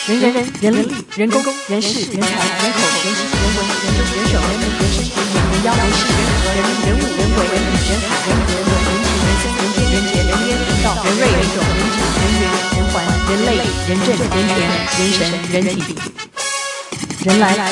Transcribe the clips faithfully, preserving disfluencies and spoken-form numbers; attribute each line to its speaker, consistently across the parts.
Speaker 1: 人人人力人工人事人才人口人情人文人政人手人民人身人眼人妖人事人和人人物人鬼人品人海人和人伦人情人生人间人杰人烟人道人瑞人种人质人缘人环人类人政人权人神人体人来。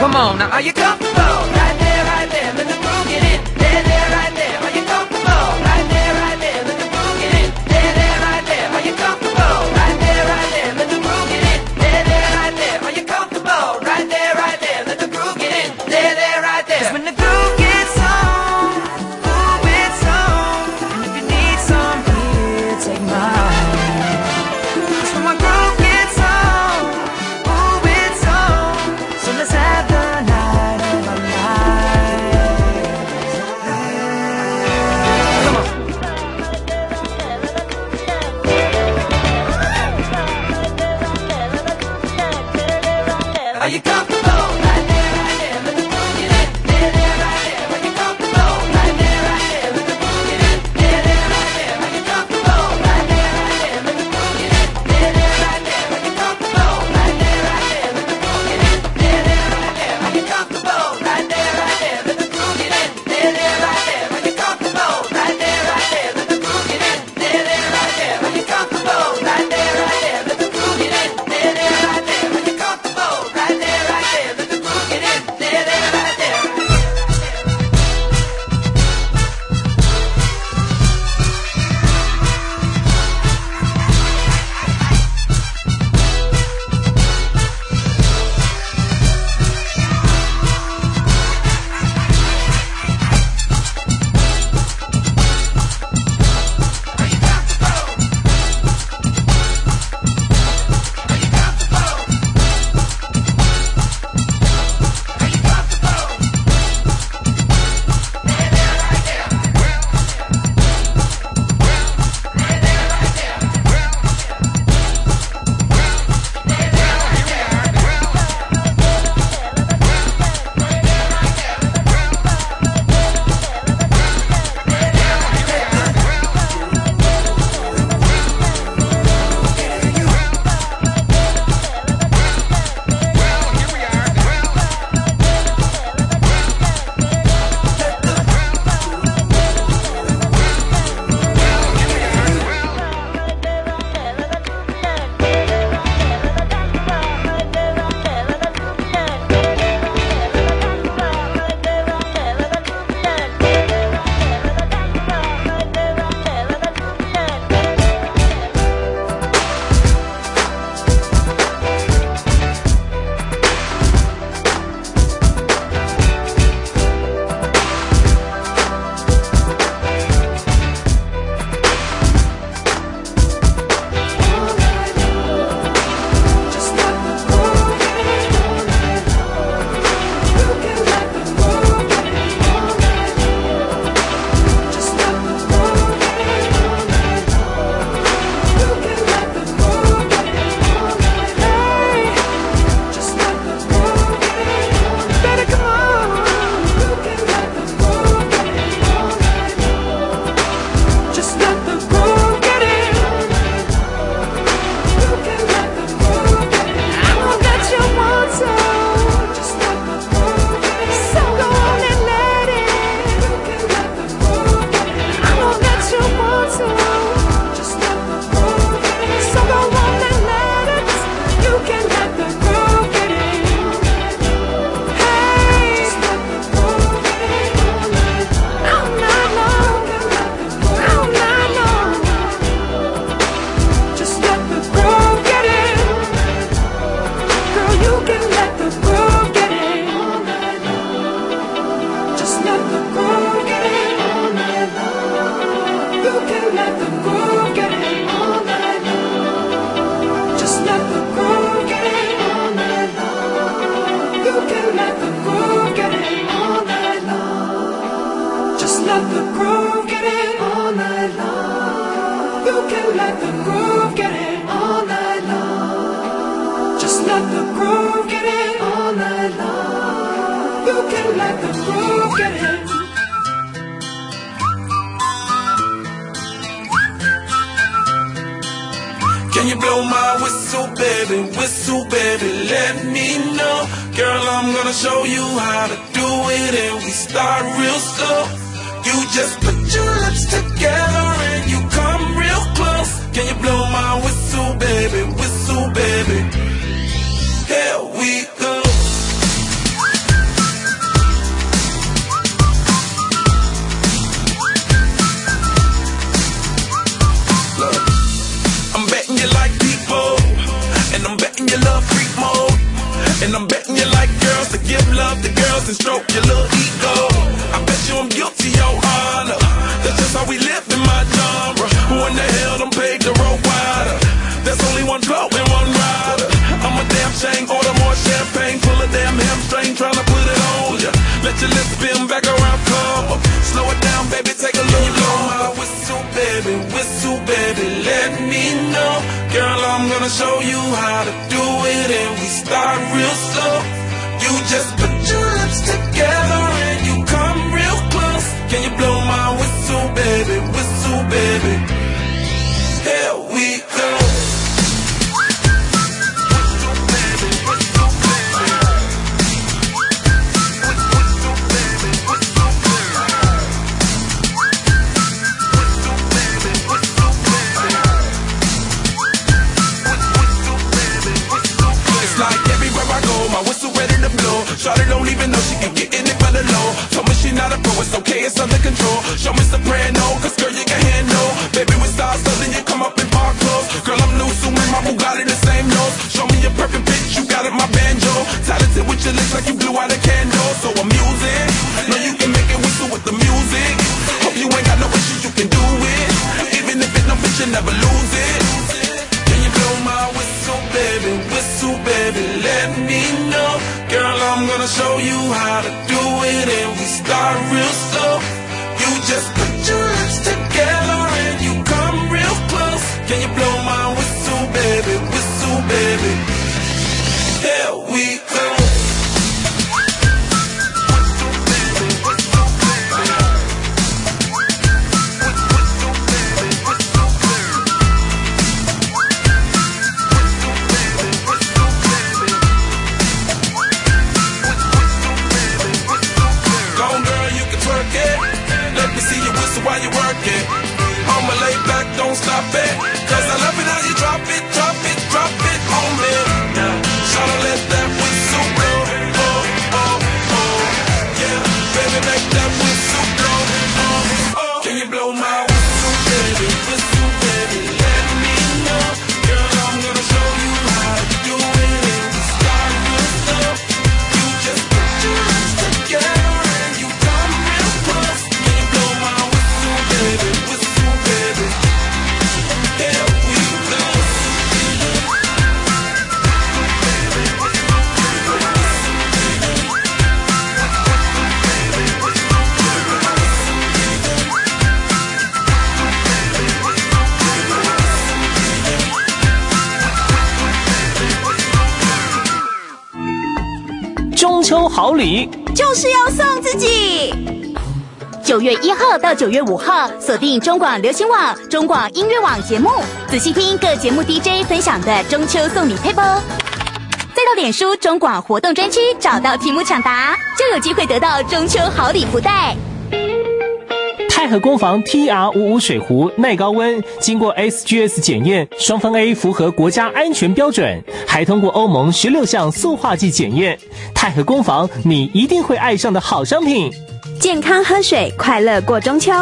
Speaker 2: Come on, now are you comfortable? Right there, right there, let the groove get in. There, there, right there, are you comfortable? Right there, right there, let the groove get in. There, there, right there, are you comfortable? Right there, right there, let the groove get in. There, there, right there, are you comfortable? Right there, right there, let the groove get in. There, there, right there. 'Cause when the groove gets on, ooh, it's on. And if you need some here, take mine. 'Cause when my groove gets on, ooh, it's on. So let's have the night of our lives. Come on. Are you comfortable? Right there, right there, let the groove get in. There, there, right there, are you comfortable? Right there, right there, let the groove get in. There, there, right there, are you comfortable? Right there, right there, let the groove get in. There, there, right there, are you comfortable? Right there, right there, let the groove get in. There, there, right there, are you comfortable? Right there, right there, let the groove get in. There, there, right there, are you comfortable? Right there, right there, let the groove get in. There, there, right there, are you comfortable? Right there, right there, let the groove get in. There, there, right there, are you comfortable? Right there, right there, let the groove get in. There, there, right there.
Speaker 3: Can you blow my whistle, baby, whistle, baby, let me know. Girl, I'm gonna show you how to do it, and we start real slow. You just put your lips together and you come real close. Can you blow my whistle, baby, whistle, baby? Here we go. And I'm betting you like girls to give love to girls and stroke your little ego. I bet you I'm guilty, your honor. That's just how we live in my genre. Who in the hell done paved the road wider? There's only one blow and one rider. I'm a damn shame, order more champagne, pull a damn hamstring, tryna put it on ya. Let your lips spin back around, come up. Slow it down, baby, take a little blow my whistle, baby, whistle, baby, let me know. Girl, I'm gonna show you how to do it, and we start real slow. You just put your lips together and you come real close. Can you blow my whistle, baby, whistle, baby? Here we go. Shawty don't even know she can get in it by the low. Told me she not a pro, it's okay, it's under control. Show me soprano, cause girl you can handle. Baby with stars, so then you come up in park clothes. Girl I'm new, so my Bugatti the same nose. Show me your perfect pitch, you got it, my banjo. Talented with your lips like you blew out a candle. So I'm using, know you can make it whistle with the music. Hope you ain't got no issues, you can do it. Even if it don't fit, you never lose it. Can you blow my whistle, baby, whistle, baby, let me know. Girl, I'm gonna show you how to do it, and we start real slow. You just put your lips together and you come real close. Can you blow my whistle, baby, whistle, baby? Here we go. While you work it, I'ma lay back, don't stop it. Cause I love it how you drop it, drop it, drop it on me. Yeah, tryna let that whistle blow. Oh, oh, oh. Yeah, baby, make that whistle blow. Oh, oh. Can you blow my whistle, baby? Whistle, baby, let me know. Girl, I'm gonna show you how to do it, and we start real slow. You just put your lips together and you come real close. Can you blow my baby, whistle, baby, here we go.
Speaker 4: 中秋好礼
Speaker 5: 就是要送自己。九月一号到九月五号，锁定中广流行网、中广音乐网节目，仔细听各节目 D J 分享的中秋送礼配包。再到脸书中广活动专区找到题目抢答，就有机会得到中秋好礼福袋。
Speaker 4: 太和工房 T R 五五 水壶耐高温，经过 S G S 检验，双方 A 符合国家安全标准，还通过欧盟十六项塑化剂检验。太和工房，你一定会爱上的好商品。
Speaker 5: 健康喝水，快乐过中秋。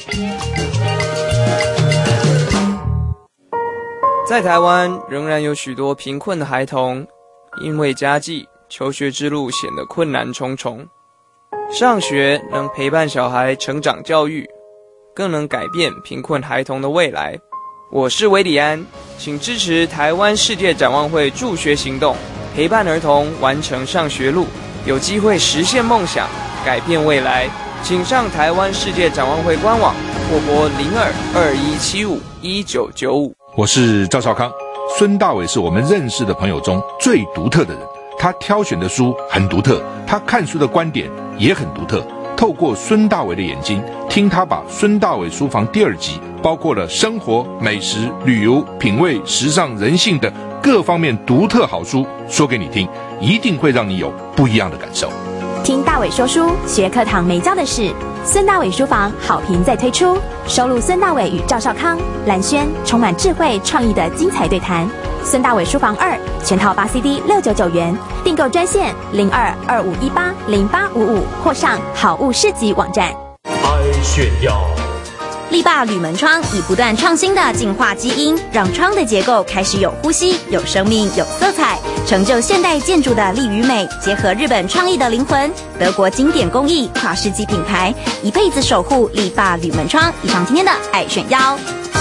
Speaker 6: 在台湾，仍然有许多贫困的孩童，因为家计，求学之路显得困难重重。上学能陪伴小孩成长教育，更能改变贫困孩童的未来。我是韦礼安，请支持台湾世界展望会助学行动，陪伴儿童完成上学路，有机会实现梦想，改变未来。请上台湾世界展望会官网或拨零二二一七五一九九五。
Speaker 7: 我是赵少康，孙大伟是我们认识的朋友中最独特的人，他挑选的书很独特，他看书的观点也很独特。透过孙大伟的眼睛，听他把孙大伟书房第二集包括了生活、美食、旅游、品味、时尚、人性的各方面独特好书说给你听，一定会让你有不一样的感受。
Speaker 5: 听大伟说书，学课堂没教的事。孙大伟书房好评再推出，收录孙大伟与赵少康、蓝轩充满智慧创意的精彩对谈。孙大伟书房二全套八 C D 六九九元，订购专线零二二五一八零八五五或上好物市集网站。
Speaker 8: 爱炫耀，
Speaker 5: 力霸铝门窗以不断创新的进化基因，让窗的结构开始有呼吸、有生命、有色彩，成就现代建筑的力与美，结合日本创意的灵魂，德国经典工艺，跨世纪品牌，一辈子守护力霸铝门窗。以上今天的爱炫耀。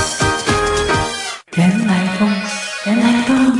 Speaker 1: 人来疯，人来疯。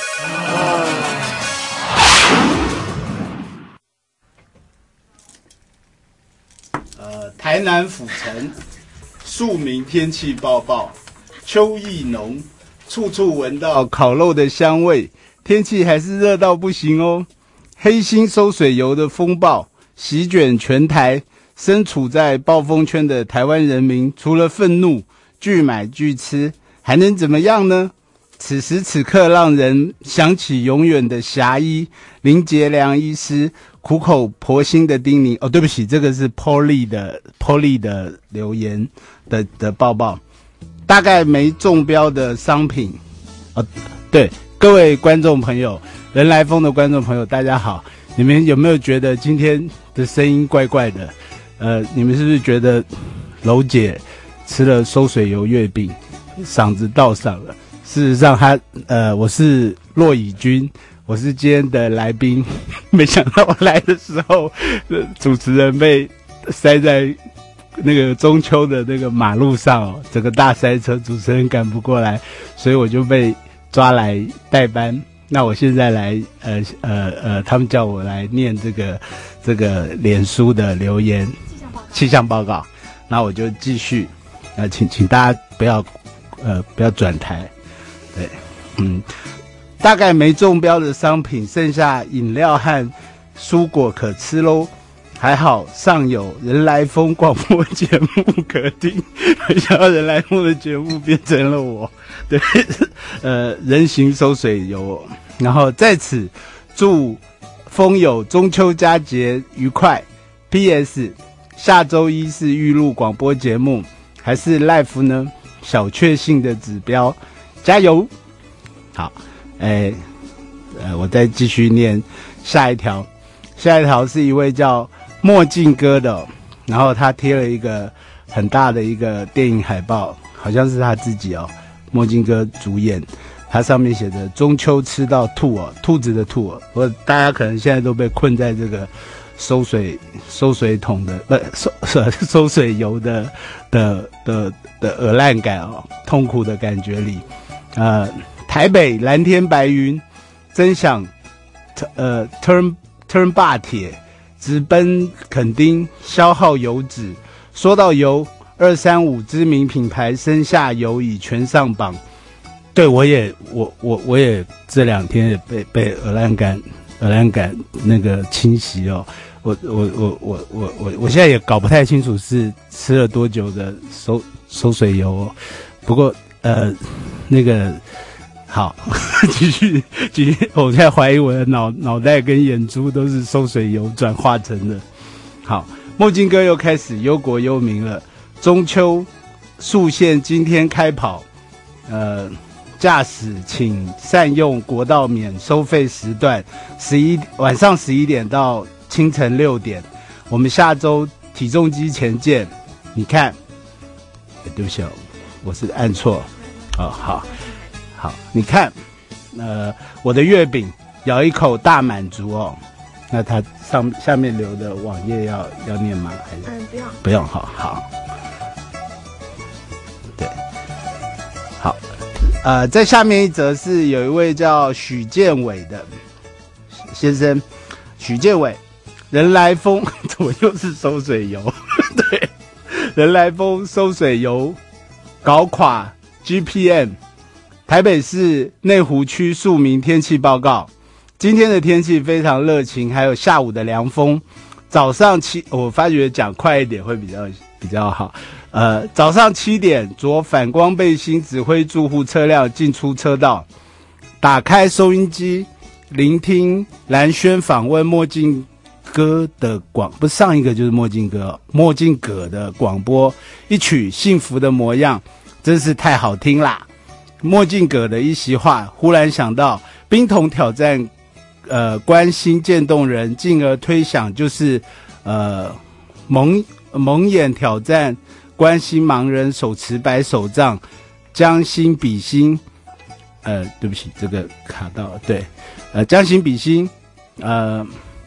Speaker 8: 呃，台南府城庶民天气报报，秋意浓，处处闻到烤肉的香味，天气还是热到不行哦。黑心收水油的风暴席卷全台，身处在暴风圈的台湾人民，除了愤怒，拒买拒吃，还能怎么样呢？此时此刻，让人想起永远的侠医林杰良医师苦口婆心的叮咛。哦，对不起，这个是 Polly 的 Polly 的留言的的报报。大概没中标的商品，哦，对，各位观众朋友，人来疯的观众朋友，大家好，你们有没有觉得今天的声音怪怪的？呃，你们是不是觉得楼姐吃了收水油月饼，嗓子倒嗓了？事实上他，他呃，我是骆以军，我是今天的来宾。没想到我来的时候，呃、主持人被塞在那个中秋的那个马路上哦，整个大塞车，主持人赶不过来，所以我就被抓来代班。那我现在来，呃呃呃，他们叫我来念这个这个脸书的留言气象报告，那我就继续，呃，请请大家不要呃不要转台。对，嗯，大概没中标的商品，剩下饮料和蔬果可吃喽。还好上有人来疯广播节目可听，没想到人来疯的节目变成了我。对，呃，人形收水油。然后在此祝风友中秋佳节愉快。P S 下周一是预录广播节目还是 live 呢？小确幸的指标。加油！好，哎，呃，我再继续念下一条。下一条是一位叫墨镜哥的、哦，然后他贴了一个很大的一个电影海报，好像是他自己哦，墨镜哥主演。它上面写着"中秋吃到吐哦，兔子的兔哦"。我大家可能现在都被困在这个收水收水桶的不收收收水油的的的的鹅烂感哦，痛苦的感觉里。呃，台北蓝天白云，真想呃 turn turn 霸铁，直奔垦丁消耗油脂。说到油，二三五知名品牌生下油已全上榜。对，我也我我我也这两天也被被鹅烂感鹅烂感那个侵袭哦。我我我我我我我现在也搞不太清楚是吃了多久的收收水油哦。不过呃那个好，继续继续，我现在怀疑我的脑脑袋跟眼珠都是收水油转化成的。好，墨镜哥又开始忧国忧民了。中秋速线今天开跑，呃。驾驶请善用国道免收费时段，十一晚上十一点到清晨六点。我们下周体重机前见。你看，对不起，我是按错。哦，好，好，你看，呃，我的月饼咬一口大满足哦。那它上下面留的网页要要念吗？还是
Speaker 9: 嗯，不用，
Speaker 8: 不用，好好。对，好。呃，在下面一则是有一位叫许建伟的先生，许建伟，人来疯，怎么又是收水油？对，人来疯收水油搞垮 G P M。台北市内湖区庶民天气报告，今天的天气非常热情，还有下午的凉风。早上七，我发觉讲快一点会比较比较好。呃，早上七点着反光背心指挥住户车辆进出车道，打开收音机，聆听蓝轩访问墨镜哥的广，不是上一个就是墨镜哥，墨镜哥的广播，一曲幸福的模样，真是太好听啦。墨镜哥的一席话，忽然想到冰桶挑战，呃，关心渐冻人，进而推想就是，呃，蒙蒙眼挑战。 关心盲人手持白手杖，将心比心。呃，对不起，这个卡到了。对，呃，将心比心，呃。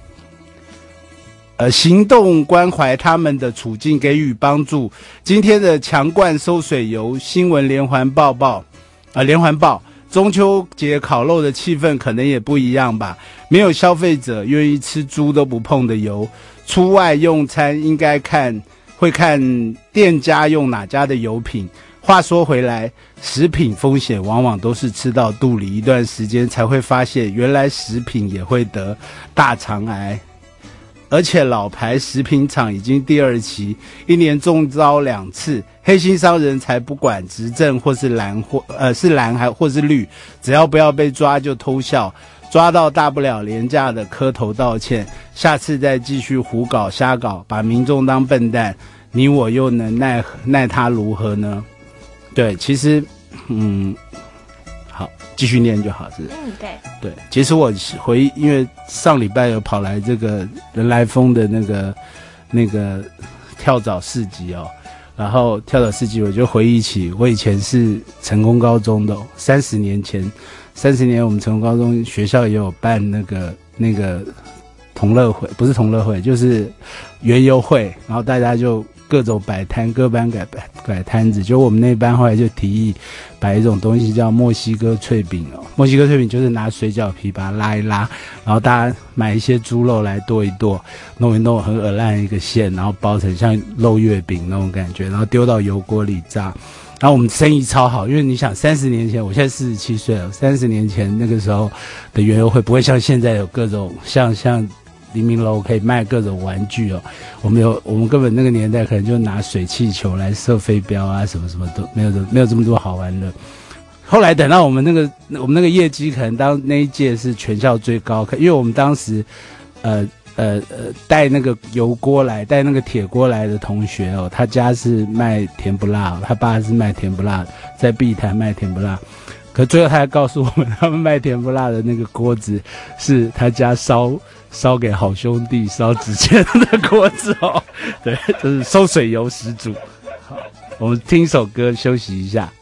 Speaker 8: 呃，行动关怀他们的处境，给予帮助。今天的强冠收水游新闻连环报报，啊、呃，连环报，中秋节烤肉的气氛可能也不一样吧？没有消费者愿意吃猪都不碰的油，出外用餐应该看会看店家用哪家的油品。话说回来，食品风险往往都是吃到肚里一段时间才会发现，原来食品也会得大肠癌。而且老牌食品厂已经第二期，一年中招两次，黑心商人才不管执政或是蓝或呃是蓝还或是绿，只要不要被抓就偷笑，抓到大不了廉价的磕头道歉，下次再继续胡搞瞎搞，把民众当笨蛋，你我又能奈奈他如何呢？对，其实嗯。好，继续念就好，是。
Speaker 5: 嗯，对。
Speaker 8: 对，其实我回忆，因为上礼拜有跑来这个人来疯的那个那个跳蚤市集哦，然后跳蚤市集我就回忆起我以前是成功高中的、哦，三十年前，三十年我们成功高中学校也有办那个那个同乐会，不是同乐会，就是园游会，然后大家就各种摆摊，各班摆摆摆摊子。就我们那班后来就提议摆一种东西叫墨西哥脆饼哦，墨西哥脆饼就是拿水饺皮把它拉一拉，然后大家买一些猪肉来剁一剁，弄一弄很鹅烂一个馅，然后包成像肉月饼那种感觉，然后丢到油锅里炸。然后我们生意超好，因为你想三十年前，我现在四十七岁了，三十年前那个时候的园游会不会像现在有各种像像黎明楼可以卖各种玩具哦，我们有我们根本那个年代可能就拿水气球来射飞镖啊，什么什么都没有没有这么多好玩的。后来等到我们那个我们那个业绩可能当那一届是全校最高，因为我们当时呃呃呃带那个油锅来带那个铁锅来的同学哦，他家是卖甜不辣，他爸是卖甜不辣，在碧潭卖甜不辣。可最后他还告诉我们，他们卖甜不辣的那个锅子是他家烧烧给好兄弟烧纸钱的锅子哦，对，就是收水油始祖。好，我们听一首歌休息一下。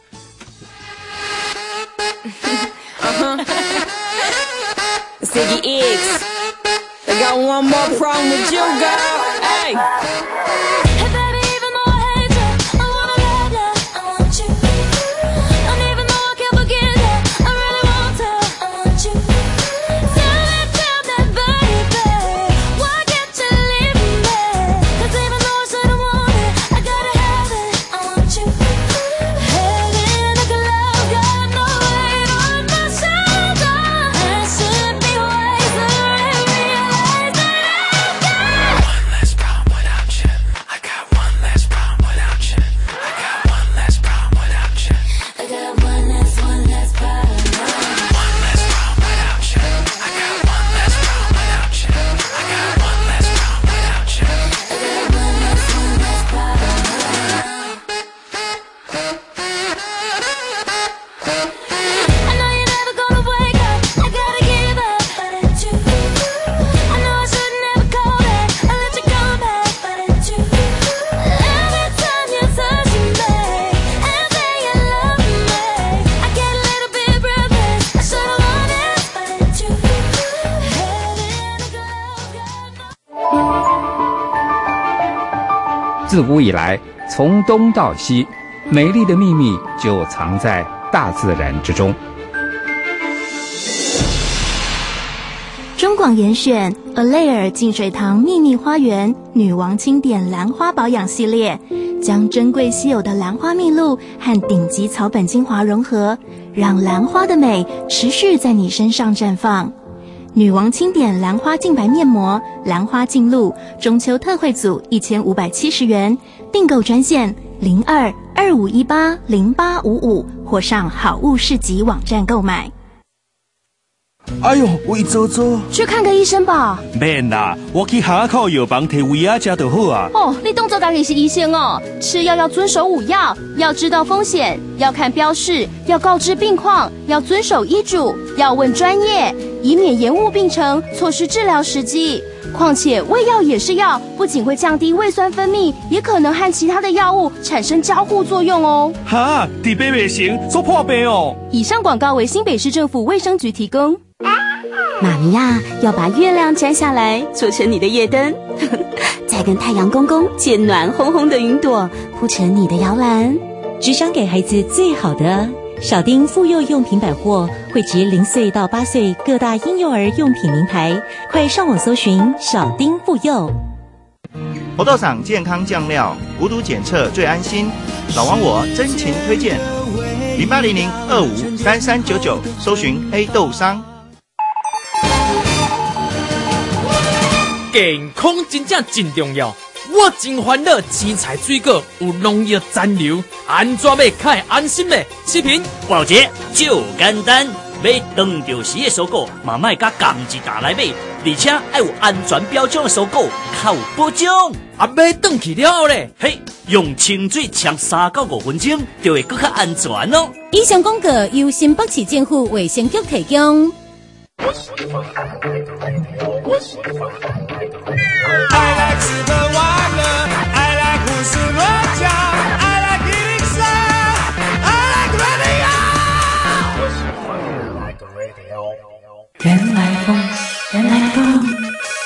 Speaker 9: Ziggy X, I got one more problem with you, girl. Hey.
Speaker 10: 自古以来，从东到西，美丽的秘密就藏在大自然之中。
Speaker 5: 中广严选 Alair 净水堂秘密花园女王清点兰花保养系列，将珍贵稀有的兰花蜜露和顶级草本精华融合，让兰花的美持续在你身上绽放。女王清点兰花净白面膜、兰花净露，中秋特惠组一千五百七十元，订购专线零二二五一八零八五五，或上好物市集网站购买。
Speaker 11: 哎呦，胃做做，
Speaker 5: 去看个医生吧。
Speaker 11: 免啦，我去巷口药房摕胃药吃就好啊。
Speaker 5: 哦，你当作家己是医生哦，吃药要遵守五要，要知道风险，要看标示，要告知病况，要遵守医嘱，要问专业，以免延误病程，错失治疗时机。
Speaker 12: 况且胃药也是药，不仅会降低胃酸分泌，也可能和其他的药物产生交互作用哦。
Speaker 11: 哈，地杯不行，说破病哦。
Speaker 12: 以上广告为新北市政府卫生局提供。
Speaker 5: 妈咪呀，要把月亮摘下来，做成你的夜灯，再跟太阳公公借暖烘烘的云朵，铺成你的摇篮。
Speaker 13: 只想给孩子最好的。小丁妇幼用品百货汇集零岁到八岁各大婴幼儿用品名牌，快上网搜寻小丁妇幼。
Speaker 14: 活动赏健康酱料，无毒检测最安心。老王我真情推荐，零八零零二五三三九九，搜寻黑豆商。
Speaker 15: 健康真正真重要。我真烦恼，青菜水果有农药残留，安怎买才会安心呢？视频
Speaker 16: 保洁就简单，买当着时的蔬果，嘛莫甲钢一打来买，而且要有安全标章的蔬果，较有保障。
Speaker 15: 啊，买转去了后咧，
Speaker 16: 嘿，用清水呛三到五分钟，就会更较安全哦。
Speaker 13: 以上广告由新北市政府卫生局提供。
Speaker 2: I like Super Wagner, I like 胡思乱想 I like eating sad, I like radio.
Speaker 1: 人来疯，人来疯。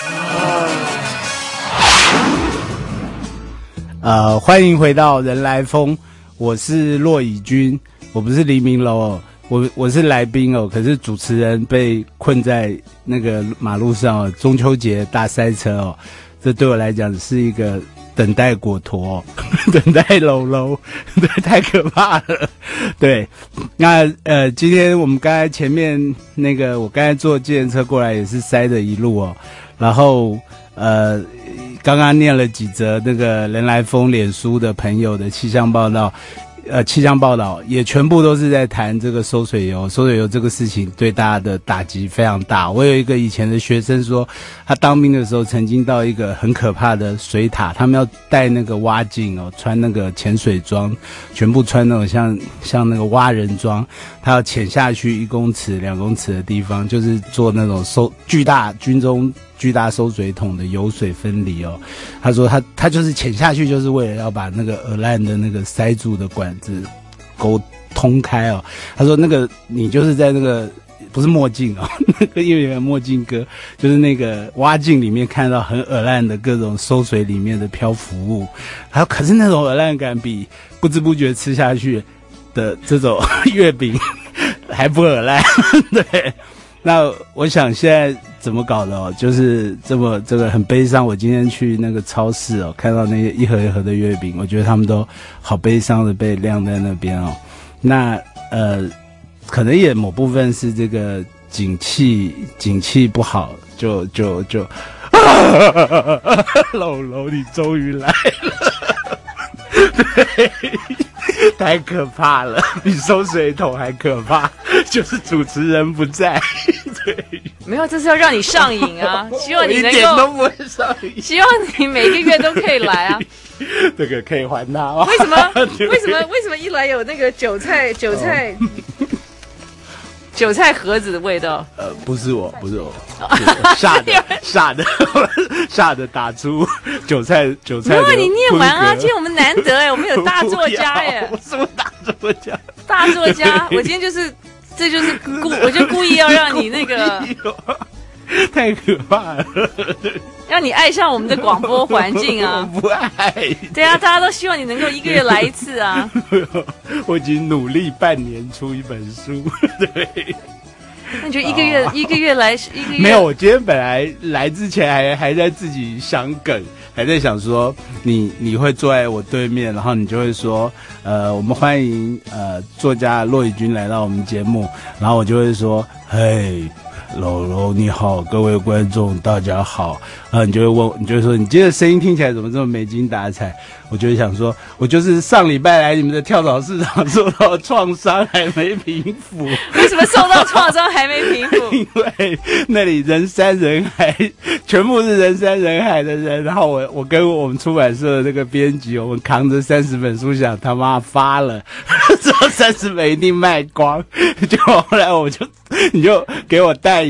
Speaker 8: 呃，欢迎回到人来疯，我是骆以军，我不是黎明楼哦。我我是来宾哦，可是主持人被困在那个马路上哦，中秋节大塞车哦，这对我来讲是一个等待果陀、哦，等待楼楼，对，太可怕了。对，那呃，今天我们刚才前面那个，我刚才坐计程车过来也是塞的一路哦，然后呃，刚刚念了几则那个人来疯脸书的朋友的气象报道。呃，气象报道也全部都是在谈这个收水油，收水油这个事情对大家的打击非常大。我有一个以前的学生说，他当兵的时候曾经到一个很可怕的水塔，他们要带那个蛙镜哦，穿那个潜水装，全部穿那种像像那个蛙人装，他要潜下去一公尺、两公尺的地方，就是做那种收巨大军中。巨大收水桶的油水分离哦，他说他他就是潜下去，就是为了要把那个鹅烂的那个塞住的管子沟通开哦。他说那个你就是在那个不是墨镜哦，那个因为有墨镜哥，就是那个蛙镜里面看到很鹅烂的各种收水里面的漂浮物，还有可是那种鹅烂感比不知不觉吃下去的这种月饼还不鹅烂，对。那我想现在怎么搞的哦，就是这么这个很悲伤。我今天去那个超市哦，看到那些一盒一盒的月饼，我觉得他们都好悲伤的被晾在那边哦。那呃，可能也某部分是这个景气景气不好，就就就，楼楼你终于来了，对。太可怕了，比收水桶还可怕，就是主持人不在。对，
Speaker 17: 没有，这是要让你上瘾啊！希望你能够，
Speaker 8: 一点都不会上瘾。
Speaker 17: 希望你每个月都可以来啊！
Speaker 8: 这个可以还他吗？
Speaker 17: 为什么？为什么？为什么一来有那个韭菜韭菜？哦韭菜盒子的味道？
Speaker 8: 呃，不是我，不是我，傻的，傻的，傻的打出韭菜，韭菜。
Speaker 17: 没有，你念完啊！今天我们难得哎，我们有大作家耶！
Speaker 8: 我什么大作家？
Speaker 17: 大作家，我今天就是，这就是故，我就故意要让你那个，
Speaker 8: 太可怕了，
Speaker 17: 让你爱上我们的广播环境啊！
Speaker 8: 我不爱。
Speaker 17: 对啊，大家都希望你能够一个月来一次啊！
Speaker 8: 我已经努力半年出一本书，对。
Speaker 17: 那你就一个月、哦、一个月来一个月？
Speaker 8: 没有，我今天本来来之前还还在自己想梗，还在想说你你会坐在我对面，然后你就会说，呃，我们欢迎呃作家骆以军来到我们节目，然后我就会说，嘿。楼楼你好，各位观众大家好，然后你就会问，你就会说，你今天的声音听起来怎么这么没精打采？我就会想说，我就是上礼拜来你们的跳蚤市场受到创伤还没平复。
Speaker 17: 为什么受到创伤还没平复？
Speaker 8: 因为那里人山人海，全部是人山人海的人，然后我我跟我们出版社的那个编辑，我们扛着三十本书想他妈发了，之后三十本一定卖光，结果后来我就你就给我带以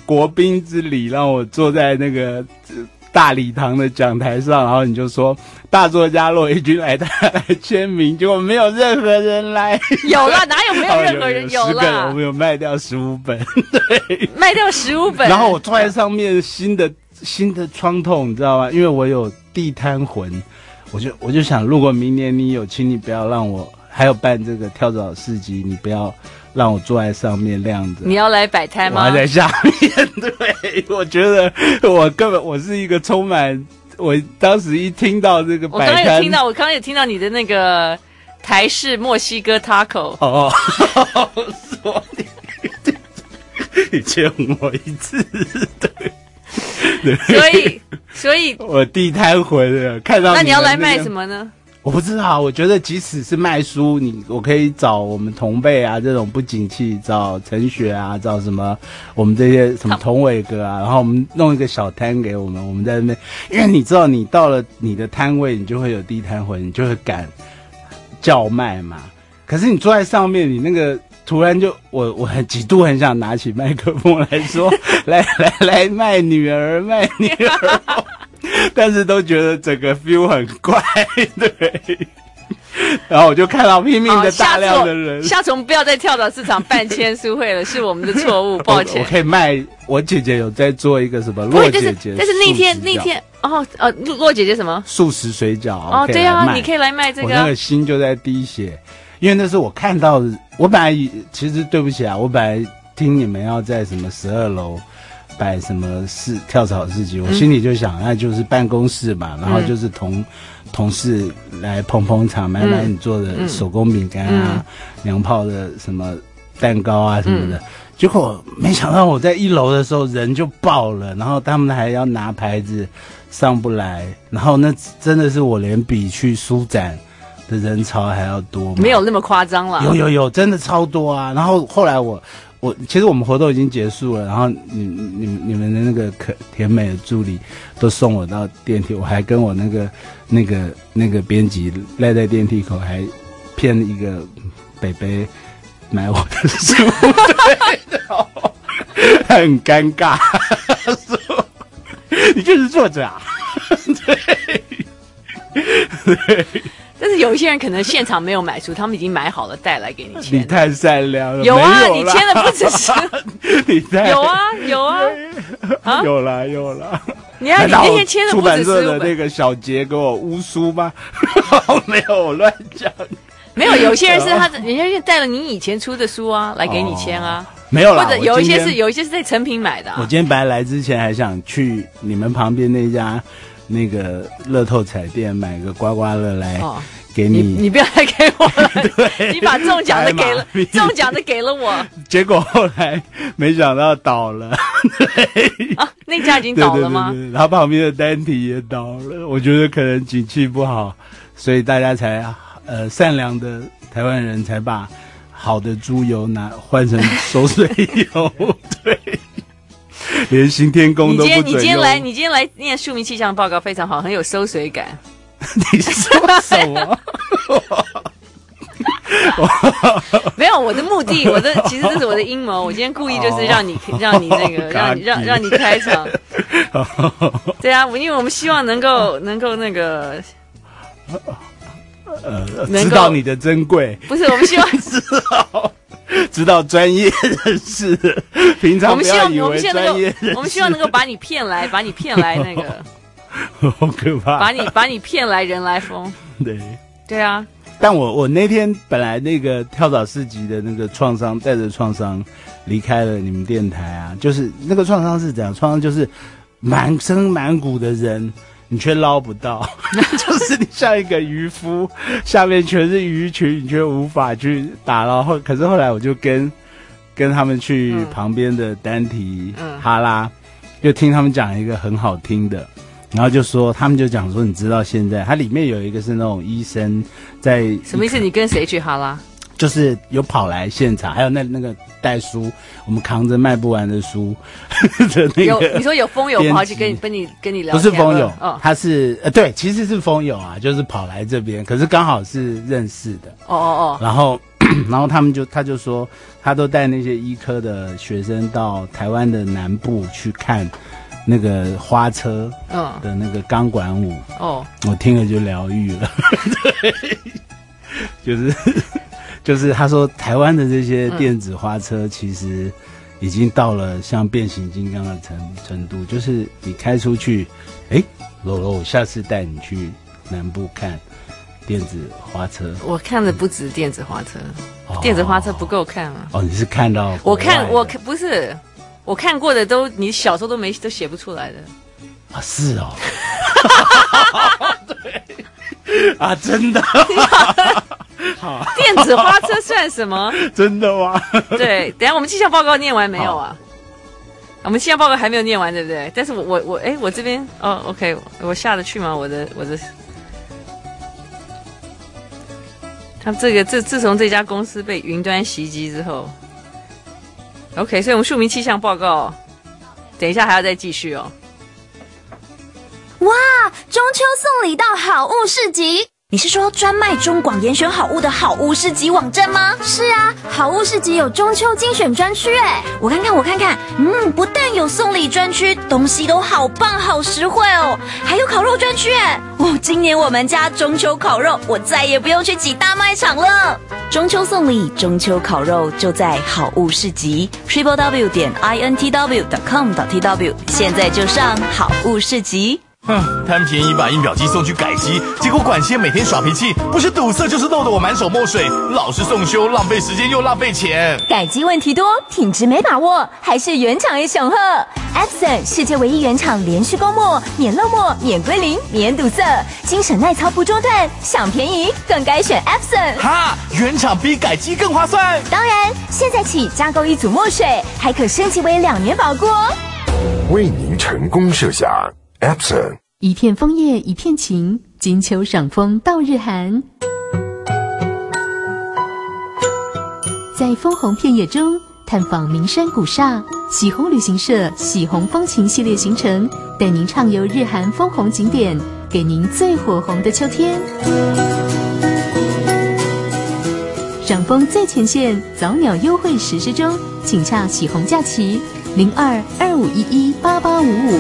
Speaker 8: 国宾之礼，让我坐在那个大礼堂的讲台上，然后你就说大作家骆一军来，大家来签名，结果没有任何人来。
Speaker 17: 有啦，哪有没有任何人？有啦，
Speaker 8: 我们有卖掉十五本，对，
Speaker 17: 卖掉十五本。
Speaker 8: 然后我坐在上面，新的新的创痛，你知道吗？因为我有地摊魂，我就我就想，如果明年你有，请你不要让我还有办这个跳蚤市集，你不要让我坐在上面晾着。
Speaker 17: 你要来摆摊吗？
Speaker 8: 我还在下面。对，我觉得我根本我是一个充满，我当时一听到这个摆摊，
Speaker 17: 我刚刚有听到，我刚刚有听到你的那个台式墨西哥 taco。
Speaker 8: 哦，说你你欠我一次，对。
Speaker 17: 所以，所以
Speaker 8: 我地摊回了，看到、那個。
Speaker 17: 那你要来卖什么呢？
Speaker 8: 我不知道，我觉得即使是卖书，你我可以找我们同辈啊，这种不景气，找陈雪啊，找什么我们这些什么童伟哥啊，然后我们弄一个小摊给我们，我们在那边，因为你知道，你到了你的摊位，你就会有地摊回，你就会敢叫卖嘛。可是你坐在上面，你那个。突然就我我很几度很想拿起麦克风来说来来来卖女儿卖女儿，但是都觉得整个 feel 很怪，对。然后我就看到拼命的大量的人，
Speaker 17: 下次我们不要在跳蚤市场办签书会了，是我们的错误，抱歉。
Speaker 8: 我, 我可以卖，我姐姐有在做一个什么骆姐姐，
Speaker 17: 但是那天那天哦呃骆姐姐什么
Speaker 8: 素食水饺
Speaker 17: 哦，对啊，你可以来卖这个，
Speaker 8: 我那个心就在滴血。因为那是我看到的，我本来其实对不起啊，我本来听你们要在什么十二楼摆什么事跳蚤市集，我心里就想，那就是办公室嘛，然后就是同、嗯、同事来捧捧场，买买你做的手工饼干啊、嗯、娘炮的什么蛋糕啊什么的。嗯、结果没想到我在一楼的时候人就爆了，然后他们还要拿牌子上不来，然后那真的是我连比去书展的人潮还要多吗？
Speaker 17: 没有那么夸张了。
Speaker 8: 有有有，真的超多啊！然后后来我我其实我们活动已经结束了，然后你你你们的那个可甜美的助理都送我到电梯，我还跟我那个那个那个编辑赖在电梯口，还骗一个北北买我的书，对，很尴尬，说你就是作者啊，对对。
Speaker 17: 但是有一些人可能现场没有买书，他们已经买好了带来给你签。
Speaker 8: 你太善良了。
Speaker 17: 有啊，
Speaker 8: 有
Speaker 17: 你签的不只是。
Speaker 8: 你太
Speaker 17: 有啊有啊
Speaker 8: 啊有啦有啦。
Speaker 17: 你看你那天签的不只是
Speaker 8: 出版社的那个小杰给我乌书吗？没有，我乱讲。
Speaker 17: 没有，有些人是他，人家是带了你以前出的书啊来给你签啊。
Speaker 8: 哦、没有啦，
Speaker 17: 或者有一些是有一些是在成品买的、啊。
Speaker 8: 我今天本来来之前还想去你们旁边那家。那个乐透彩店买个刮刮乐来给你、哦、
Speaker 17: 你, 你不要再给我了对，你把中奖的给了中奖的给了我，
Speaker 8: 结果后来没想到倒了对
Speaker 17: 啊，那家已经倒了吗？
Speaker 8: 对对对对，然后旁边的单体也倒了，我觉得可能景气不好，所以大家才呃善良的台湾人才把好的猪油拿换成馊水油对，连行天宫都不准用。
Speaker 17: 你今天你今天来你今天来念庶民气象报告非常好，很有收水感。
Speaker 8: 你说什么？
Speaker 17: 没有，我的目的，我的其实这是我的阴谋。我今天故意就是让你让你那个让你让让你开场。对啊，因为我们希望能够能够那个。
Speaker 8: 呃，知道你的珍贵。
Speaker 17: 不是，我们希望
Speaker 8: 知道。知道专业人士，平常不要以为专业人士。
Speaker 17: 我们希望能够把你骗来，把你骗来那个，
Speaker 8: 好可怕！
Speaker 17: 把你把你骗来人来疯。
Speaker 8: 对
Speaker 17: 对啊，
Speaker 8: 但我我那天本来那个跳蚤市集的那个创伤，带着创伤离开了你们电台啊，就是那个创伤是怎样？创伤就是满身满谷的人。你却捞不到，就是你像一个渔夫，下面全是鱼群，你却无法去打捞。后可是后来我就跟跟他们去旁边的单体、嗯、哈拉，就听他们讲一个很好听的，然后就说他们就讲说，你知道现在它里面有一个是那种医生在
Speaker 17: 什么意思？你跟谁去哈拉？
Speaker 8: 就是有跑来现场，还有那那个带书，我们扛着卖不完的书的那个。
Speaker 17: 有你说有风友跑去跟你跟你跟你聊天？
Speaker 8: 不是风友，
Speaker 17: 哦，
Speaker 8: 他是呃对，其实是风友啊，就是跑来这边，可是刚好是认识的。
Speaker 17: 哦哦哦。
Speaker 8: 然后然后他们就他就说，他都带那些医科的学生到台湾的南部去看那个花车的那个钢管舞。哦，我听了就疗愈了。对，就是就是他说台湾的这些电子花车其实已经到了像变形金刚的程程度，就是你开出去，哎，柔柔，我下次带你去南部看电子花车。
Speaker 17: 我看的不止电子花车，哦、电子花车不够看啊。
Speaker 8: 哦，你是看到
Speaker 17: 我看我不是我看过的都，你小时候都没都写不出来的
Speaker 8: 啊？是哦，对啊，真的。
Speaker 17: 电子花车算什么？
Speaker 8: 真的吗？
Speaker 17: 对，等一下我们气象报告念完没有啊？我们气象报告还没有念完，对不对？但是我我我哎，我这边哦 ，OK， 我下得去吗？我的我的。他这个自自从这家公司被云端袭击之后 ，OK， 所以我们庶民气象报告，等一下还要再继续哦。
Speaker 12: 哇，中秋送礼到好物市集，你是说专卖中广严选好物的好物市集网站吗？是啊，好物市集有中秋精选专区哎，我看看我看看，嗯，不但有送礼专区，东西都好棒好实惠哦，还有烤肉专区哎，哦，今年我们家中秋烤肉，我再也不用去挤大卖场了。中秋送礼，中秋烤肉就在好物市集 ，triple w 点 i n t w 点 com 点 t w， 现在就上好物市集。
Speaker 18: 哼，贪便宜把印表机送去改机，结果管线每天耍脾气，不是堵塞就是漏得我满手墨水，老是送修，浪费时间又浪费钱。
Speaker 12: 改机问题多，品质没把握，还是原厂也雄厚。Epson 世界唯一原厂连续供墨，免漏墨、免归零、免堵塞，精神耐操不中断，想便宜更该选 Epson。
Speaker 18: 哈，原厂比改机更划算。
Speaker 12: 当然，现在起加购一组墨水，还可升级为两年保固哦。
Speaker 19: 为您成功设下 Epson。
Speaker 20: 一片枫叶一片情，金秋赏枫到日韩。在枫红片叶中探访名山古刹，喜红旅行社喜红风情系列行程，带您畅游日韩枫红景点，给您最火红的秋天。赏枫最前线，早鸟优惠实施中，请洽喜红假期零二二五一一八八五五。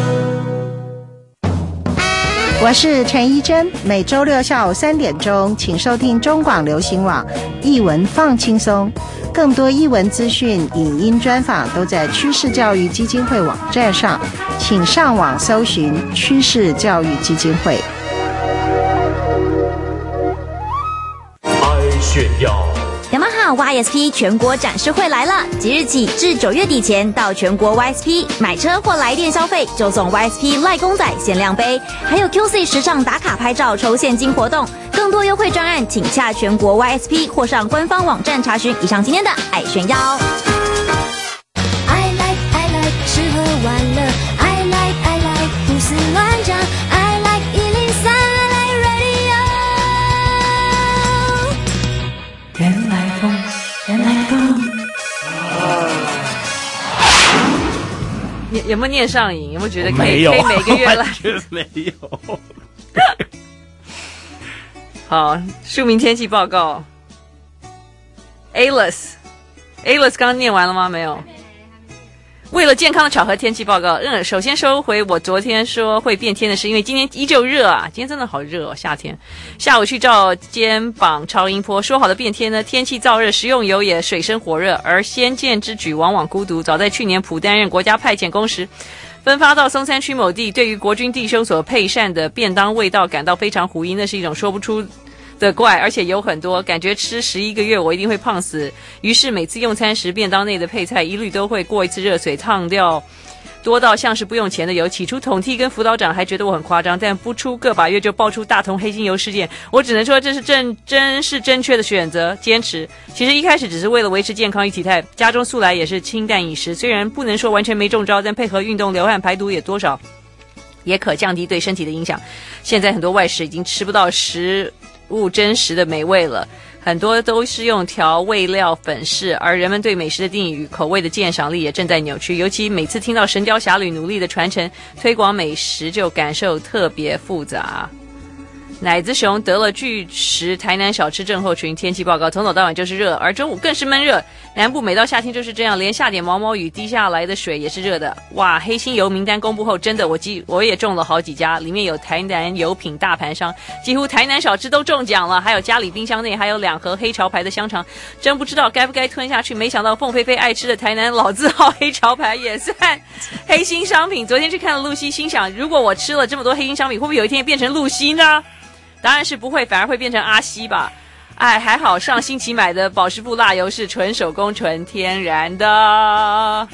Speaker 21: 我是陈怡珍，每周六下午三点钟，请收听中广流行网艺文放轻松，更多艺文资讯、影音专访都在趋势教育基金会网站上，请上网搜寻趋势教育基金会。
Speaker 22: 爱炫耀。
Speaker 5: 雅马哈 Y S P 全国展示会来了，即日起至九月底前到全国 Y S P 买车或来电消费就送 Y S P 赖公仔限量杯，还有 Q C 时尚打卡拍照抽现金活动，更多优惠专案请洽全国 Y S P 或上官方网站查询。以上今天的爱炫耀。
Speaker 23: I like I like 吃喝玩乐 I like I like 胡思乱想 I like 一零三 I like radio 原来风原来风
Speaker 17: 有有没有念上瘾？有没有觉得可以
Speaker 8: 可
Speaker 17: 以每个月来？
Speaker 8: 完全没有。
Speaker 17: 好，庶民天气报告。Alice，Alice 刚刚念完了吗？没有。为了健康的巧合天气报告，嗯，首先收回我昨天说会变天的事，因为今天依旧热啊，今天真的好热哦，夏天。下午去照肩膀超音波，说好的变天呢？天气燥热，食用油也水深火热，而先见之举往往孤独。早在去年普担任国家派遣工时，分发到松山区某地，对于国军弟兄所配膳的便当味道感到非常狐疑，那是一种说不出的怪，而且有很多，感觉吃十一个月我一定会胖死。于是每次用餐时，便当内的配菜一律都会过一次热水烫掉，多到像是不用钱的油。起初统替跟辅导长还觉得我很夸张，但不出个把月就爆出大同黑金油事件，我只能说这是正真是正确的选择，坚持。其实一开始只是为了维持健康与体态，家中素来也是清淡饮食，虽然不能说完全没中招，但配合运动流汗排毒也多少也可降低对身体的影响。现在很多外食已经吃不到食物真实的美味了，很多都是用调味料粉饰，而人们对美食的定义与口味的鉴赏力也正在扭曲。尤其每次听到神雕侠侣努力的传承推广美食，就感受特别复杂。 奶子熊得了巨石台南小吃症候群，天气报告从早到晚就是热，而中午更是闷热。南部每到夏天就是这样，连下点毛毛雨滴下来的水也是热的。哇，黑心油名单公布后，真的我记我也中了好几家，里面有台南油品大盘商，几乎台南小吃都中奖了，还有家里冰箱内还有两盒黑潮牌的香肠，真不知道该不该吞下去。没想到凤飞飞爱吃的台南老字号黑潮牌也算黑心商品。昨天去看了露西，心想如果我吃了这么多黑心商品，会不会有一天变成露西呢？当然是不会，反而会变成阿西吧。哎，还好上星期买的宝石富辣油是纯手工纯天然的，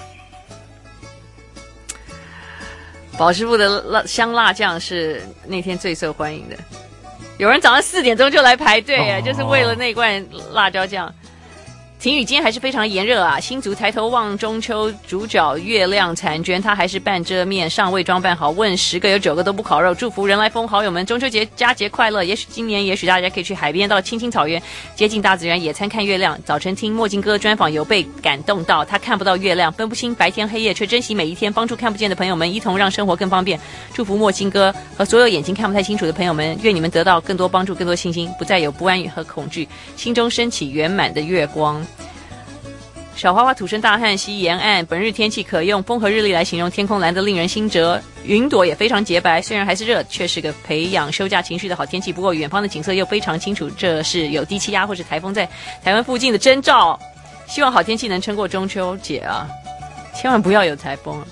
Speaker 17: 宝石富的辣香辣酱是那天最受欢迎的，有人早上四点钟就来排队啊，就是为了那罐辣椒酱。晴雨今天还是非常炎热啊！新竹抬头望中秋，主角月亮婵娟，她还是半遮面，尚未装扮好。问十个有九个都不烤肉。祝福人来疯好友们中秋节佳节快乐！也许今年，也许大家可以去海边，到青青草原，接近大自然，野餐看月亮。早晨听墨镜哥专访，有被感动到，他看不到月亮，分不清白天黑夜，却珍惜每一天，帮助看不见的朋友们，一同让生活更方便。祝福墨镜哥和所有眼睛看不太清楚的朋友们，愿你们得到更多帮助，更多信心，不再有不安和恐惧，心中升起圆满的月光。小花花土生大汉西沿岸，本日天气可用风和日丽来形容，天空蓝得令人心折，云朵也非常洁白，虽然还是热，却是个培养休假情绪的好天气。不过远方的景色又非常清楚，这是有低气压或是台风在台湾附近的征兆。希望好天气能撑过中秋节啊，千万不要有台风啊。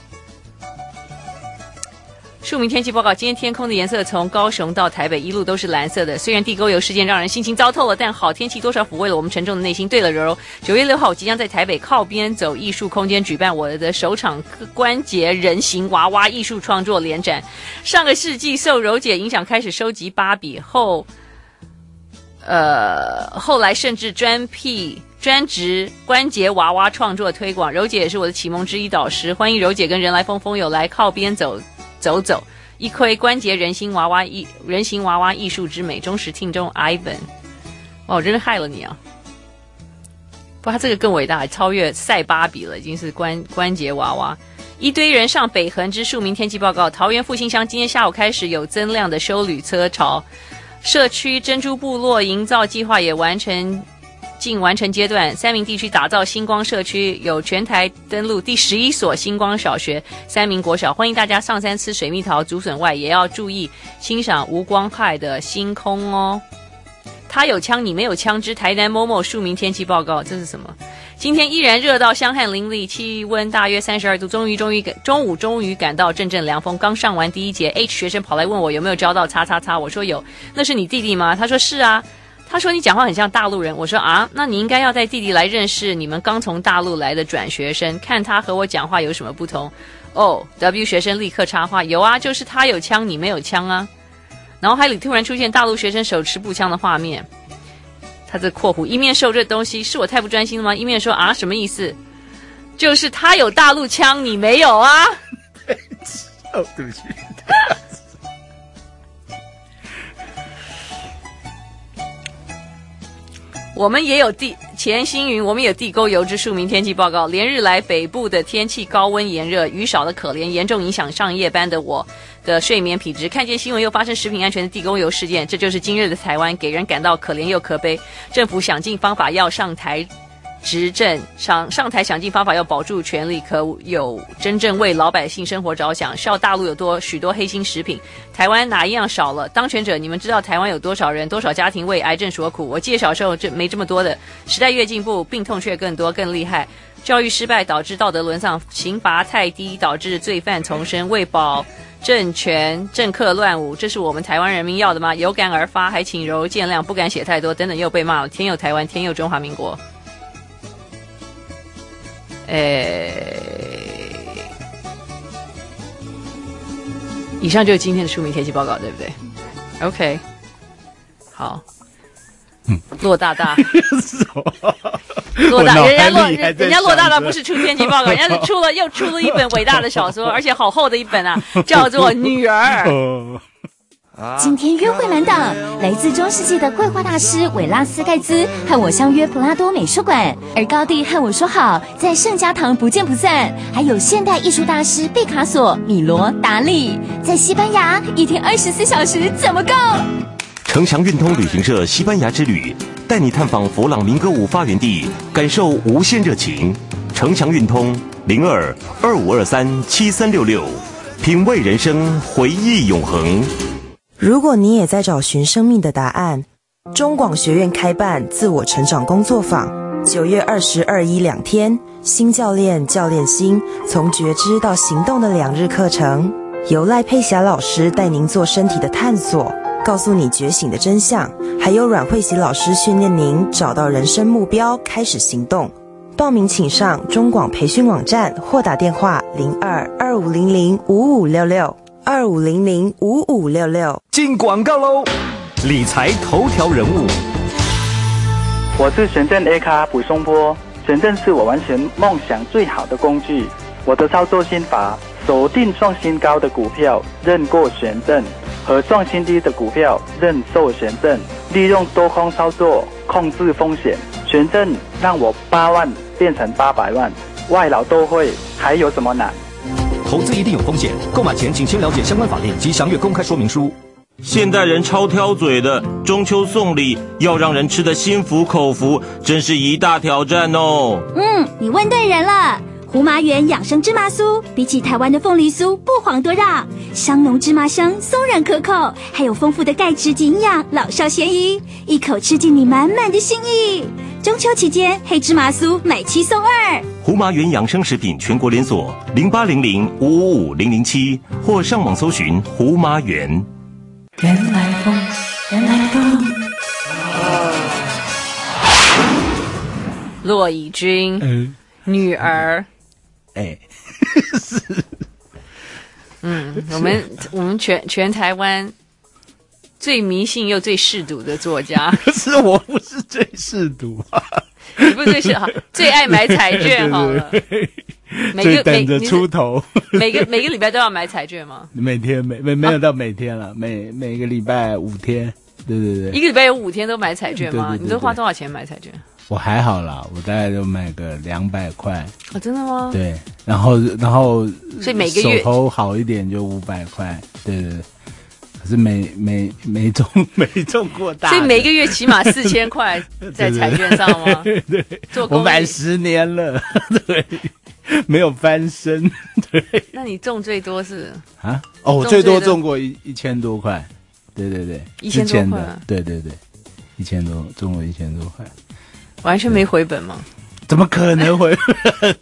Speaker 17: 庶民天气报告，今天天空的颜色从高雄到台北一路都是蓝色的，虽然地沟油事件让人心情糟透了，但好天气多少抚慰了我们沉重的内心。对了，柔柔，九月六号我即将在台北靠边走艺术空间举办我的首场关节人形娃娃艺术创作联展。上个世纪受柔姐影响开始收集芭比后，呃，后来甚至专辟专职关节娃娃创作推广。柔姐也是我的启蒙之一导师，欢迎柔姐跟人来疯疯友来靠边走走走，一窥关节人形娃娃艺人形娃娃艺术之美。忠实听众 Ivan， 哇，我真的害了你啊！不过他这个更伟大，超越赛芭比了，已经是关关节娃娃。一堆人上北横之庶民天气报告，桃园复兴乡今天下午开始有增量的休旅车潮，社区珍珠部落营造计划也完成。近完成阶段，三民地区打造星光社区，有全台登陆第十一所星光小学、三民国小，欢迎大家上山吃水蜜桃、竹笋外，也要注意欣赏无光害的星空哦。他有枪，你没有枪之台南某某庶民天气报告，这是什么？今天依然热到香汗淋漓，气温大约三十二度。终于，终于中午终于感到阵阵凉风。刚上完第一节 ，H 学生跑来问我有没有交到叉叉叉，我说有。那是你弟弟吗？他说是啊。他说你讲话很像大陆人，我说啊，那你应该要带弟弟来认识你们刚从大陆来的转学生，看他和我讲话有什么不同。哦 ，W 学生立刻插话，有啊，就是他有枪，你没有枪啊。脑海里突然出现大陆学生手持步枪的画面。他这括弧一面说这东西是我太不专心了吗？一面说啊，什么意思？就是他有大陆枪，你没有啊？
Speaker 8: 哦，对不起。
Speaker 17: 我们也有地前星云，我们有地沟油之庶民天气报告。连日来北部的天气高温炎热，雨少的可怜，严重影响上夜班的我的睡眠品质。看见新闻又发生食品安全的地沟油事件，这就是今日的台湾，给人感到可怜又可悲。政府想尽方法要上台执政，上上台想尽方法要保住权力，可有真正为老百姓生活着想？笑大陆有多许多黑心食品，台湾哪一样少了？当权者，你们知道台湾有多少人、多少家庭为癌症所苦？我记得小时候这没这么多的，时代越进步，病痛却更多、更厉害。教育失败导致道德沦丧，刑罚太低导致罪犯丛生，为保政权政客乱舞，这是我们台湾人民要的吗？有感而发，还请柔见谅，不敢写太多，等等又被骂了。天佑台湾，天佑中华民国。诶，以上就是今天的庶民天气报告，对不对 ？OK， 好，嗯，骆大大，骆大，人家骆人家骆大大不是出天气报告，人家是出了又出了一本伟大的小说，而且好厚的一本啊，叫做《女儿》。
Speaker 20: 今天约会满档，来自中世纪的绘画大师韦拉斯盖兹和我相约普拉多美术馆，而高第和我说好在圣家堂不见不散。还有现代艺术大师毕卡索、米罗、达利，在西班牙一天二十四小时怎么够？
Speaker 3: 城祥运通旅行社西班牙之旅，带你探访佛朗明哥舞发源地，感受无限热情。城祥运通零二二五二三七三六六，品味人生，回忆永恒。
Speaker 4: 如果你也在找寻生命的答案，中广学院开办自我成长工作坊，九月二十二一两天，新教练教练新从觉知到行动的两日课程，由赖佩霞老师带您做身体的探索，告诉你觉醒的真相，还有阮慧喜老师训练您找到人生目标，开始行动。报名请上中广培训网站或打电话零二二五零零五五六六二五零零五五六六。
Speaker 22: 进广告喽！理财头条人物，
Speaker 24: 我是玄正 A 卡卜松波，玄正是我完成梦想最好的工具。我的操作心法：锁定创新高的股票，认过玄正；和创新低的股票，认售玄正。利用多空操作，控制风险。玄正让我八万变成八百万，外劳都会，还有什么难？
Speaker 22: 投资一定有风险，购买前请先了解相关法令及详阅公开说明书。
Speaker 16: 现代人超挑嘴的，中秋送礼要让人吃得心服口服，真是一大挑战哦。
Speaker 12: 嗯，你问对人了。胡麻园养生芝麻酥，比起台湾的凤梨酥不遑多让，香浓芝麻香，松软可口，还有丰富的钙质及营养，老少咸宜，一口吃进你满满的心意。中秋期间，黑芝麻酥买七送二。
Speaker 3: 胡麻园养生食品全国连锁零八零零五五五零零七，或上网搜寻胡麻园。
Speaker 1: 原来风，原来风。
Speaker 17: 骆以军，
Speaker 8: 嗯，
Speaker 17: 女儿。
Speaker 8: 哎，
Speaker 17: 是，嗯，我们我们全全台湾最迷信又最嗜赌的作家，
Speaker 8: 可是我不是最嗜赌啊，
Speaker 17: 你不是最嗜，最爱买彩券好了，每个
Speaker 8: 等着出头，
Speaker 17: 每个每个礼拜都要买彩券吗？
Speaker 8: 每天每没没有到每天了，啊、每每个礼拜五天，对对对，
Speaker 17: 一个礼拜有五天都买彩券吗？
Speaker 8: 对对对对，
Speaker 17: 你都花多少钱买彩券？
Speaker 8: 我还好啦，我大概就买个两百块。
Speaker 17: 哦，真的吗？
Speaker 8: 对，然后然后，
Speaker 17: 所以每个月
Speaker 8: 手头好一点就五百块，对对对。可是没没没中没中过大，
Speaker 17: 所以每个月起码四千块在彩券上吗？
Speaker 8: 对对对，
Speaker 17: 做公益
Speaker 8: 我买十年了，对，没有翻身，对。
Speaker 17: 那你中最多是
Speaker 8: 啊？哦，我最多中过一一千多块，对对对，
Speaker 17: 一千多块，
Speaker 8: 对对对，一千多中过一千多块。
Speaker 17: 完全没回本吗？
Speaker 8: 怎么可能回本？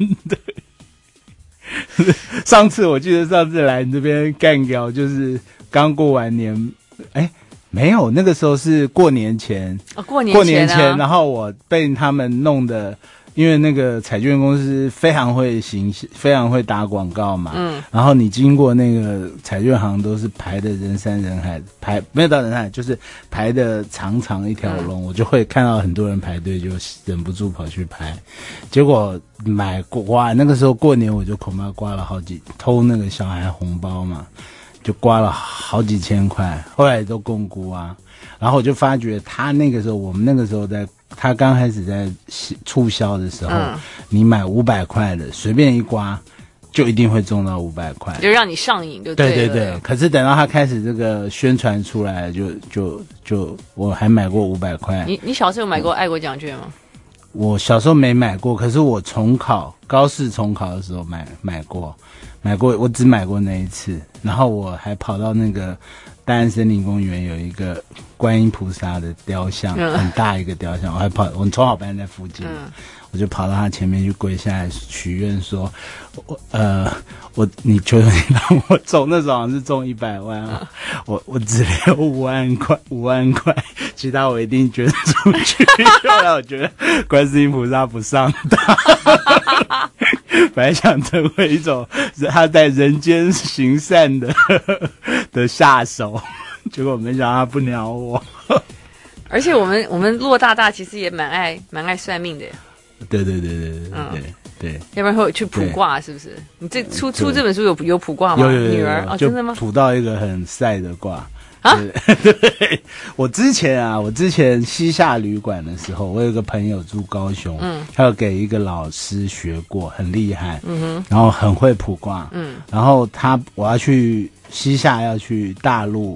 Speaker 8: 对，上次我记得上次来你这边干掉，就是刚过完年，哎，没有，那个时候是过年前，
Speaker 17: 哦，过年前、啊、
Speaker 8: 过年前，然后我被他们弄的。因为那个彩券公司非常会行，非常会打广告嘛，嗯，然后你经过那个彩券行都是排的人山人海，排没有到人海，就是排的长长一条龙，嗯，我就会看到很多人排队，就忍不住跑去排，结果买刮，那个时候过年我就恐怕刮了好几，偷那个小孩红包嘛，就刮了好几千块，后来都共估啊，然后我就发觉他那个时候，我们那个时候在。他刚开始在促销的时候，嗯，你买五百块的，随便一刮，就一定会中到五百块，
Speaker 17: 就让你上瘾，就对了。
Speaker 8: 对对对。可是等到他开始这个宣传出来，就就就，我还买过五百块。
Speaker 17: 你你小时候有买过爱国奖券吗？
Speaker 8: 我小时候没买过，可是我重考高四重考的时候买买过，买过，我只买过那一次。然后我还跑到那个大安森林公园有一个观音菩萨的雕像，嗯，很大一个雕像，我还跑，我重考班在附近，嗯，我就跑到他前面去跪下来许愿说，我呃我你求求你让我中，那时候好像是中一百万啊，嗯，我我只留五万块，五万块，其他我一定捐出去。后来我觉得观世音菩萨不上当。本来想成为一种他在人间行善的的下手，结果没想到他不鸟我。
Speaker 17: 而且我们我们骆大大其实也蛮爱蛮爱算命的。
Speaker 8: 对对对对对对对。要
Speaker 17: 不然会去卜卦，是不是？你这出出这本书有有卜卦吗？
Speaker 8: 有有有有
Speaker 17: 女儿哦，真的吗？
Speaker 8: 卜到一个很晒的卦。啊，对，对，我之前啊，我之前西夏旅馆的时候，我有个朋友住高雄，嗯，他有给一个老师学过，很厉害，嗯哼，然后很会卜卦，嗯，然后他我要去西夏要去大陆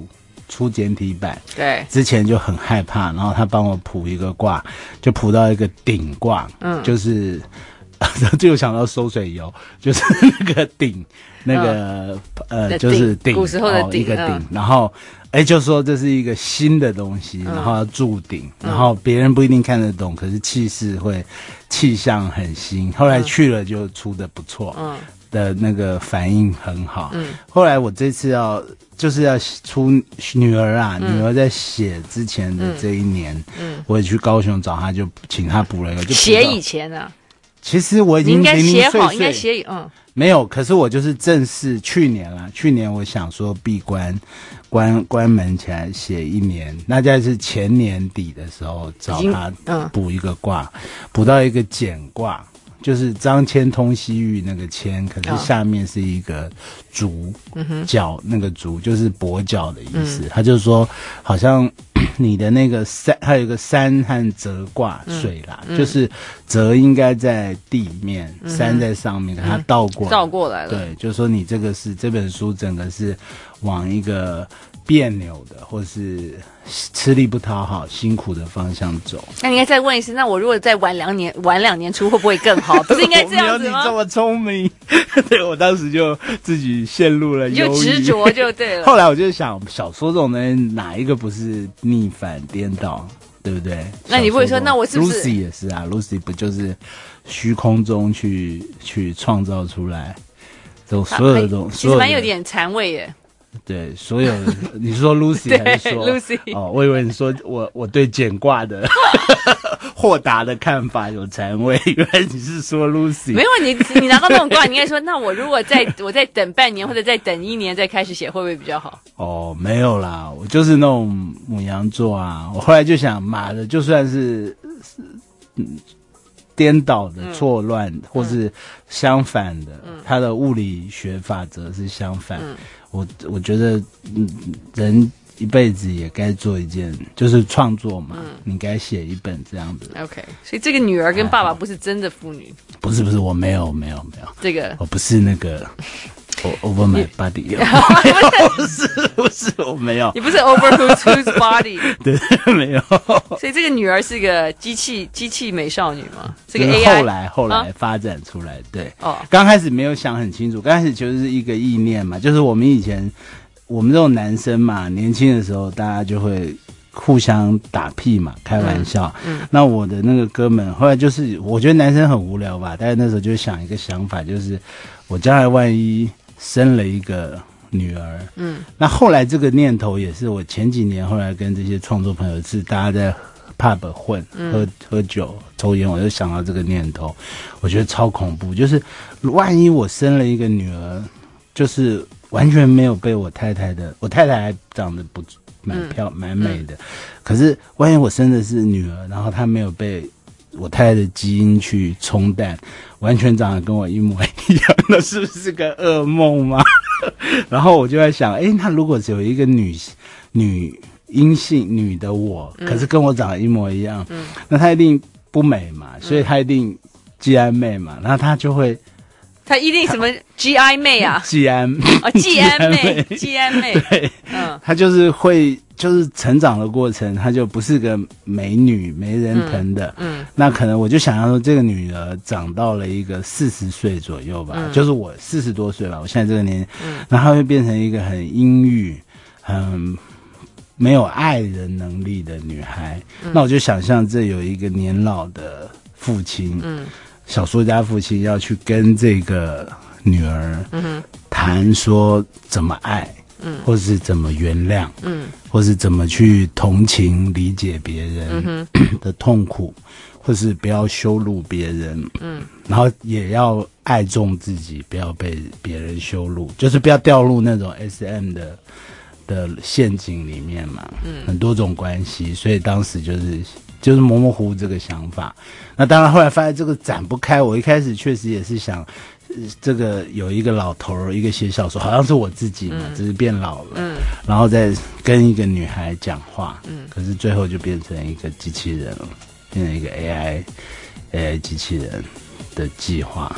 Speaker 8: 出简体版，
Speaker 17: 对，
Speaker 8: 之前就很害怕，然后他帮我卜一个卦，就卜到一个鼎卦，嗯，就是就想到收水油，就是那个鼎，那个、嗯、呃就是鼎，
Speaker 17: 古时候的鼎、
Speaker 8: 哦、一个鼎，
Speaker 17: 嗯、
Speaker 8: 然后哎就说这是一个新的东西，然后要铸鼎，嗯、然后别人不一定看得懂，可是气势会气象很新，后来去了就出得不错，嗯。的那个反应很好，嗯，后来我这次要就是要出女儿啊，嗯、女儿在写之前的这一年，嗯，我也去高雄找她，就请她补了一个，就
Speaker 17: 写以前啊，
Speaker 8: 其实我已经
Speaker 17: 零零碎碎，你应该写好，
Speaker 8: 应
Speaker 17: 该写嗯，
Speaker 8: 没有，可是我就是正式去年啦，去年我想说闭关关关门起来写一年，那在是前年底的时候找她补一个卦，补、嗯、到一个简卦。就是张骞通西域那个骞，可是下面是一个足脚，那个足就是跛脚的意思。嗯、他就说，好像你的那个山，还有一个山和泽卦水啦，嗯、就是泽应该在地面，嗯、山在上面，可它倒过来，
Speaker 17: 倒过来了。
Speaker 8: 对，就是说你这个是这本书整个是往一个别扭的，或是吃力不讨好、辛苦的方向走。
Speaker 17: 那你应该再问一次，那我如果再晚两年、晚两年出，会不会更好？不是应该这样子吗？
Speaker 8: 我没有你这么聪明，对，我当时就自己陷入了忧郁，
Speaker 17: 就执着就对了。
Speaker 8: 后来我就想，小说这种东西哪一个不是逆反颠倒，对不对？
Speaker 17: 那你不会说，那我是不是
Speaker 8: Lucy 也是啊 ？Lucy 不就是虚空中去去创造出来，这种所有的东西，
Speaker 17: 其实蛮有点禅味耶。
Speaker 8: 对，所有的你是说 Lucy 还是说
Speaker 17: Lucy？
Speaker 8: 哦，我以为你说我我对简卦的豁达的看法有禅味，原来你是说 Lucy。
Speaker 17: 没有，你你拿到那种卦，你应该说，那我如果再我再等半年或者再等一年再开始写，会不会比较好？
Speaker 8: 哦，没有啦，我就是那种牡羊座啊。我后来就想，妈的，就算是嗯。颠倒的、错乱、嗯、或是相反的，嗯、它的物理学法则是相反。嗯、我我觉得，嗯，人一辈子也该做一件，就是创作嘛。嗯、你该写一本这样子。
Speaker 17: OK， 所以这个女儿跟爸爸不是真的父女。
Speaker 8: 不是不是，我没有没有没有。
Speaker 17: 这个
Speaker 8: 我不是那个。over my body， 不是不是我没有，
Speaker 17: 你不是 over who's whose body，
Speaker 8: 对，没有。
Speaker 17: 所以这个女儿是个机器机器美少女吗？这个 A I
Speaker 8: 后来后来发展出来，对。哦，刚开始没有想很清楚，刚开始就是一个意念嘛，就是我们以前我们这种男生嘛，年轻的时候大家就会互相打屁嘛，开玩笑。嗯，嗯那我的那个哥们后来就是，我觉得男生很无聊吧，但是那时候就想一个想法，就是我将来万一生了一个女儿，嗯，那后来这个念头也是我前几年后来跟这些创作朋友是大家在 pub 混，嗯、喝喝酒抽烟，我就想到这个念头，我觉得超恐怖，就是万一我生了一个女儿，就是完全没有被我太太的，我太太还长得不蛮漂蛮美的，嗯、可是万一我生的是女儿，然后她没有被我太太的基因去冲淡，完全长得跟我一模一样，那是不是个噩梦吗？然后我就在想，诶，那如果只有一个女女阴性女的我，可是跟我长得一模一样，嗯、那她一定不美嘛，所以她一定G I 妹嘛，然后她就会。
Speaker 17: 他一定什么 G I 妹啊
Speaker 8: ？G I
Speaker 17: 哦 ，G I 妹 ，G I 妹，
Speaker 8: 对，嗯，他就是会，就是成长的过程，他就不是个美女，没人疼的，嗯，嗯那可能我就想象说，这个女儿长到了一个四十岁左右吧，嗯、就是我四十多岁吧，我现在这个年纪，嗯，然后她会变成一个很阴郁、很没有爱人能力的女孩，嗯、那我就想象这有一个年老的父亲，嗯。小说家父亲要去跟这个女儿谈说怎么爱，嗯，或是怎么原谅，嗯，或是怎么去同情理解别人的痛苦，或是不要羞辱别人，嗯，然后也要爱重自己，不要被别人羞辱，就是不要掉入那种 S M 的的陷阱里面嘛，嗯，很多种关系，所以当时就是就是模模糊糊这个想法。那当然后来发现这个展不开，我一开始确实也是想，呃、这个有一个老头儿，一个写小说，好像是我自己嘛，嗯、只是变老了，嗯，然后再跟一个女孩讲话，嗯，可是最后就变成一个机器人了，变成一个 A I A I 机器人的计划。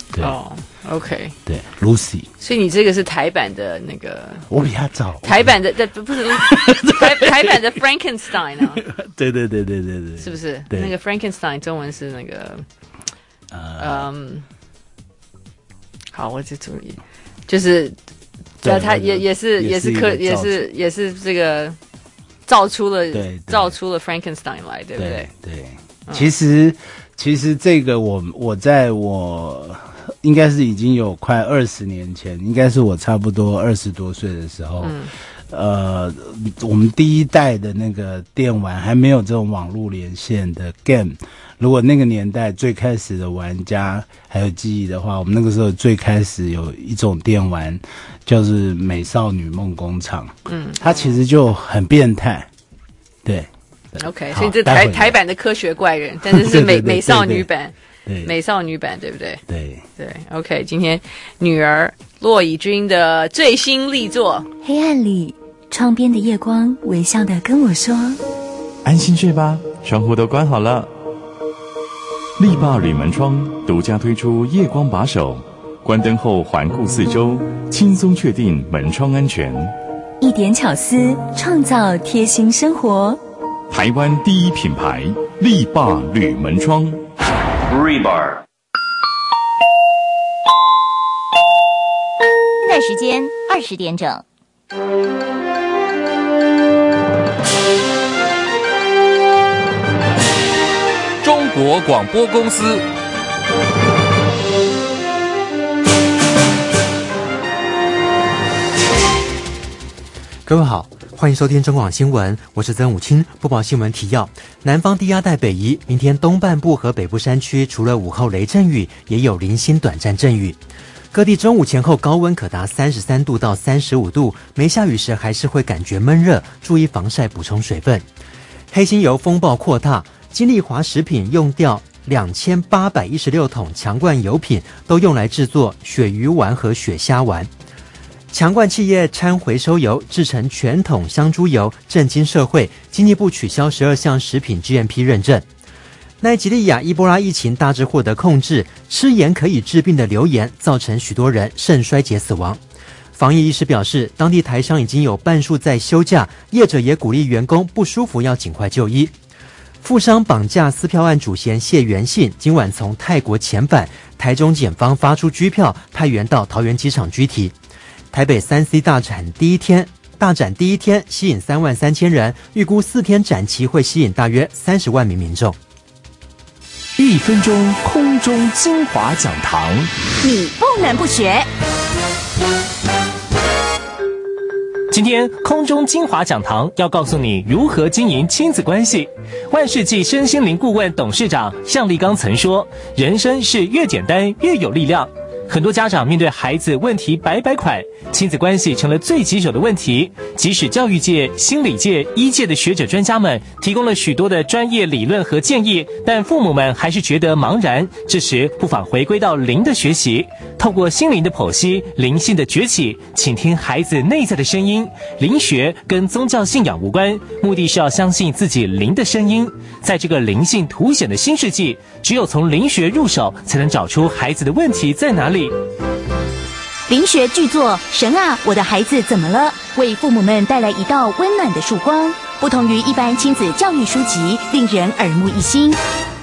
Speaker 8: 对
Speaker 17: 哦 ，OK，
Speaker 8: 对 ，Lucy。
Speaker 17: 所以你这个是台版的那个，
Speaker 8: 我比他早。
Speaker 17: 台版的，不不是台台版的 Frankenstein 啊。
Speaker 8: 对对对对对对，
Speaker 17: 是不是？
Speaker 8: 对，
Speaker 17: 那个 Frankenstein 中文是那个，呃、嗯，好，我就注意，就是，对，他也也是也是科也是也是这个造出了造出了 Frankenstein 来，对不对？
Speaker 8: 对，对嗯、其实其实这个我我在我。应该是已经有快二十年前，应该是我差不多二十多岁的时候，嗯、呃，我们第一代的那个电玩还没有这种网络连线的 game。如果那个年代最开始的玩家还有记忆的话，我们那个时候最开始有一种电玩，就是《美少女梦工厂》。嗯，它其实就很变态，对。
Speaker 17: OK， 所以这台台版的科学怪人，但是是美美少女版。对美少女版对不对？
Speaker 8: 对
Speaker 17: 对 ，OK， 今天女儿骆以军的最新力作
Speaker 13: 《黑暗里，窗边的夜光微笑地跟我说：
Speaker 6: 安心睡吧，窗户都关好了。力霸铝门窗独家推出夜光把手，关灯后环顾四周，轻松确定门窗安全。
Speaker 13: 一点巧思，创造贴心生活。
Speaker 6: 台湾第一品牌力霸铝门窗。
Speaker 5: Rebar。现在时间二十点整。
Speaker 15: 中国广播公司。
Speaker 7: 各位好，欢迎收听中广新闻，我是曾武清，播报新闻提要。南方低压带北移，明天东半部和北部山区除了午后雷阵雨，也有零星短暂阵雨。各地中午前后高温可达三十三度到三十五度，没下雨时还是会感觉闷热，注意防晒补充水分。黑心油风暴扩大，金利华食品用掉两千八百一十六桶强冠油品，都用来制作鳕鱼丸和鳕虾丸。强冠企业掺回收油制成全桶香猪油，震惊社会。经济部取消十二项食品 G M P 认证。奈及利亚伊波拉疫情大致获得控制，吃盐可以治病的流言造成许多人肾衰竭死亡。防疫医师表示，当地台商已经有半数在休假，业者也鼓励员工不舒服要尽快就医。富商绑架撕票案主嫌谢元信今晚从泰国遣返，台中检方发出拘票，派员到桃园机场拘提。台北三 C 大展第一天，大展第一天吸引三万三千人，预估四天展期会吸引大约三十万名民众。
Speaker 11: 一分钟空中精华讲堂，
Speaker 5: 你不能不学。
Speaker 11: 今天空中精华讲堂要告诉你如何经营亲子关系。万世纪身心灵顾问董事长向立刚曾说，人生是越简单越有力量。很多家长面对孩子问题百百款，亲子关系成了最棘手的问题。即使教育界、心理界、医界的学者专家们提供了许多的专业理论和建议，但父母们还是觉得茫然。这时不妨回归到灵的学习，透过心灵的剖析、灵性的崛起，倾听孩子内在的声音。灵学跟宗教信仰无关，目的是要相信自己灵的声音。在这个灵性凸显的新世纪，只有从灵学入手，才能找出孩子的问题在哪里。
Speaker 5: 灵学巨作《神啊，我的孩子怎么了》为父母们带来一道温暖的曙光。不同于一般亲子教育书籍，令人耳目一新。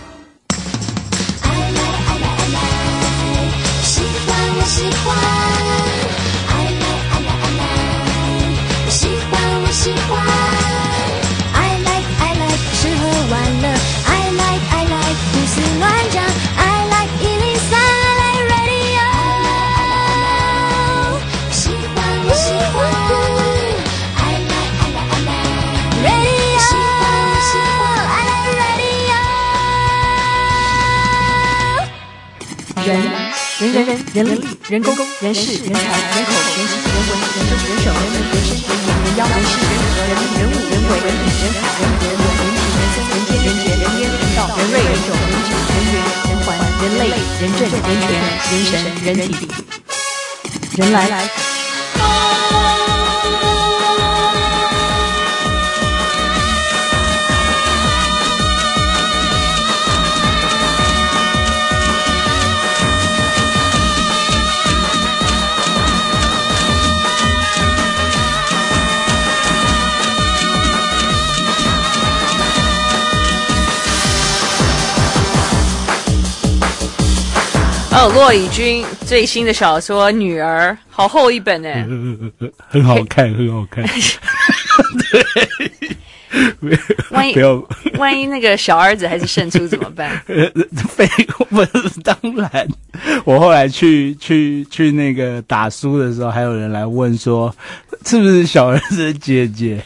Speaker 23: 喜欢我喜欢，爱来爱来爱来，喜欢我喜欢，爱来爱来吃喝玩乐，爱来爱来胡思乱想，爱来一零三，爱来 radio， 喜欢我喜欢，爱来爱来爱来 radio， 喜欢我喜欢，爱来
Speaker 1: radio。人人人人人力人工人事人才人口人情人文人政人手人民人生人言人妖人事人和人力人物人为人理人海人和人人情人生人天人杰人烟人道人瑞人种人质人缘人环人类人政人权人神人体人来。
Speaker 17: 还有骆以军最新的小说《女儿》，好厚一本哎，
Speaker 8: 很好看，很好看。对，
Speaker 17: 万一万一那个小儿子还是胜出怎么办？
Speaker 8: 废话，当然。我后来去去去那个打书的时候，还有人来问说，是不是小儿子的姐姐？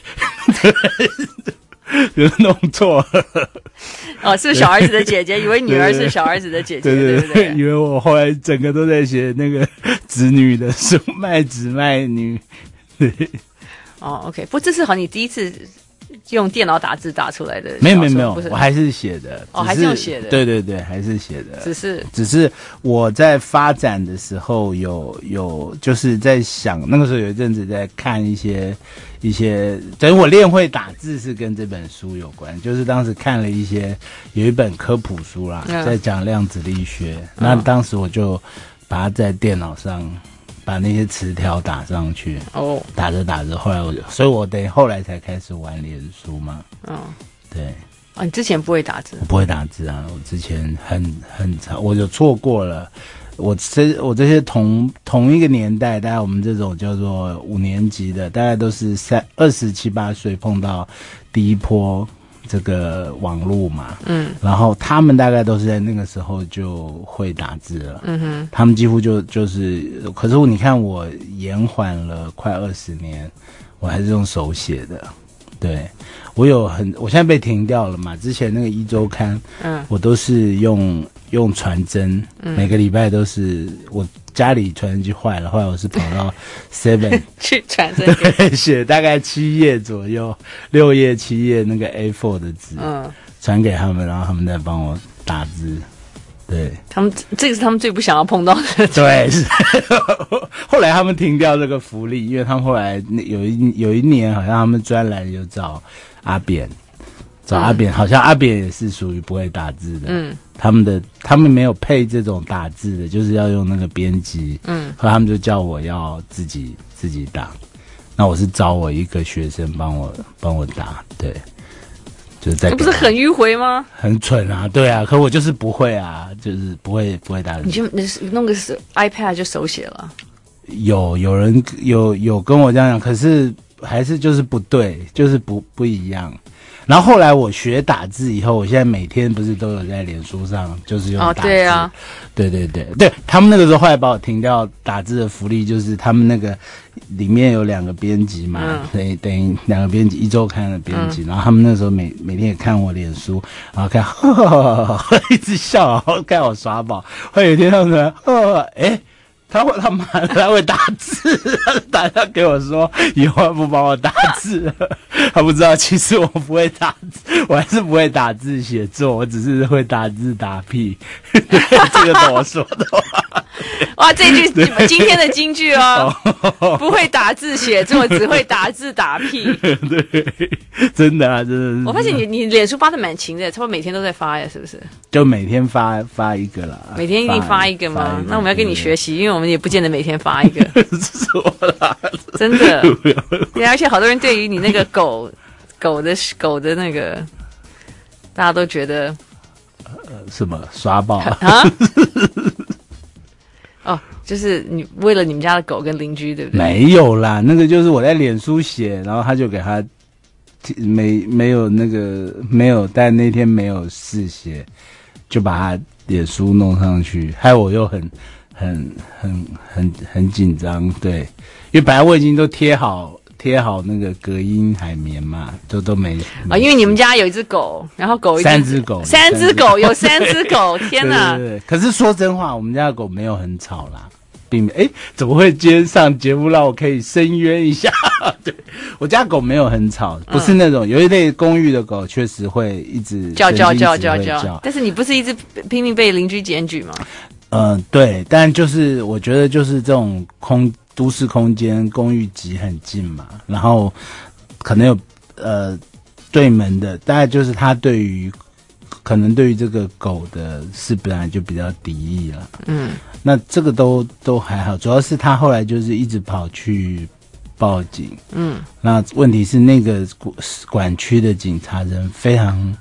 Speaker 8: 就弄错了。
Speaker 17: 哦，是小儿子的姐姐，以为女儿是小儿子的姐姐，
Speaker 8: 对对
Speaker 17: 对, 对, 对, 对，
Speaker 8: 以为我后来整个都在写那个子女的书，卖子卖女。对。
Speaker 17: 哦 ，OK， 不，这是好，你第一次用电脑打字打出来的？
Speaker 8: 没有没有没有，我还是写的。
Speaker 17: 哦，还是用写的。
Speaker 8: 对对对，还是写的。
Speaker 17: 只是
Speaker 8: 只是我在发展的时候有有就是在想，那个时候有一阵子在看一些一些，等于我练会打字是跟这本书有关，就是当时看了一些有一本科普书啦，嗯、在讲量子力学，嗯、那当时我就把它在电脑上。把那些词条打上去哦，打着打着，后来我就，所以我得后来才开始玩脸书嘛。嗯，对。
Speaker 17: 啊，你之前不会打字？
Speaker 8: 我不会打字啊，我之前很很长，我就错过了。我这我这些同同一个年代，大概我们这种叫做五年级的，大概都是三二十七八岁碰到第一波。这个网络嘛，嗯，然后他们大概都是在那个时候就会打字了，嗯哼，他们几乎就就是，可是你看我延缓了快二十年，我还是用手写的，对，我有很，我现在被停掉了嘛，之前那个一周刊，嗯，我都是用用传真，嗯、每个礼拜都是我。家里传真机坏了，后来我是跑到 Seven
Speaker 17: 去传真，
Speaker 8: 对，写大概七页左右，六页七页那个 A 四 的纸，嗯，传给他们，然后他们再帮我打字。对，
Speaker 17: 他们这个是他们最不想要碰到的。
Speaker 8: 对，是。后来他们停掉这个福利，因为他们后来有一有一年，好像他们专栏有找阿扁。找阿扁、嗯，好像阿扁也是属于不会打字的。嗯，他们的他们没有配这种打字的，就是要用那个编辑。嗯，后来他们就叫我要自己自己打。那我是找我一个学生帮我帮我打，对，就是在。
Speaker 17: 不是很迂回吗？
Speaker 8: 很蠢啊，对啊，可我就是不会啊，就是不会不会打字。
Speaker 17: 你就弄个 iPad 就手写了。
Speaker 8: 有有人有有跟我这样讲，可是还是就是不对，就是不不一样。然后后来我学打字以后，我现在每天不是都有在脸书上，就是用打字。哦，
Speaker 17: 对啊，
Speaker 8: 对对对对，他们那个时候后来把我停掉打字的福利，就是他们那个里面有两个编辑嘛，嗯、等于等于两个编辑，一周刊的编辑、嗯，然后他们那时候每每天也看我脸书，然后看，呵呵呵呵一直笑，然后看我耍宝。后来有一天他们说，哦，哎。他会他妈的他会打字，他打他给我说以后不帮我打字了，他不知道其实我不会打字，我还是不会打字写作，我只是会打字打屁，这个怎么说的话？
Speaker 17: 哇，这句今天的金句哦，不会打字写作，只会打字打屁。
Speaker 8: 对，真的啊，真的是。
Speaker 17: 我发现你你脸书发的蛮勤的，差不多每天都在发呀，是不是？
Speaker 8: 就每天发发一个啦。
Speaker 17: 每天一定发一个吗？那我们要跟你学习，因为我们也不见得每天发一个。
Speaker 8: 说啦，
Speaker 17: 真的。对，而且好多人对于你那个狗狗的狗的那个，大家都觉得
Speaker 8: 呃什么刷爆
Speaker 17: 啊？哦，就是你为了你们家的狗跟邻居，对不对？
Speaker 8: 没有啦，那个就是我在脸书写，然后他就给他没没有那个没有，但那天没有试写，就把他脸书弄上去，害我又很很很很很紧张，对，因为本来我已经都贴好。贴好那个隔音海绵嘛，都都没
Speaker 17: 啊、哦，因为你们家有一只狗，然后狗
Speaker 8: 三只狗，
Speaker 17: 三只狗有三只狗，天哪！
Speaker 8: 对对对，可是说真话，我们家的狗没有很吵啦，并没哎，怎么会今天上节目让我可以申冤一下？对，我家狗没有很吵，不是那种、嗯、有一类公寓的狗确实会一直
Speaker 17: 叫叫叫叫叫，但是你不是一直拼命被邻居检举吗？
Speaker 8: 嗯、呃，对，但就是我觉得就是这种空。都市空间公寓挤很近嘛，然后可能有呃对门的，大概就是他对于可能对于这个狗的事本来就比较敌意了，嗯，那这个都都还好，主要是他后来就是一直跑去报警，嗯，那问题是那个管区的警察人非常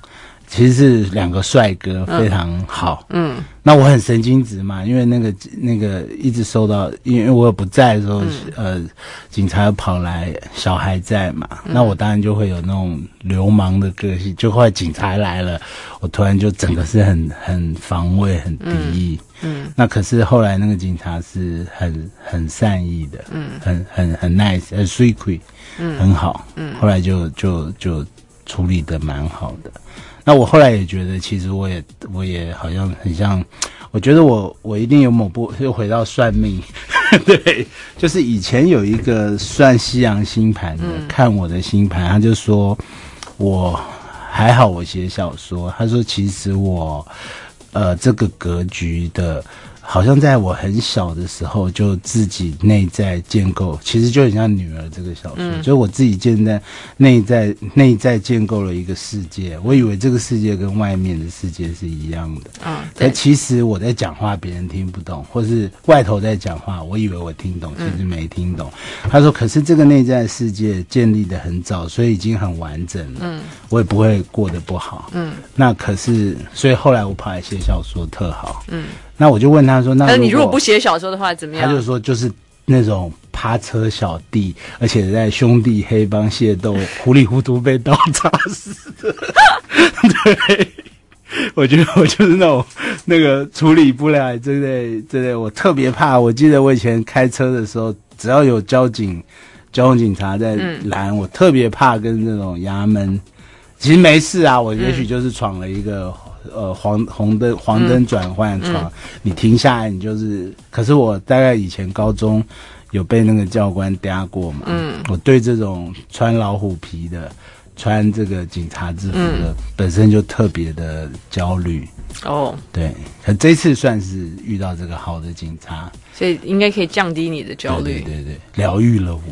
Speaker 8: 其实是两个帅哥，非常好。
Speaker 17: 嗯，
Speaker 8: 那我很神经质嘛，因为那个那个一直收到，因为我不在的时候，嗯、呃，警察跑来，小孩在嘛，嗯、那我当然就会有那种流氓的个性。就后来警察来了，我突然就整个是很很防卫、很敌意。嗯，嗯那可是后来那个警察是很很善意的，嗯，很很很 nice， 很 sweet， 嗯，很好。嗯，后来就就就处理得蛮好的。那我后来也觉得，其实我也我也好像很像，我觉得我我一定有某部又回到算命，对，就是以前有一个算西洋星盘的，嗯、看我的星盘，他就说我还好，我写小说，他说其实我呃这个格局的。好像在我很小的时候就自己内在建构，其实就很像女儿这个小说，嗯、就是我自己建在内在内在建构了一个世界。我以为这个世界跟外面的世界是一样的，嗯，但其实我在讲话别人听不懂，或是外头在讲话，我以为我听懂，其实没听懂。嗯、他说，可是这个内在世界建立的很早，所以已经很完整了，嗯，我也不会过得不好，嗯，那可是，所以后来我跑来写小说特好，嗯。那我就问他说：“那
Speaker 17: 可是你如果不写小说的话，怎么样？”
Speaker 8: 他就说：“就是那种趴车小弟，而且在兄弟黑帮械斗，糊里糊涂被刀插死的。”对，我觉得我就是那种那个处理不了，真的真的，我特别怕。我记得我以前开车的时候，只要有交警、交通警察在拦，嗯、我特别怕跟那种衙门。其实没事啊，我也许就是闯了一个。嗯呃，黄红灯黄灯转换闯，嗯、你停下来，你就是。可是我大概以前高中有被那个教官嗲过嘛，嗯，我对这种穿老虎皮的、穿这个警察制服的，嗯、本身就特别的焦虑。哦，对，可这次算是遇到这个好的警察，
Speaker 17: 所以应该可以降低你的焦虑。
Speaker 8: 对对对，疗愈了我。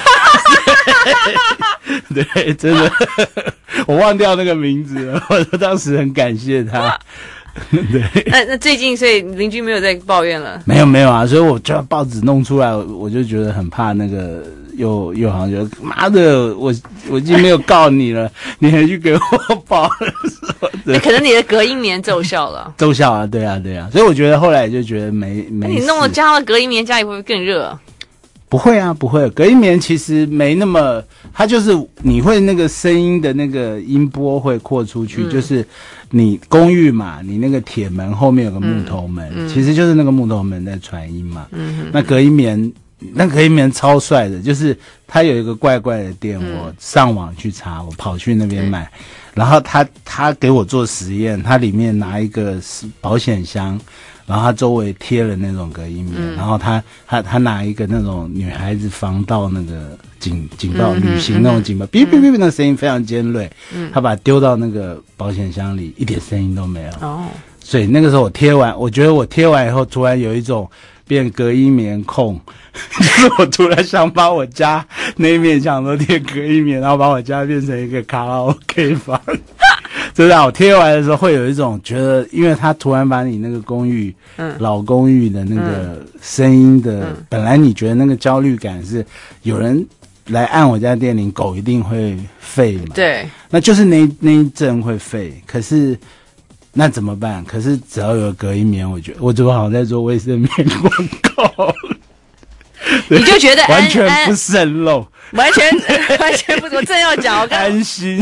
Speaker 8: 对，真的，我忘掉那个名字了。我当时很感谢他。对，
Speaker 17: 那那最近，所以邻居没有在抱怨了？
Speaker 8: 没有没有啊，所以我就要报纸弄出来，我就觉得很怕那个，又又好像觉得妈的，我我已经没有告你了，你还去给我报了，
Speaker 17: 那可能你的隔音棉奏效了。
Speaker 8: 奏效啊，对啊对啊，所以我觉得后来就觉得没没。
Speaker 17: 那你弄了加了隔音棉，家里会不会更热？
Speaker 8: 不会啊，不会。隔音棉其实没那么，它就是你会那个声音的那个音波会扩出去，嗯、就是你公寓嘛，你那个铁门后面有个木头门，嗯嗯、其实就是那个木头门在传音嘛。嗯哼哼那隔音棉，那隔音棉超帅的，就是它有一个怪怪的店，嗯、我上网去查，我跑去那边买，嗯、然后他他给我做实验，他里面拿一个保险箱。然后他周围贴了那种隔音棉，嗯、然后他他他拿一个那种女孩子防盗那个警警报、嗯、旅行那种警报，哔哔哔哔，那个声音非常尖锐。嗯，他把它丢到那个保险箱里，一点声音都没有。哦，所以那个时候我贴完，我觉得我贴完以后，突然有一种变隔音棉控，就是我突然想把我家那一面墙都贴隔音棉，然后把我家变成一个卡拉 OK 房。真的、啊，我贴完的时候会有一种觉得，因为他突然把你那个公寓，嗯，老公寓的那个声音的，嗯、本来你觉得那个焦虑感是有人来按我家电铃，狗一定会吠嘛，
Speaker 17: 对，
Speaker 8: 那就是那那一阵会吠，可是那怎么办？可是只要有隔音棉，我觉得我怎么好像在做卫生棉广告，
Speaker 17: 你就觉得
Speaker 8: 完全不渗漏，
Speaker 17: 完全完全不，我正要讲，我刚
Speaker 8: 安心。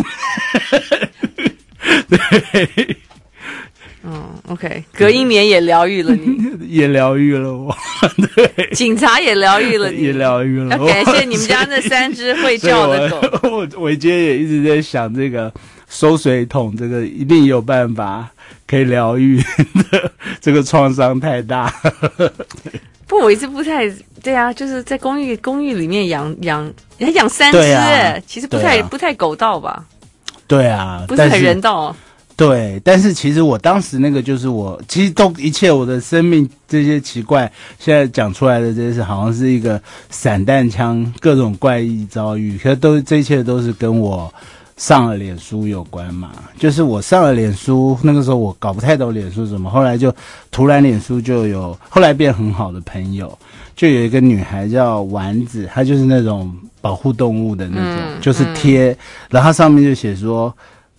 Speaker 8: 对，
Speaker 17: 嗯 ，OK， 隔音棉也疗愈了你，
Speaker 8: 也疗愈了我，对，
Speaker 17: 警察也疗愈了你，
Speaker 8: 也疗愈了我。
Speaker 17: 要感谢你们家那三只会叫的狗。
Speaker 8: 我我我今天也一直在想，这个收水桶，这个一定有办法可以疗愈的，这个创伤太大。
Speaker 17: 不，我一直不太对啊，就是在公寓公寓里面养养，还养三只，哎、啊，其实不太、啊、不太狗道吧。
Speaker 8: 对啊，
Speaker 17: 不是很人道、啊。
Speaker 8: 对，但是其实我当时那个就是我，其实都一切我的生命这些奇怪，现在讲出来的这些事，好像是一个散弹枪，各种怪异遭遇，可是都这一切都是跟我上了脸书有关嘛。就是我上了脸书，那个时候我搞不太懂脸书什么，后来就突然脸书就有，后来变很好的朋友，就有一个女孩叫丸子，她就是那种保护动物的那种，嗯、就是贴，嗯、然后上面就写说，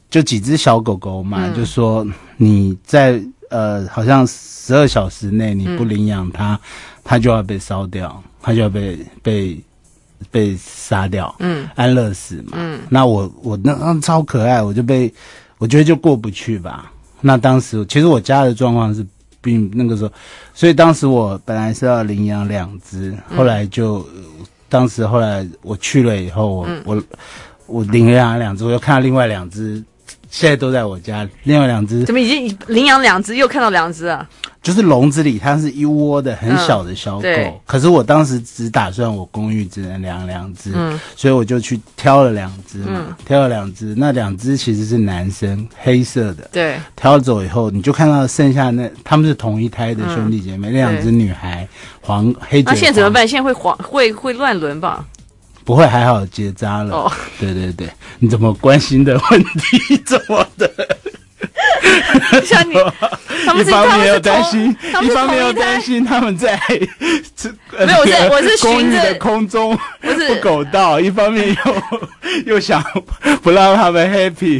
Speaker 8: 就几只小狗狗嘛，
Speaker 17: 嗯
Speaker 8: 就说你在呃好像十二小时内你不领养它，嗯、它就要被烧掉，它就要被被被杀掉，嗯，安乐死嘛，嗯，那我我那那超可爱，我就被我觉得就过不去吧。那当时其实我家的状况是并那个时候，所以当时我本来是要领养两只，后来就、嗯、当时后来我去了以后，我、嗯、我我领养两只，我又看到另外两只，现在都在我家，另外两只
Speaker 17: 怎么已经领养两只，又看到两只啊？
Speaker 8: 就是笼子里它是一窝的很小的小狗，嗯、可是我当时只打算我公寓只能养两只，嗯，所以我就去挑了两只嘛，嗯、挑了两只，那两只其实是男生，黑色的，
Speaker 17: 对，
Speaker 8: 挑走以后，你就看到剩下那他们是同一胎的兄弟姐妹，嗯、那两只女孩黄黑嘴黄。
Speaker 17: 那现在怎么办？现在会黄会会乱伦吧？
Speaker 8: 不会，还好结扎了。哦，对对对，你怎么关心的问题这么的？
Speaker 17: 像你，他们
Speaker 8: 一方面又担心，一方面又担心他们在
Speaker 17: 没有，我是我是
Speaker 8: 公寓的空中
Speaker 17: 不是
Speaker 8: 不狗道，一方面又又想不让他们 happy。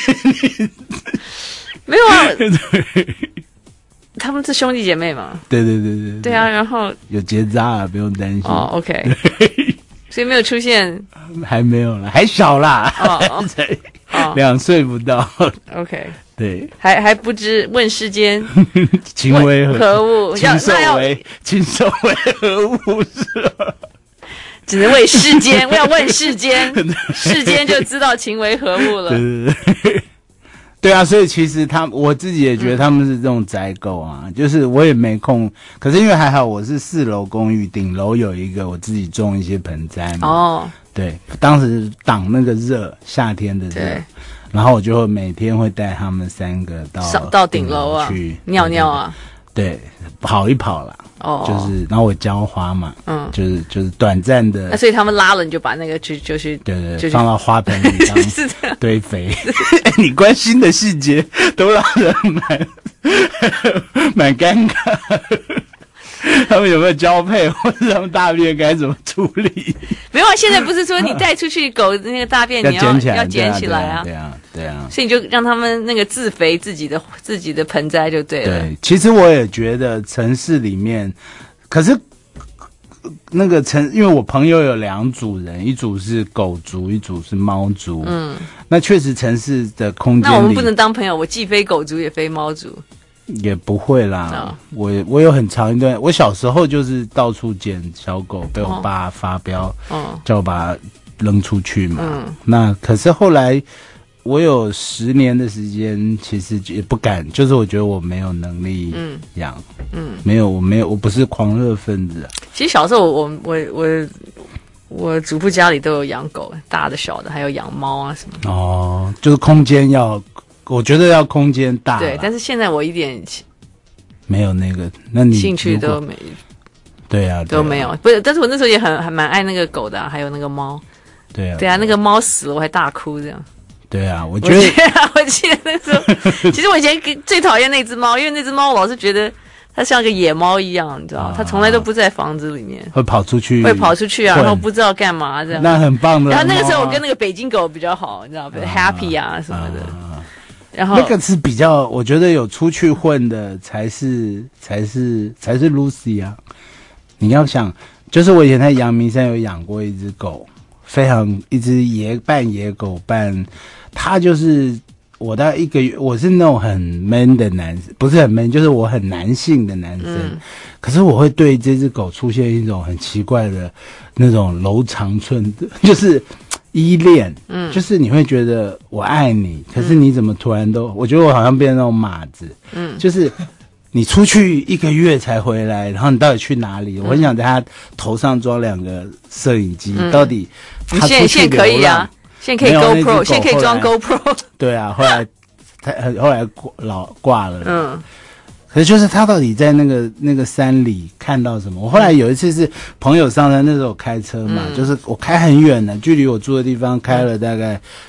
Speaker 17: 没有啊，他们是兄弟姐妹嘛？
Speaker 8: 对对对对
Speaker 17: 对啊，然后
Speaker 8: 有结扎啊，不用担心。
Speaker 17: 哦 ，OK， 所以没有出现，
Speaker 8: 还没有啦，还小啦，
Speaker 17: 哦，
Speaker 8: 哦两岁不到。
Speaker 17: OK。
Speaker 8: 对，
Speaker 17: 还还不知问世间
Speaker 8: 情为
Speaker 17: 何物，
Speaker 8: 禽兽为禽兽为何物是吧？
Speaker 17: 只能为世间，我要问世间，世间就知道情为何物了。
Speaker 8: 对对对，对啊，所以其实他我自己也觉得他们是这种宅狗啊，嗯、就是我也没空，可是因为还好我是四楼公寓，顶楼有一个我自己种一些盆栽嘛。哦，对，当时挡那个热，夏天的热。然后我就每天会带他们三个到
Speaker 17: 到顶楼啊
Speaker 8: 去
Speaker 17: 尿尿啊，
Speaker 8: 对，跑一跑啦。哦，就是然后我浇花嘛，嗯，就是就是短暂的。
Speaker 17: 那所以他们拉了，你就把那个就就去
Speaker 8: 对对，就放到花盆里当堆肥。你关心的细节都让人蛮蛮尴尬。他们有没有交配，或者他们大便该怎么处理？
Speaker 17: 没有啊，现在不是说你带出去狗那个大便你要
Speaker 8: 捡起来，
Speaker 17: 要捡起来啊，
Speaker 8: 对啊，对啊，
Speaker 17: 所以你就让他们那个自肥自己的自己的盆栽就对了。
Speaker 8: 对，其实我也觉得城市里面，可是那个城，因为我朋友有两组人，一组是狗族，一组是猫族。嗯，那确实城市的空间里，
Speaker 17: 那我们不能当朋友，我既非狗族也非猫族。
Speaker 8: 也不会啦，我我有很长一段，我小时候就是到处捡小狗，被我爸发飙，哦、叫我把它扔出去嘛。嗯、那可是后来我有十年的时间，其实也不敢，就是我觉得我没有能力养，嗯，嗯没有，我没有，我不是狂热分子、啊。
Speaker 17: 其实小时候我我我我祖父家里都有养狗，大的小的，还有养猫啊什么的。
Speaker 8: 哦，就是空间要。我觉得要空间大，
Speaker 17: 对，但是现在我一点
Speaker 8: 没有那个，那你
Speaker 17: 兴趣都没，
Speaker 8: 对啊，
Speaker 17: 都没有。不是，但是我那时候也很还蛮爱那个狗的、啊，还有那个猫，
Speaker 8: 对啊，
Speaker 17: 对啊，那个猫死了我还大哭这样。
Speaker 8: 对啊，我觉得，
Speaker 17: 我记得那时候，其实我以前最讨厌那只猫，因为那只猫我老是觉得它像个野猫一样，你知道，它从来都不在房子里面，
Speaker 8: 会跑出去，
Speaker 17: 会跑出去啊，然后不知道干嘛这样。
Speaker 8: 那很棒的。
Speaker 17: 然后那个时候我跟那个北京狗比较好，你知道，比如 Happy 啊什么的。然后
Speaker 8: 那个是比较，我觉得有出去混的才是才是才是 Lucy 啊！你要想，就是我以前在阳明山有养过一只狗，非常一只野半野狗半，它就是我大概一个月，我是那种很 man 的男生，不是很 man， 就是我很男性的男生，嗯、可是我会对这只狗出现一种很奇怪的那种柔肠寸的，就是依恋，嗯，就是你会觉得我爱你，可是你怎么突然都，嗯、我觉得我好像变成那种马子，嗯，就是你出去一个月才回来，然后你到底去哪里？嗯、我很想在他头上装两个摄影机，嗯、到底他出去流浪，现在可以啊，
Speaker 17: 现在可以 GoPro， 现在可以装 GoPro，
Speaker 8: 对啊，后来他后来老挂了，嗯。可是就是他到底在那个那个山里看到什么？我后来有一次是朋友上山，那时候我开车嘛，嗯、就是我开很远的，距离我住的地方开了大概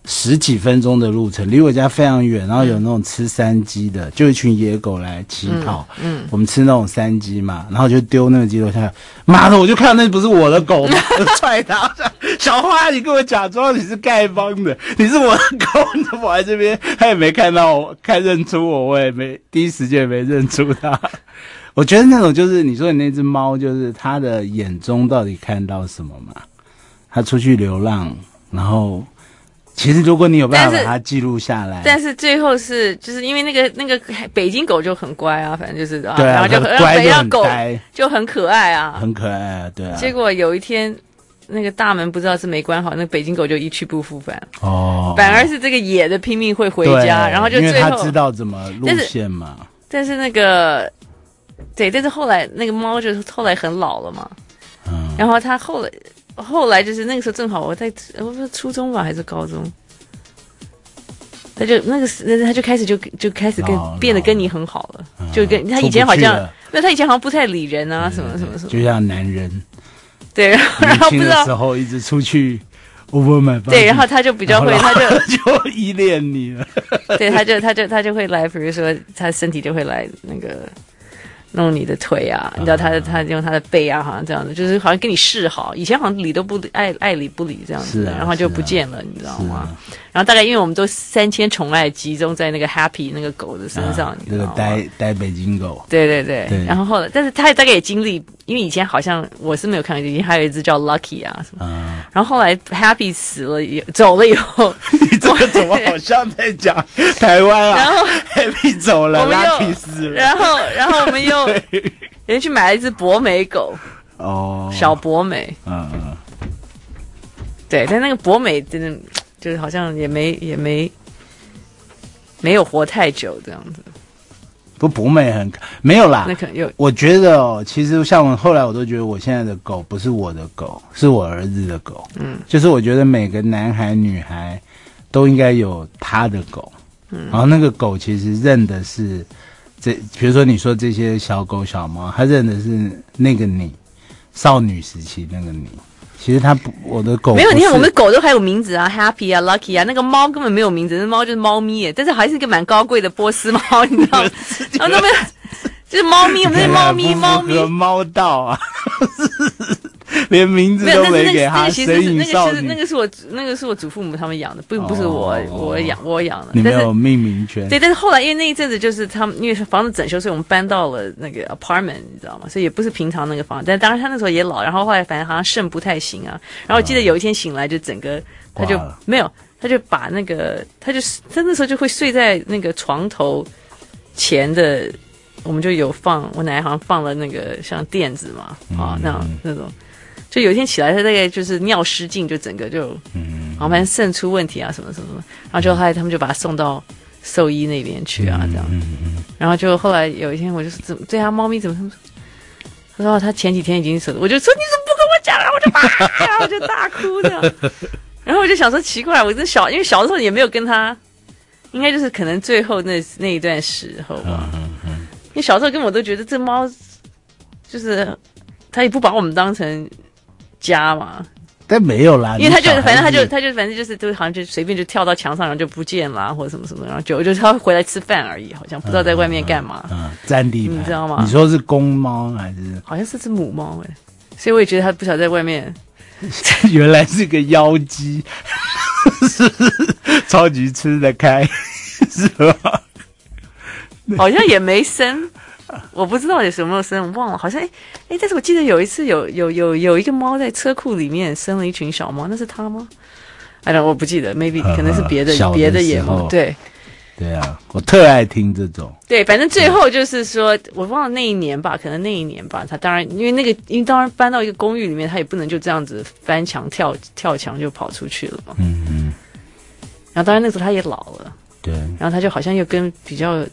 Speaker 8: 十几分钟的路程，离我家非常远，然后有那种吃山鸡的，就一群野狗来乞讨，嗯，嗯我们吃那种山鸡嘛，然后就丢那个鸡肉下来，妈的，我就看到那不是我的狗嘛，我就踹他，小花，你跟我假装你是丐帮的，你是我的狗，你怎么来这边？他也没看到我，看认出我，我也没第一时间也没认出他。我觉得那种就是你说你那只猫，就是它的眼中到底看到什么嘛？它出去流浪，然后其实如果你有办法把它记录下来，
Speaker 17: 但是最后是就是因为那个那个北京狗就很乖啊，反正就是啊，
Speaker 8: 对啊，
Speaker 17: 然后就
Speaker 8: 乖就很
Speaker 17: 狗
Speaker 8: 呆
Speaker 17: 就很可爱啊，
Speaker 8: 很可爱啊，对啊。
Speaker 17: 结果有一天那个大门不知道是没关好，那个北京狗就一去不复返。哦，反而是这个野的拼命会回家，然后就最后
Speaker 8: 因为他知道怎么路线嘛。
Speaker 17: 但是, 但是那个。对，但是后来那个猫就是后来很老了嘛，嗯，然后它后来后来就是那个时候正好我在我不知道初中吧还是高中，它就那个它就开始就就开始跟变得跟你很好了，嗯、就跟它以前好像没有，它以前好像不太理人啊，什么什么什么，
Speaker 8: 就像男人，
Speaker 17: 对，然后然后不知道
Speaker 8: 的时候一直出去。
Speaker 17: 对，然后他就比较会，他就
Speaker 8: 就依恋你了。
Speaker 17: 对，他就他就他就会来，比如说他身体就会来那个。弄你的腿啊，你知道他的他用他的背啊，好像这样子，就是好像跟你示好。以前好像理都不理，爱爱理不理这样子的，啊、然后就不见了，啊、你知道吗？啊、然后大概因为我们都三千宠爱集中在那个 Happy 那个狗的身上，啊、你知道吗？
Speaker 8: 那个呆呆北京狗。
Speaker 17: 对对 对, 对。然后后来，但是他大概也经历，因为以前好像我是没有看过，以前还有一只叫 Lucky 啊什么。啊、然后后来 Happy 死了，走了以后，
Speaker 8: 你这个怎么好像在讲台湾啊？
Speaker 17: 然后
Speaker 8: Happy 走了 ，Lucky 死了。
Speaker 17: 然后，然后我们又。人去买了一只博美狗，
Speaker 8: 哦，
Speaker 17: 小博美，
Speaker 8: 嗯嗯，
Speaker 17: 对，但那个博美真的就是好像也没也没没有活太久这样子。
Speaker 8: 不，博美很没有啦，
Speaker 17: 那可能有。
Speaker 8: 我觉得哦，其实像我后来我都觉得我现在的狗不是我的狗，是我儿子的狗。嗯，就是我觉得每个男孩女孩都应该有他的狗，嗯，然后那个狗其实认的是。这比如说你说这些小狗小猫，它认的是那个你，少女时期那个你。其实它不，我的狗
Speaker 17: 没有。你看我们的狗都还有名字啊 ，Happy 啊 ，Lucky 啊，那个猫根本没有名字，那猫就是猫咪耶，但是还是一个蛮高贵的波斯猫，你知道吗？然后那边就是猫咪，我们是猫咪，猫咪
Speaker 8: 猫道啊。连名字都没给他，神隐少女。
Speaker 17: 那个是我那个是我祖父母他们养的，不不是我、哦、我养我养的。
Speaker 8: 你没有命名权。
Speaker 17: 对，但是后来因为那一阵子就是他们因为房子整修，所以我们搬到了那个 apartment， 你知道吗？所以也不是平常那个房子。但当然他那时候也老，然后后来反正好像肾不太行啊。然后我记得有一天醒来就整个他就没有，他就把那个他就他那时候就会睡在那个床头前的，我们就有放我奶奶好像放了那个像垫子嘛啊、嗯、那样那种。就有一天起来，他大概就是尿失禁，就整个就，嗯，然后反正肾出问题啊，什么什么什么，然后就后来他们就把他送到兽医那边去啊，这样，嗯嗯，然后就后来有一天，我就怎么对啊，猫咪怎么他们，他说他前几天已经死了，我就说你怎么不跟我讲啊，我就大，然后我就大哭这样，然后我就想说奇怪，我这小因为小的时候也没有跟他，应该就是可能最后那那一段时候吧，嗯嗯，因为小时候跟我都觉得这猫就是他也不把我们当成。家嘛，
Speaker 8: 但没有啦，
Speaker 17: 因为他就反正他就他就反正就是都好像就随便就跳到墙上，然后就不见了或者什么什么，然后就就是他回来吃饭而已，好像不知道在外面干嘛。
Speaker 8: 嗯，占地盘，
Speaker 17: 你知道吗？
Speaker 8: 你说是公猫还是？
Speaker 17: 好像是只母猫哎、欸，所以我也觉得他不晓得在外面。
Speaker 8: 原来是个妖姬，是超级吃得开，是吧？
Speaker 17: 好像也没生。我不知道有什么生，我忘了，好像哎哎，但是我记得有一次有有有有一个猫在车库里面生了一群小猫，那是它吗？哎，我不记得 ，maybe 可能是别的别的野猫，对，
Speaker 8: 对啊，我特爱听这种。
Speaker 17: 对，反正最后就是说，我忘了那一年吧，可能那一年吧，他当然因为那个，因为当然搬到一个公寓里面，他也不能就这样子翻墙跳跳墙就跑出去了嘛。嗯嗯。然后当然那时候他也老了，
Speaker 8: 对，
Speaker 17: 然后他就好像又跟比较。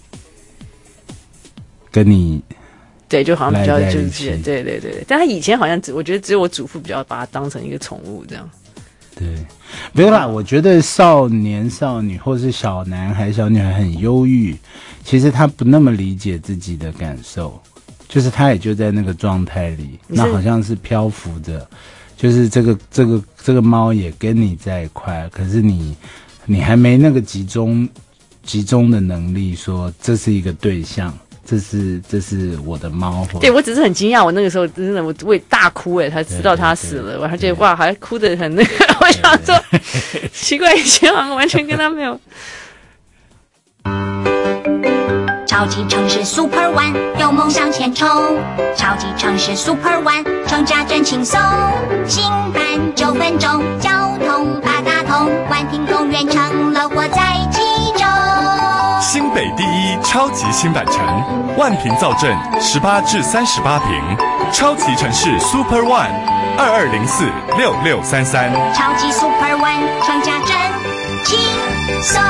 Speaker 8: 跟你
Speaker 17: 对，就好像比较就是对对对，但他以前好像只我觉得只有我祖父比较把它当成一个宠物这样。
Speaker 8: 对，没有啦，我觉得少年少女或是小男孩小女孩很忧郁，其实他不那么理解自己的感受，就是他也就在那个状态里，那好像是漂浮着，就是这个这个这个猫也跟你在一块，可是你你还没那个集中集中的能力，说这是一个对象，这是这是我的猫。
Speaker 17: 对，我只是很惊讶，我那个时候真的我我大哭哎，才知道它死了，我还觉得哇，还哭得很那个，我想说奇怪，以前好像完全跟他没有。
Speaker 23: 超级城市 Super One， 有梦想前冲。超级城市 Super One， 成家真轻松。新版九分钟，交通八达通，万庭公园成了活在其中。
Speaker 6: 新北第一超级新版城，万平造镇，十八至三十八平，超级城市 Super One， 二二零四六六三三。
Speaker 23: 超级 Super One， 成家真轻松。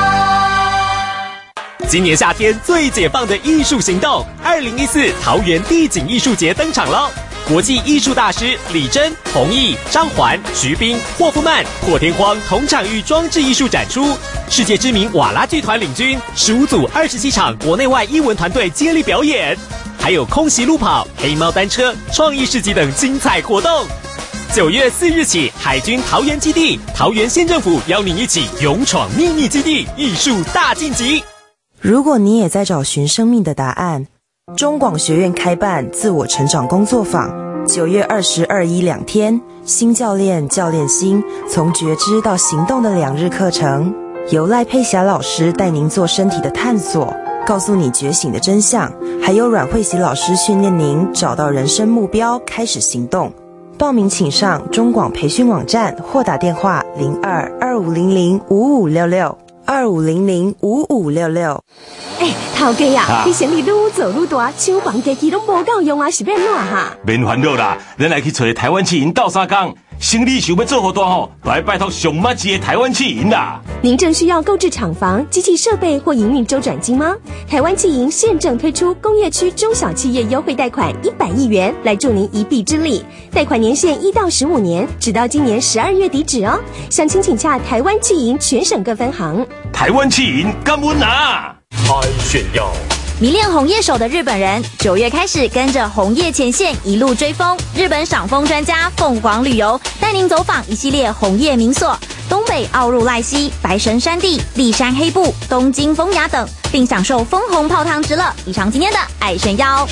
Speaker 11: 今年夏天最解放的艺术行动，二零一四桃园地景艺术节登场喽！国际艺术大师李珍、弘毅、张环、徐冰、霍夫曼、破天荒同场域装置艺术展出，世界知名瓦拉剧团领军，十五组二十七场国内外艺文团队接力表演，还有空袭路跑、黑猫单车、创意市集等精彩活动。九月四日起，海军桃园基地、桃园县政府邀您一起勇闯秘密基地，艺术大晋级。
Speaker 4: 如果你也在找寻生命的答案，中广学院开办自我成长工作坊，九月二十二一两天，新教练教练新从觉知到行动的两日课程，由赖佩霞老师带您做身体的探索，告诉你觉醒的真相，还有阮慧喜老师训练您找到人生目标，开始行动。报名请上中广培训网站或打电话零二二五零零五五六六。二五零零五五六六。
Speaker 2: 哎，头家呀，啊、你生意愈做愈大，厂房机器拢无够用啊，是变哪哈？
Speaker 3: 免烦恼啦，咱来去找台湾气银斗相共，生意想要做好大吼，就来拜托上马级的台湾气银啦。
Speaker 2: 您正需要购置厂房、机器设备或营运周转金吗？台湾气银现正推出工业区中小企业优惠贷款一百亿元，来助您一臂之力。贷款年限一到十五年，直到今年十二月底止哦。详情请洽台湾气银全省各分行。
Speaker 3: 台湾气银干温拿，
Speaker 9: 爱炫耀。
Speaker 5: 迷恋红叶手的日本人，九月开始跟着红叶前线一路追风。日本赏枫专家凤凰旅游带您走访一系列红叶名所，东北奥入濑溪、白神山地、立山黑部、东京风雅等，并享受枫红泡汤之乐。以上今天的爱炫耀。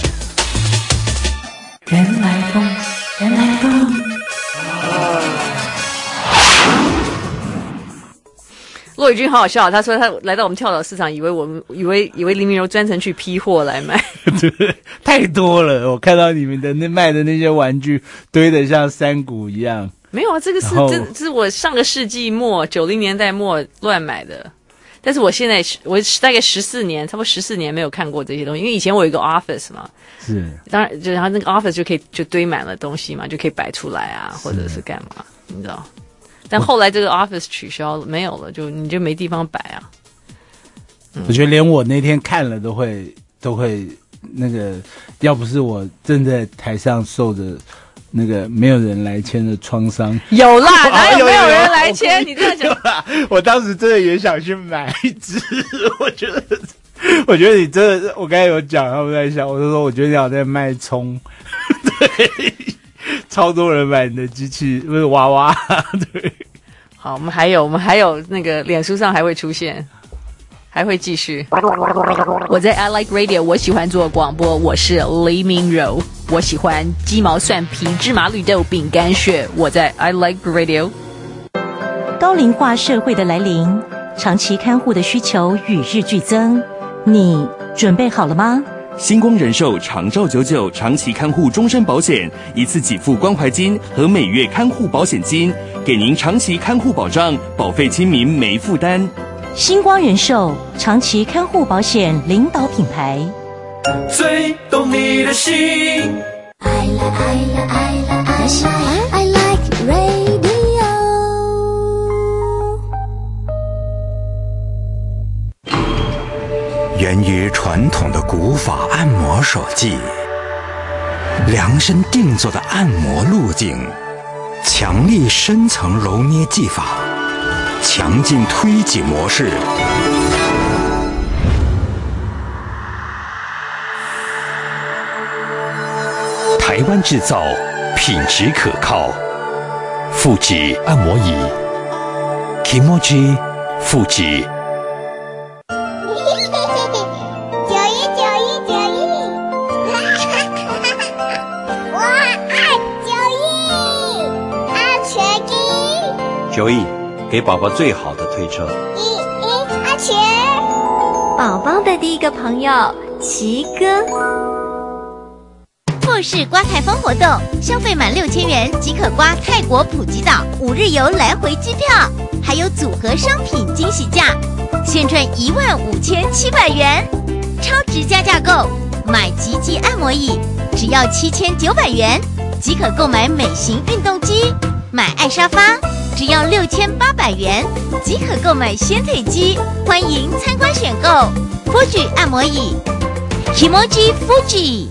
Speaker 1: 人来疯，人来疯。
Speaker 17: 骆宇君好好笑，他说他来到我们跳蚤市场，以为我们以为以为林明柔专程去批货来卖，
Speaker 8: 对，太多了。我看到你们的那卖的那些玩具堆得像山谷一样。
Speaker 17: 没有啊，这个是这这是我上个世纪末九零年代末乱买的，但是我现在我大概十四年，差不多十四年没有看过这些东西，因为以前我有一个 office 嘛，
Speaker 8: 是，
Speaker 17: 当然就然后那个 office 就可以就堆满了东西嘛，就可以摆出来啊，或者是干嘛，你知道。但后来这个 office 取消了，没有了，就你就没地方摆啊。
Speaker 8: 嗯、我觉得连我那天看了都会都会那个，要不是我正在台上受着那个没有人来签的创伤，
Speaker 17: 有啦，哪有没有人来签？你这样讲，
Speaker 8: 我当时真的也想去买一只，我觉得，我觉得你真的，我刚才有讲，他们在想，我就说，我觉得你好像在卖葱，对。超多人买你的机器，不是娃娃，对。
Speaker 17: 好，我们还有，我们还有那个脸书上还会出现，还会继续。我在 I Like Radio， 我喜欢做广播，我是黎明柔，我喜欢鸡毛蒜皮、芝麻绿豆、饼干屑，我在 I Like Radio。
Speaker 13: 高龄化社会的来临，长期看护的需求与日俱增，你准备好了吗？
Speaker 6: 星光人寿长照九九长期看护终身保险，一次给付关怀金和每月看护保险金，给您长期看护保障，保费亲民没负担。
Speaker 13: 星光人寿长期看护保险领导品牌，
Speaker 9: 最懂你的心。
Speaker 23: I like, I like, I like, I like radio。
Speaker 10: 源于传统的古法按摩手技，量身定做的按摩路径，强力深层揉捏技法，强劲推挤模式，台湾制造，品质可靠，富士按摩仪 Kimoji 富吉。
Speaker 23: 九一九一九一，我爱九一，安全一。
Speaker 14: 九一，给宝宝最好的推车。
Speaker 23: 一一安全。
Speaker 12: 宝宝的第一个朋友，奇哥。
Speaker 5: 富士刮泰丰活动，消费满六千元即可刮泰国普吉岛五日游来回机票，还有组合商品惊喜价，现赚一万五千七百元，超值加价购，买极极按摩椅只要七千九百元即可购买美型运动机，买爱沙发只要六千八百元即可购买掀腿机，欢迎参观选购。Fuji 按摩椅 ，Kimoji Fuji。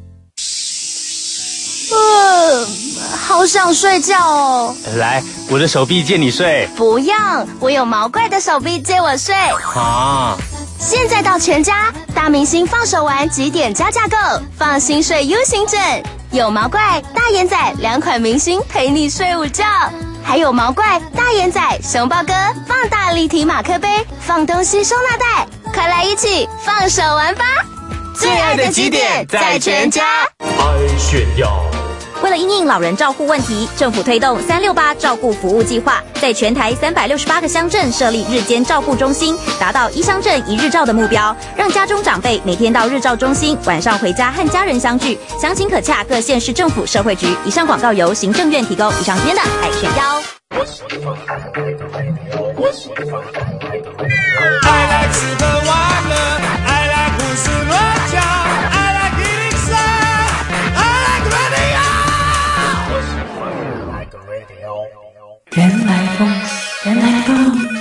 Speaker 12: 呃，好想睡觉哦。
Speaker 18: 来，我的手臂借你睡。
Speaker 12: 不要，我有毛怪的手臂借我睡。
Speaker 18: 啊！
Speaker 12: 现在到全家大明星放手玩几点加价购，放心睡 U 型枕，有毛怪、大眼仔两款明星陪你睡午觉，还有毛怪、大眼仔、熊抱哥放大立体马克杯、放东西收纳袋，快来一起放手玩吧！
Speaker 9: 最爱的几点在全家，爱炫耀。
Speaker 5: 为了因应老人照护问题，政府推动三六八照顾服务计划，在全台三百六十八个乡镇设立日间照护中心，达到一乡镇一日照的目标，让家中长辈每天到日照中心，晚上回家和家人相聚。详情可洽各县市政府社会局。以上广告由行政院提供。以上今天的爱炫耀。
Speaker 9: I like 吃喝玩乐 I like 胡思乱想 I like 一零三 I like radio
Speaker 1: 人来疯，人来疯。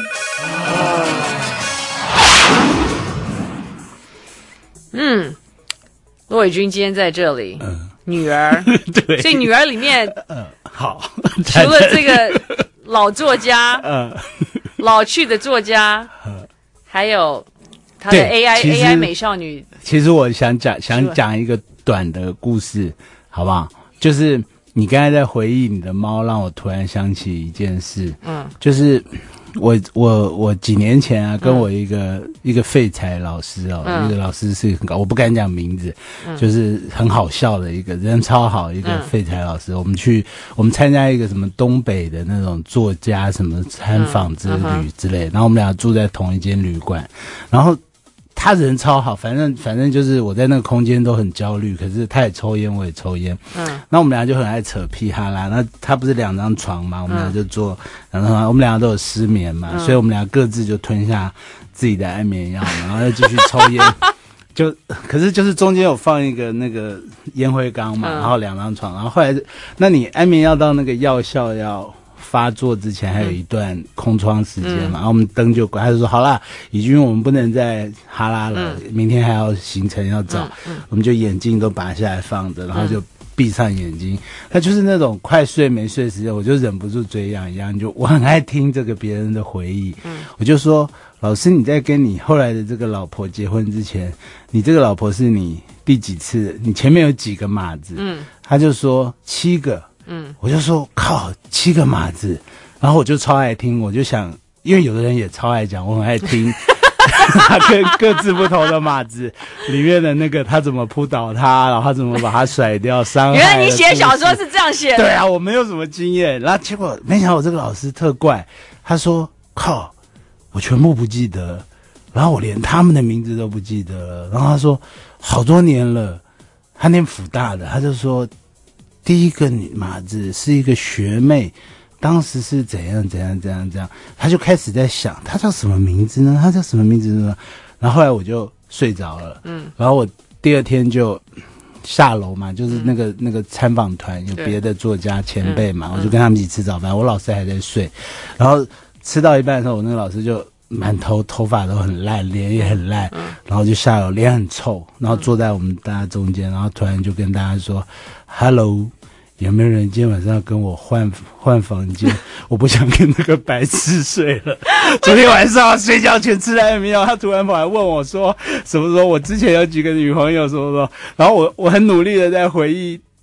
Speaker 17: 嗯，骆伟君今天在这里，嗯、女儿，
Speaker 8: 对，
Speaker 17: 所以女儿里面，
Speaker 8: 嗯，好，
Speaker 17: 除了这个老作家，嗯，老去的作家，还有他的 A I A I 美少女。
Speaker 8: 其实我想讲，想讲一个短的故事，好不好？就是你刚才在回忆你的猫，让我突然想起一件事，嗯，就是我我我几年前啊，跟我一个、嗯、一个废柴老师哦，嗯、一个老师是很高，我不敢讲名字、嗯，就是很好笑的一个人，超好一个废柴老师。嗯、我们去我们参加一个什么东北的那种作家什么参访之旅之类的、嗯嗯，然后我们俩住在同一间旅馆，然后。他人超好，反正反正就是我在那个空间都很焦虑，可是他也抽烟，我也抽烟。嗯，那我们俩就很爱扯屁哈啦。那他不是两张床嘛，我们俩就坐两张床，我们两个都有失眠嘛、嗯，所以我们俩各自就吞下自己的安眠药，然后又继续抽烟。就可是就是中间有放一个那个烟灰缸嘛，嗯、然后两张床，然后后来那你安眠药到那个药效要。发作之前还有一段空窗时间嘛、嗯，然后我们灯就关，他就说好啦，以军我们不能再哈拉了、嗯，明天还要行程要找、嗯嗯，我们就眼镜都拔下来放着，然后就闭上眼睛。他、嗯、就是那种快睡没睡时间，我就忍不住追样一样，就我很爱听这个别人的回忆，嗯、我就说老师你在跟你后来的这个老婆结婚之前，你这个老婆是你第几次？你前面有几个码子？嗯，他就说七个。嗯，我就说靠，七个码子，然后我就超爱听，我就想，因为有的人也超爱讲，我很爱听，他跟各自不同的码子里面的那个他怎么扑倒他，然后他怎么把他甩掉，伤害。
Speaker 17: 原来你写小说是这样写的？
Speaker 8: 对啊，我没有什么经验，然后结果没想到我这个老师特怪，他说靠，我全部不记得，然后我连他们的名字都不记得了，然后他说好多年了，他念辅大的，他就说。第一个女码子是一个学妹，当时是怎样怎样怎样怎样，他就开始在想，她叫什么名字呢？她叫什么名字呢？然后后来我就睡着了，嗯，然后我第二天就下楼嘛，就是那个、嗯、那个参访团有别的作家前辈嘛，我就跟他们一起吃早饭，我老师还在睡，然后吃到一半的时候，我那个老师就满头头发都很烂，脸也很烂，嗯、然后就下楼，脸很臭，然后坐在我们大家中间，然后突然就跟大家说 ：“Hello。”有没有人今天晚上要跟我换换房间？我不想跟那个白痴睡了。昨天晚上睡觉前吃了安眠药，他突然跑来问我说：“什么时候我之前有几个女朋友什么什么？”然后我我很努力的在回忆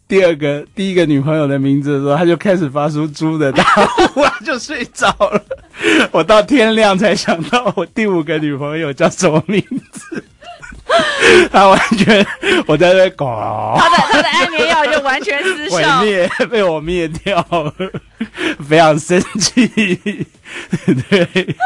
Speaker 8: 第二个第一个女朋友的名字的时候，他就开始发出猪的大呼，他就睡着了。我到天亮才想到我第五个女朋友叫什么名字。他完全，我在那搞，
Speaker 17: 他的他的安眠药就完全失效，
Speaker 8: 毁灭，被我灭掉了，非常生气。对，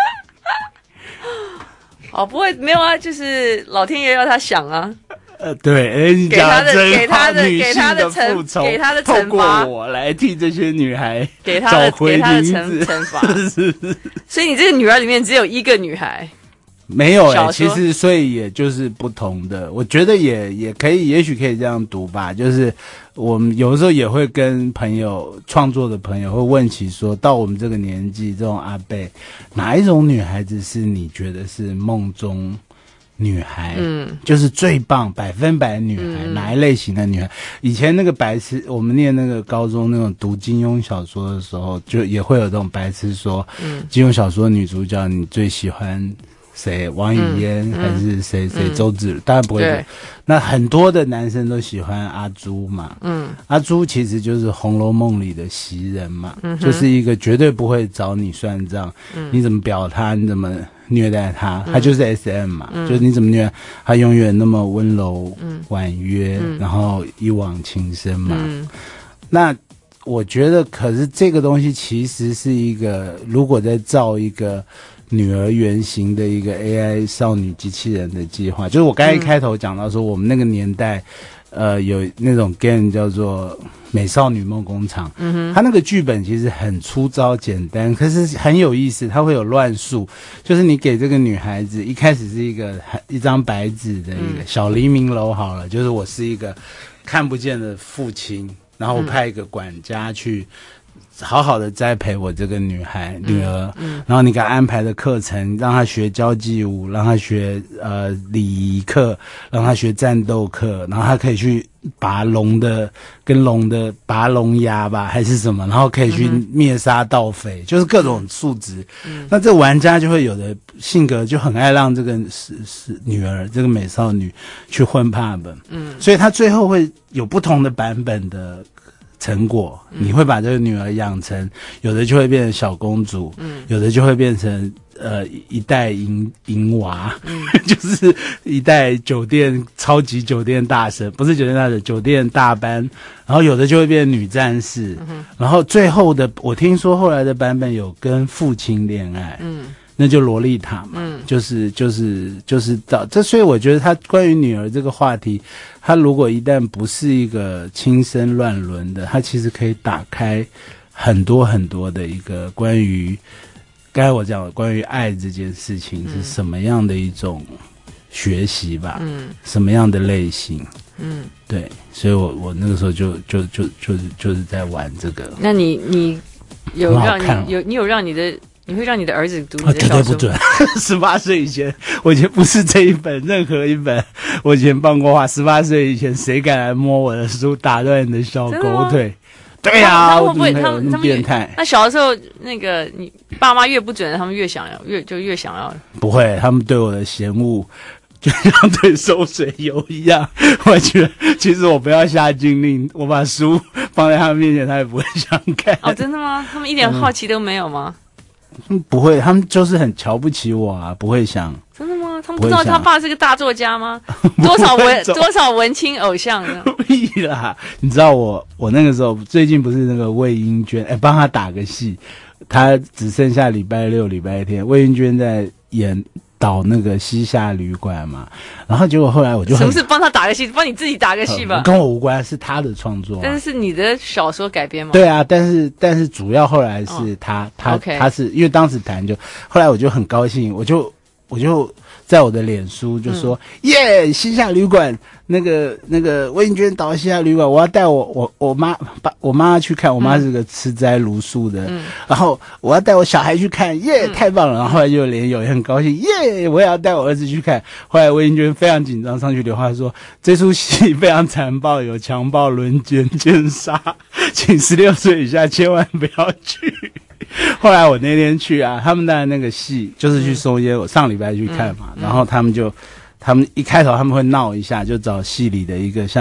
Speaker 17: 哦，不会，没有啊，就是老天爷要他想啊。
Speaker 8: 呃，对，哎，你
Speaker 17: 给他的
Speaker 8: 真
Speaker 17: 给他的
Speaker 8: 女
Speaker 17: 给他的
Speaker 8: 性的复仇，
Speaker 17: 惩给他的
Speaker 8: 透过
Speaker 17: 惩罚
Speaker 8: 我来替这些女孩
Speaker 17: 给他的
Speaker 8: 找回
Speaker 17: 给他的
Speaker 8: 名
Speaker 17: 惩
Speaker 8: 字
Speaker 17: 惩罚
Speaker 8: 是是是
Speaker 17: 所以你这个女儿里面只有一个女孩。
Speaker 8: 没有哎、
Speaker 17: 小说
Speaker 8: 其实所以也就是不同的，我觉得也也可以，也许可以这样读吧。就是我们有的时候也会跟朋友创作的朋友会问起说，到我们这个年纪，这种阿伯，哪一种女孩子是你觉得是梦中女孩？
Speaker 17: 嗯，
Speaker 8: 就是最棒百分百的女孩，
Speaker 17: 嗯
Speaker 8: 哪一类型的女孩？以前那个白痴，我们念那个高中那种读金庸小说的时候，就也会有这种白痴说，
Speaker 17: 嗯
Speaker 8: 金庸小说女主角你最喜欢谁？王语嫣、
Speaker 17: 嗯
Speaker 8: 还是谁谁、
Speaker 17: 嗯
Speaker 8: 周芷？当然不会
Speaker 17: 对。
Speaker 8: 那很多的男生都喜欢阿朱嘛。
Speaker 17: 嗯，
Speaker 8: 阿朱其实就是《红楼梦》里的袭人嘛，
Speaker 17: 嗯哼
Speaker 8: 就是一个绝对不会找你算账。
Speaker 17: 嗯
Speaker 8: 你怎么表他，你怎么虐待他，
Speaker 17: 嗯
Speaker 8: 他就是 S M 嘛，
Speaker 17: 嗯
Speaker 8: 就是你怎么虐他，永远那么温柔、
Speaker 17: 嗯
Speaker 8: 婉约，
Speaker 17: 嗯
Speaker 8: 然后一往情深嘛。
Speaker 17: 嗯
Speaker 8: 那我觉得，可是这个东西其实是一个，如果在造一个女儿原型的一个 A I 少女机器人的计划，就是我刚才一开头讲到说，我们那个年代，呃，有那种 game 叫做《美少女梦工厂》，
Speaker 17: 嗯哼
Speaker 8: 它那个剧本其实很粗糙简单，可是很有意思，它会有乱数，就是你给这个女孩子一开始是一个一张白纸的一个小黎明楼好了，就是我是一个看不见的父亲。然后我派一个管家去好好的栽培我这个女孩、女儿，
Speaker 17: 嗯
Speaker 8: 然后你给她安排的课程，让她学交际舞，让她学呃礼仪课，让她学战斗课，然后她可以去拔龙的跟龙的拔龙牙吧，还是什么，然后可以去灭杀盗匪，就是各种数值。
Speaker 17: 嗯
Speaker 8: 那这玩家就会有的性格就很爱让这个是是女儿这个美少女去混 pub，
Speaker 17: 嗯
Speaker 8: 所以她最后会有不同的版本的成果，你会把这个女儿养成，有的就会变成小公主，
Speaker 17: 嗯
Speaker 8: 有的就会变成呃一代银银娃，
Speaker 17: 嗯
Speaker 8: 就是一代酒店超级酒店大神，不是酒店大神，酒店大班，然后有的就会变女战士，
Speaker 17: 嗯
Speaker 8: 然后最后的我听说后来的版本有跟父亲恋爱，
Speaker 17: 嗯
Speaker 8: 那就洛丽塔嘛，
Speaker 17: 嗯
Speaker 8: 就是就是就是到这，所以我觉得他关于女儿这个话题，他如果一旦不是一个轻声乱伦的，他其实可以打开很多很多的一个关于刚才我讲的关于爱这件事情是什么样的一种学习吧，
Speaker 17: 嗯
Speaker 8: 什么样的类型，
Speaker 17: 嗯，
Speaker 8: 对，所以我我那个时候就就就就是就是在玩这个，
Speaker 17: 那你你有
Speaker 8: 很好
Speaker 17: 让
Speaker 8: 看哦
Speaker 17: 你有你有让你的你会让你的儿子读
Speaker 8: 啊，绝
Speaker 17: 你的小说
Speaker 8: 对不准！十八岁以前，我以前不是这一本，任何一本，我以前放过话。十八岁以前，谁敢来摸我的书，打断你的小
Speaker 17: 真的吗
Speaker 8: 狗腿？对呀、
Speaker 17: 他们会不会
Speaker 8: 我怎么
Speaker 17: 他们他们越
Speaker 8: 有那么变态？
Speaker 17: 那小的时候，那个你爸妈越不准，他们越想要，越就越想要。
Speaker 8: 不会，他们对我的嫌恶就像对收水油一样。我觉得，其实我不要下禁令，我把书放在他们面前，他也不会想看。
Speaker 17: 哦，真的吗？他们一点好奇都没有吗？
Speaker 8: 嗯不会，他们就是很瞧不起我啊，不会想。
Speaker 17: 真的吗？他们不知道
Speaker 8: 不会想
Speaker 17: 他爸是个大作家吗？多少文
Speaker 8: 走
Speaker 17: 多少文青偶像呢？
Speaker 8: 屁啦！你知道我我那个时候最近不是那个魏英娟，哎，帮他打个戏，他只剩下礼拜六、礼拜天，魏英娟在演导那个西夏旅馆嘛，然后结果后来我就很
Speaker 17: 什么是帮他打个戏？帮你自己打个戏吧
Speaker 8: 呃。跟我无关，是他的创作啊、
Speaker 17: 但是是你的小说改编吗？
Speaker 8: 对啊，但是但是主要后来是他、他
Speaker 17: OK
Speaker 8: 他是因为当时谈就，后来我就很高兴，我就我就在我的脸书就说耶，西夏旅馆那个那个魏英娟导西夏旅馆，我要带我我我妈把我妈去看，我妈是个吃斋茹素的，
Speaker 17: 嗯
Speaker 8: 然后我要带我小孩去看，耶，太棒了！然后后来就连友也很高兴，耶，我也要带我儿子去看。后来魏英娟非常紧张，上去留话说这出戏非常残暴，有强暴、轮奸、奸杀，请十六岁以下千万不要去。后来我那天去啊，他们的那个戏就是去松烟，我上礼拜去看嘛，然后他们就，他们一开头他们会闹一下，就找戏里的一个像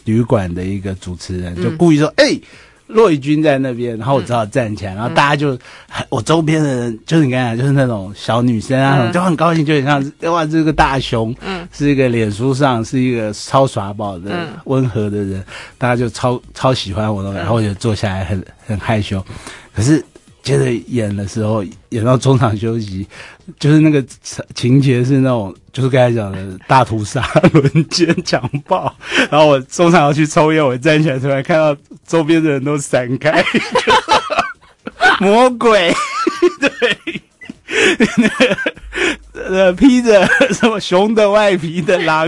Speaker 8: 旅馆的一个主持人，就故意说：“哎、嗯。”骆以军在那边，然后我只好站起来，嗯、然后大家就，我周边的人就是你刚才就是那种小女生啊，嗯、就很高兴，就很像哇，这个大熊，嗯，是一个脸书上是一个超耍宝的、嗯、温和的人，大家就超超喜欢我的，然后我就坐下来很很害羞，可是接着演的时候，演到中场休息，就是那个情节是那种，就是刚才讲的大屠杀、轮奸、强暴。然后我中场要去抽烟，我站起来突然看到周边的人都闪开，魔鬼，对，那个呃披着什么熊的外皮的狼。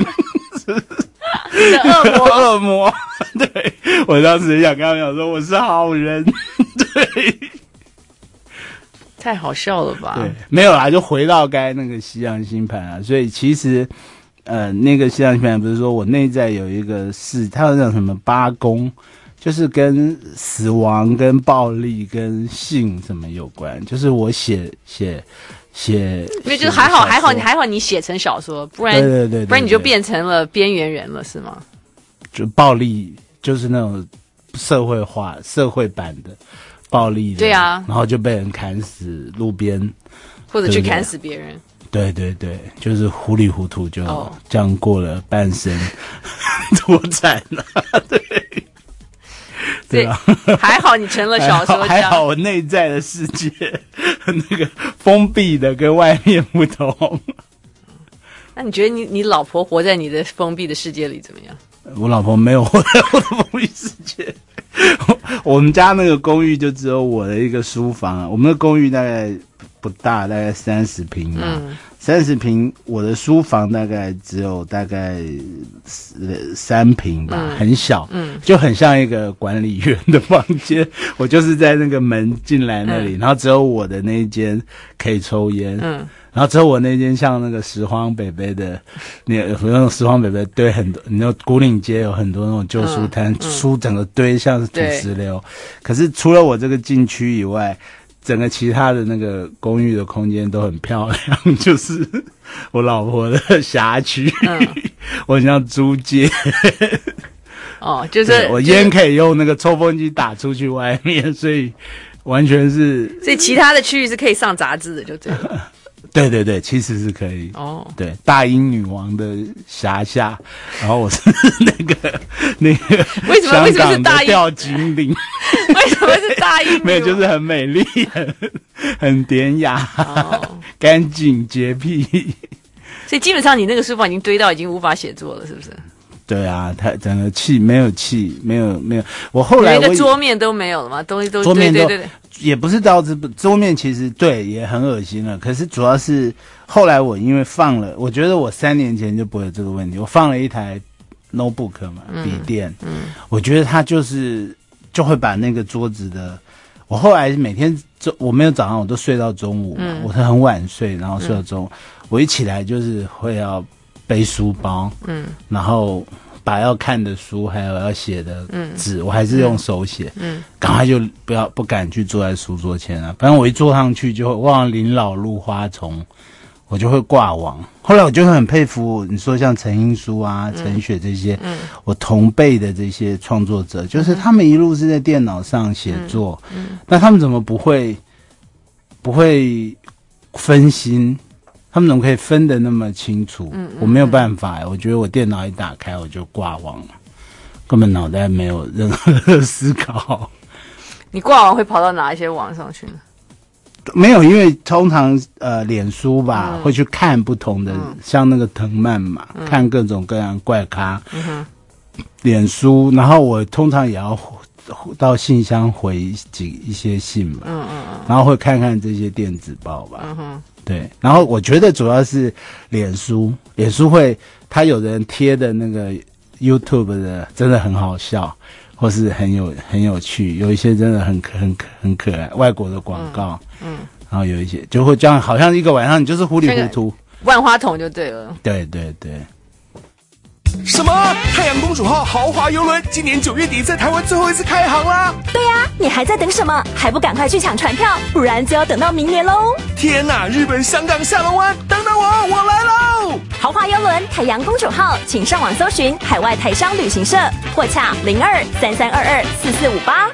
Speaker 17: 恶魔，
Speaker 8: 恶魔，对，我当时想跟他们讲说我是好人，对。
Speaker 17: 太好笑了吧？
Speaker 8: 对，没有啦，就回到该那个西洋星盘啊。所以其实，呃，那个西洋星盘不是说我内在有一个是，它有讲什么八宫，就是跟死亡、跟暴力、跟性什么有关。就是我写写写，
Speaker 17: 因为就是还好还好你还好你写成小说，不然
Speaker 8: 对对 对, 对, 对，
Speaker 17: 不然你就变成了边缘人了，是吗？
Speaker 8: 就暴力，就是那种社会化、社会版的。暴力的，
Speaker 17: 对啊，
Speaker 8: 然后就被人砍死路边，
Speaker 17: 或者去砍死别人。
Speaker 8: 对对对，就是糊里糊涂就这样过了半生，多惨啊！对，对啊，
Speaker 17: 还好你成了小说家，
Speaker 8: 还好我内在的世界那个封闭的跟外面不同。
Speaker 17: 那你觉得你你老婆活在你的封闭的世界里怎么样？
Speaker 8: 我老婆没有活在我的封闭世界。我们家那个公寓就只有我的一个书房啊，我们的公寓大概不大，大概三十平嘛，三十平，我的书房大概只有大概三平吧，嗯、很小，嗯，就很像一个管理员的房间。我就是在那个门进来那里，嗯、然后只有我的那一间可以抽烟，嗯。然后之后我那间像那个拾荒北北的，那有那种拾荒北北堆很多，你知道古岭街有很多那种旧书摊，嗯嗯、书整个堆像是土石流。可是除了我这个禁区以外，整个其他的那个公寓的空间都很漂亮，就是我老婆的辖区，嗯、我很像租界。
Speaker 17: 哦，就是
Speaker 8: 我烟可以用那个抽风机打出去外面，所以完全是。
Speaker 17: 所以其他的区域是可以上杂志的，就对了。
Speaker 8: 对对对，其实是可以哦。对，大英女王的辖下，然后我是那个那个
Speaker 17: 为什么为什么是大英
Speaker 8: 吊金陵？
Speaker 17: 为什么是大英？
Speaker 8: 没有，就是很美丽，很很典雅，哦、干净洁癖。
Speaker 17: 所以基本上你那个书房已经堆到已经无法写作了，是不是？
Speaker 8: 对啊，它整个气没有气，没有没有。我后来
Speaker 17: 连个桌面都没有了吗？东西都
Speaker 8: 桌面都
Speaker 17: 对对对对
Speaker 8: 也不是到这桌面，其实对也很恶心了。可是主要是后来我因为放了，我觉得我三年前就不会有这个问题。我放了一台 notebook 嘛，笔电，嗯，嗯我觉得它就是就会把那个桌子的。我后来每天我没有早上我都睡到中午嘛，嗯、我是很晚睡，然后睡到中午，嗯、我一起来就是会要。背书包，嗯，然后把要看的书还有要写的纸，嗯、我还是用手写，嗯，赶快就不要不敢去坐在书桌前啊，反正我一坐上去就会忘了临老入花丛，我就会挂网。后来我就会很佩服你说像陈英书啊、陈、嗯、雪这些，嗯，我同辈的这些创作者，就是他们一路是在电脑上写作，嗯，嗯那他们怎么不会不会分心？他们怎么可以分得那么清楚？嗯嗯、我没有办法，我觉得我电脑一打开我就挂网了，根本脑袋没有任何的思考。
Speaker 17: 你挂网会跑到哪一些网上去呢？
Speaker 8: 没有，因为通常呃，脸书吧、嗯、会去看不同的，嗯、像那个藤蔓嘛，嗯、看各种各样怪咖。嗯哼，脸书，然后我通常也要到信箱回几一些信嘛。嗯嗯嗯，然后会看看这些电子报吧。嗯哼。对，然后我觉得主要是脸书，脸书会，他有人贴的那个 YouTube 的真的很好笑，或是很有很有趣，有一些真的很很很可爱，外国的广告，嗯，嗯然后有一些就会这样，好像一个晚上你就是糊里糊涂，
Speaker 17: 万花筒就对了，
Speaker 8: 对对对。
Speaker 9: 什么？太阳公主号豪华邮轮今年九月底在台湾最后一次开航啦！
Speaker 2: 对呀、啊，你还在等什么？还不赶快去抢船票，不然就要等到明年喽！
Speaker 9: 天哪，日本、香港、下龙湾，等等我，我来喽！
Speaker 2: 豪华邮轮太阳公主号，请上网搜寻海外台商旅行社，或洽零二三三二二四四五八。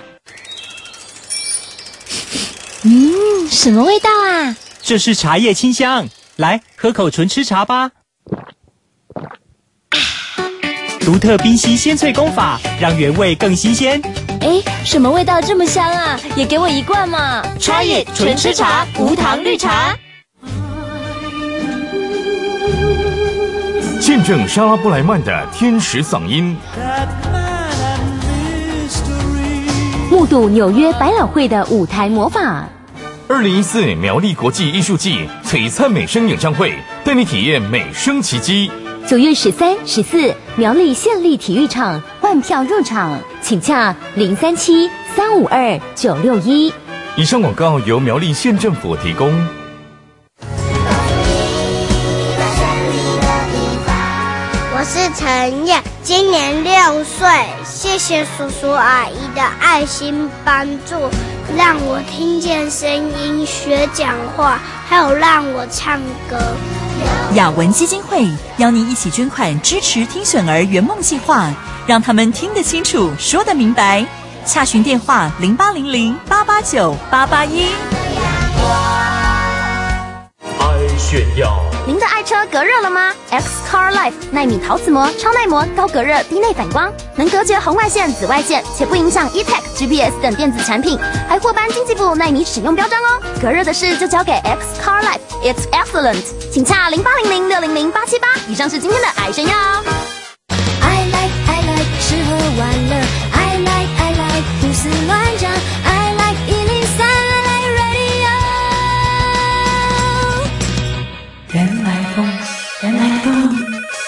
Speaker 19: 嗯，什么味道啊？
Speaker 20: 这是茶叶清香，来喝口纯吃茶吧。独特冰溪鲜萃工法，让原味更新鲜。
Speaker 19: 哎，什么味道这么香啊？也给我一罐嘛！
Speaker 20: Try it 纯吃茶，无糖绿茶。
Speaker 6: 见证莎拉布莱曼的天使嗓音，
Speaker 13: 目睹纽约百老汇的舞台魔法。
Speaker 6: 二零一四苗栗国际艺术季璀璨美声演唱会，带你体验美声奇迹。
Speaker 13: 九月十三、十四，苗栗县立体育场换票入场，请洽零三七三五二九六一。
Speaker 6: 以上广告由苗栗县政府提供。
Speaker 21: 我是陈燕，今年六岁，谢谢叔叔阿姨的爱心帮助，让我听见声音、学讲话，还有让我唱歌。
Speaker 24: 雅文基金会邀您一起捐款支持听选儿圆梦计划，让他们听得清楚，说得明白。洽询电话零八零零八八九八八一。
Speaker 25: 爱炫耀。
Speaker 2: 您的爱车隔热了吗 ？X Car Life 奈米陶瓷膜、超耐磨、高隔热、低内反光，能隔绝红外线、紫外线，且不影响 E-Tech、G P S 等电子产品，还获颁经济部奈米使用标章哦。隔热的事就交给 X Car Life，It's excellent。请洽零八零零六零零八七八。以上是今天的爱炫耀。
Speaker 23: I like I like 吃喝玩乐 ，I like I like 胡思乱想 ，I like 一零三 ，I like radio。
Speaker 19: 原来风，原来风。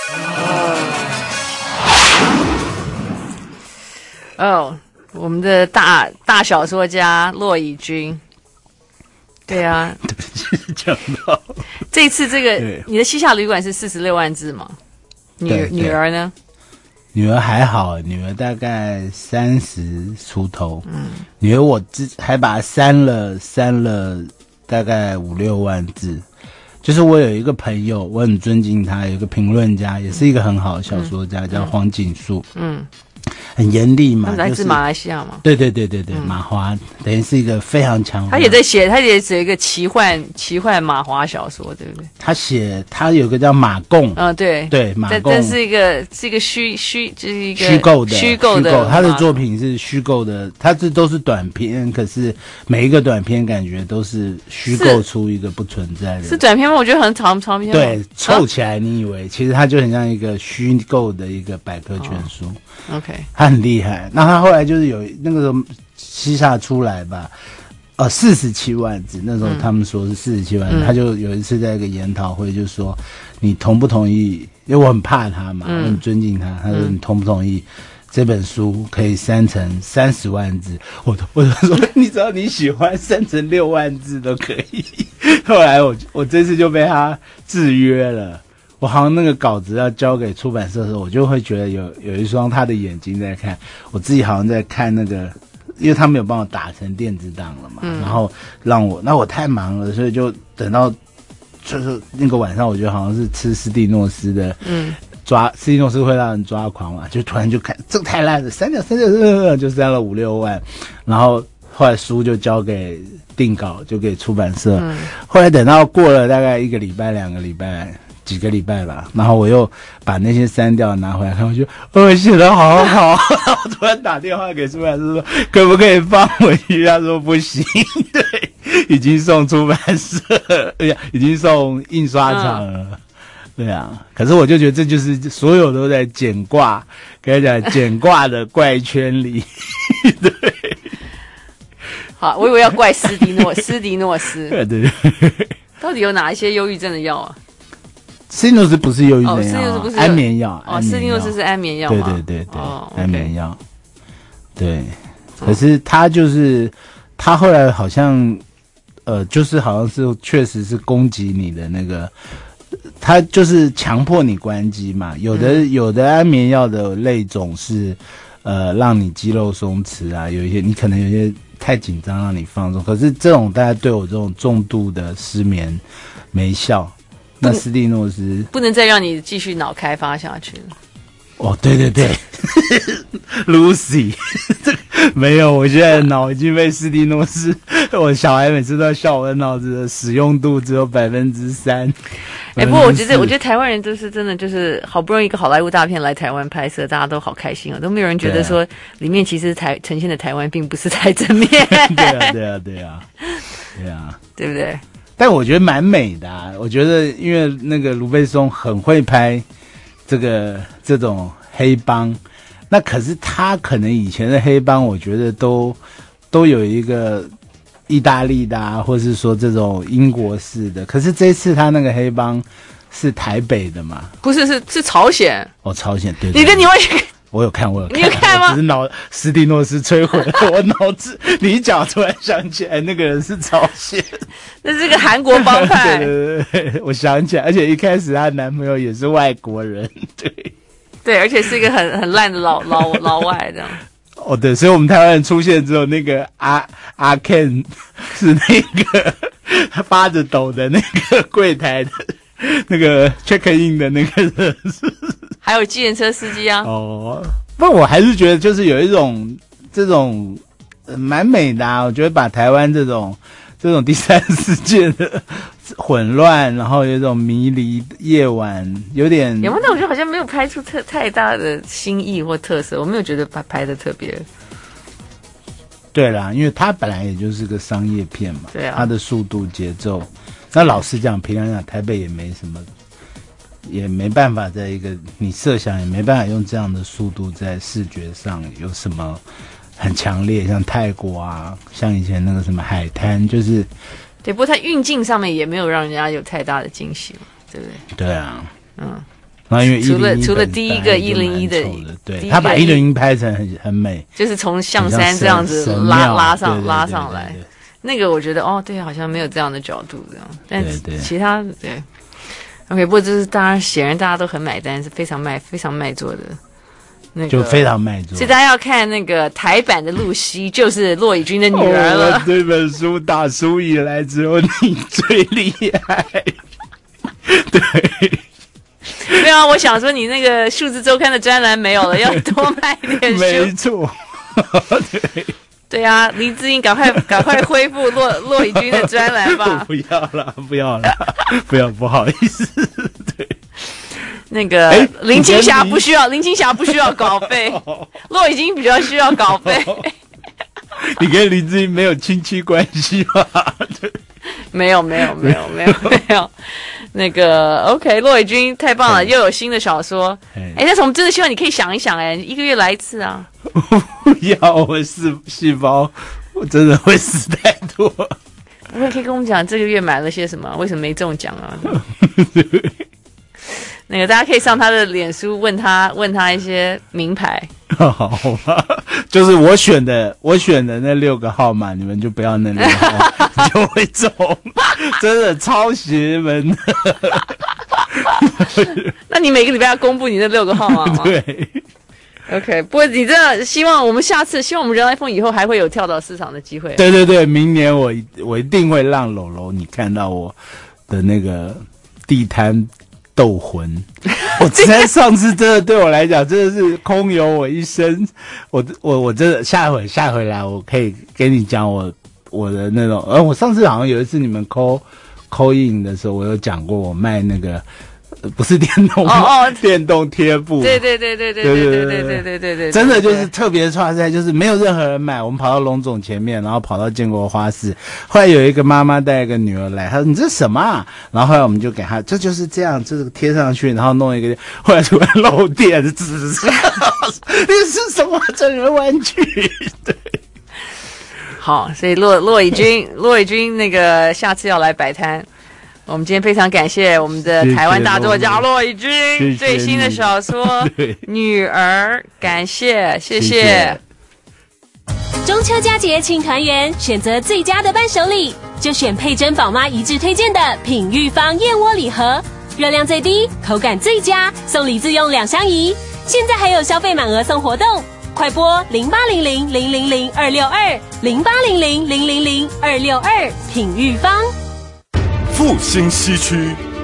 Speaker 17: 哦，我们的大大小说家骆以军，对啊，
Speaker 8: 讲到
Speaker 17: 这次这个你的西夏旅馆是四十六万字嘛？女女儿呢？
Speaker 8: 女儿还好，女儿大概三十出头。嗯，女儿我之还把它删了，删了大概五六万字。就是我有一个朋友，我很尊敬他，有一个评论家，也是一个很好的小说家，嗯、叫黄锦树。嗯。很严厉嘛，
Speaker 17: 来自马来西亚嘛？
Speaker 8: 对对对对对，嗯、马华等于是一个非常强。
Speaker 17: 他也在写，他也写一个奇幻奇幻马华小说，对不对？
Speaker 8: 他写他有个叫马贡，
Speaker 17: 嗯，对
Speaker 8: 对马贡，
Speaker 17: 这是一个是一个虚虚，就是一个
Speaker 8: 虚构的
Speaker 17: 虚构的。
Speaker 8: 他的作品是虚构的，他这都是短篇，可是每一个短篇感觉都是虚构出一个不存在的。
Speaker 17: 是短篇吗？我觉得很长长篇。
Speaker 8: 对，凑起来你以为，其实它就很像一个虚构的一个百科全书。
Speaker 17: 哦、OK。
Speaker 8: 他很厉害，那他后来就是有那个时候西夏出来吧，呃，四十七万字，那时候他们说是四十七万字、嗯，他就有一次在一个研讨会就说，你同不同意？因为我很怕他嘛，嗯、我很尊敬他，他说你同不同意？这本书可以删成三十万字，我我就说，你只要你喜欢，删成六万字都可以。后来我我这次就被他制约了。我好像那个稿子要交给出版社的时候，我就会觉得有有一双他的眼睛在看，我自己好像在看那个，因为他没有帮我打成电子档了嘛，嗯、然后让我，那我太忙了，所以就等到就是那个晚上，我觉得好像是吃斯蒂诺斯的，嗯，抓斯蒂诺斯会让人抓狂嘛，就突然就看这个太烂了，删掉删掉，呃、就删了五六万，然后后来书就交给定稿，就给出版社，嗯、后来等到过了大概一个礼拜两个礼拜。几个礼拜吧，然后我又把那些删掉拿回来看，我就哦写得好好，然后突然打电话给出版社说可不可以放回去，他说不行，对，已经送出版社，哎呀，已经送印刷厂了，嗯、对啊，可是我就觉得这就是所有都在简卦，跟你讲简卦的怪圈里，对。
Speaker 17: 好，我以为要怪斯迪诺斯迪诺斯，
Speaker 8: 对对，
Speaker 17: 到底有哪一些忧郁症的药啊？
Speaker 8: 斯蒂诺斯不是忧郁症药，
Speaker 17: 哦，斯蒂诺斯不是
Speaker 8: 安眠药。
Speaker 17: 哦，斯蒂诺斯是安眠药吗？
Speaker 8: 对对对对，哦、安眠药。对，可是他就是他后来好像呃，就是好像是确实是攻击你的那个，他就是强迫你关机嘛。有的、嗯、有的安眠药的类种是呃让你肌肉松弛啊，有一些你可能有些太紧张让你放松，可是这种大概对我这种重度的失眠没效。 那斯蒂诺斯
Speaker 17: 不能再让你继续脑开发下去了。
Speaker 8: 哦，对对对，Lucy， 这个没有，我现在的脑已经被斯蒂诺斯，我小孩每次都要笑我的脑子的使用度只有百分之三。
Speaker 17: 哎，不过我觉得，我觉得台湾人就是真的就是好不容易一个好莱坞大片来台湾拍摄，大家都好开心啊，都没有人觉得说里面其实台呈现的台湾并不是太正面。
Speaker 8: 对啊，对啊，对啊，对啊，
Speaker 17: 对不对？
Speaker 8: 但我觉得蛮美的啊，我觉得因为那个卢贝松很会拍这个这种黑帮，那可是他可能以前的黑帮，我觉得都都有一个意大利的啊，或是说这种英国式的，可是这次他那个黑帮是台北的嘛？
Speaker 17: 不是，是是朝鲜。
Speaker 8: 哦，朝鲜，对, 对, 对，
Speaker 17: 你跟你完全。
Speaker 8: 我有看，我有看，
Speaker 17: 你有看吗？
Speaker 8: 只是脑斯蒂诺斯摧毁了我脑子。你一讲，突然想起来，那个人是朝鲜，
Speaker 17: 那是个韩国帮派。
Speaker 8: 对对对对，我想起来，而且一开始她男朋友也是外国人，对
Speaker 17: 对，而且是一个很很烂的老老老外这样。
Speaker 8: 哦，对，所以我们台湾人出现之后，那个阿阿 Ken 是那个他发着抖的那个柜台的那个 check in 的那个人是。
Speaker 17: 还有计程车司机啊！
Speaker 8: 哦，不，我还是觉得就是有一种这种蛮、呃、美的啊。我觉得把台湾这种这种第三世界的混乱，然后有一种迷离夜晚，有点
Speaker 17: 有没有？但我觉得好像没有拍出特太大的新意或特色，我没有觉得拍拍的特别。
Speaker 8: 对啦，因为它本来也就是个商业片嘛，
Speaker 17: 对啊，
Speaker 8: 它的速度节奏。那老实讲，平常讲台北也没什么。也没办法在一个你设想也没办法用这样的速度在视觉上有什么很强烈，像泰国啊，像以前那个什么海滩，就是
Speaker 17: 对。不过它运镜上面也没有让人家有太大的惊喜嘛，对不对？
Speaker 8: 对啊，
Speaker 17: 嗯。
Speaker 8: 然后因为
Speaker 17: 除了除了第一个一零一的，
Speaker 8: 对，他把一零一拍成很很美，
Speaker 17: 就是从象山这样子拉拉上对对对对拉上来，那个我觉得哦，对，好像没有这样的角度这样，但其他对。OK， 不过就是当然，显然大家都很买单，是非常卖、非常卖座的，那个
Speaker 8: 就非常卖座。
Speaker 17: 所以大家要看那个台版的露西，就是骆以军的女儿了。
Speaker 8: 哦、这本书打书以来，只有你最厉害。对，
Speaker 17: 没有啊，我想说你那个数字周刊的专栏没有了，要多卖点书。
Speaker 8: 没错，对。
Speaker 17: 对啊，黎智英，赶快赶快恢复骆骆以军的专栏吧！
Speaker 8: 不要了，不要了，不要，不好意思。对，
Speaker 17: 那个林青霞不需要，林青霞不需要稿费，骆以军比较需要稿费。
Speaker 8: 你跟林智英没有亲戚关系吧？
Speaker 17: 没有，没有，没有，没有，没有。那个 OK， 骆以军太棒了，又有新的小说。哎，但是我们真的希望你可以想一想，哎，一个月来一次啊。
Speaker 8: 不要，我细细胞，我真的会死太多。
Speaker 17: 不会，可以跟我们讲这个月买了些什么？为什么没中奖啊？那个大家可以上他的脸书问他问他一些名牌。
Speaker 8: 好吧，就是我选的，我选的那六个号码，你们就不要那六个号码就会中，真的超邪门的。
Speaker 17: 那你每个礼拜要公布你那六个号码吗？
Speaker 8: 对。
Speaker 17: OK， 不过你真的希望我们下次，希望我们人来疯以后还会有跳蚤市场的机会。
Speaker 8: 对对对，明年我我一定会让楼楼你看到我的那个地摊斗魂。我之前上次真的对我来讲真的是空有我一生，我我我真的下回下回来我可以跟你讲我我的那种，呃，我上次好像有一次你们 call call in 的时候，我有讲过我卖那个。不是电动
Speaker 17: 哦哦，
Speaker 8: 电动贴布，
Speaker 17: 对对对对对对对对对对对对，
Speaker 8: 真的就是特别创赛，就是没有任何人买，我们跑到龙总前面，然后跑到建国花市，后来有一个妈妈带一个女儿来，她说你这是什么啊？然后后来我们就给她，这就是这样，这个贴上去，然后弄一个，后来突然漏电，这是这是什么整人玩具？对。
Speaker 17: 好，所以骆骆以军，骆以军那个下次要来摆摊。我们今天非常感谢我们的台湾大作家骆以军最新的小说《女儿》，感谢，谢谢。
Speaker 2: 中秋佳节庆团圆，选择最佳的伴手礼，就选佩珍宝妈一致推荐的品玉坊燕窝礼盒，热量最低，口感最佳，送礼自用两相宜。现在还有消费满额送活动，快拨零八零零零零零二六二零八零零零零零二六二品玉坊。
Speaker 7: 复兴西区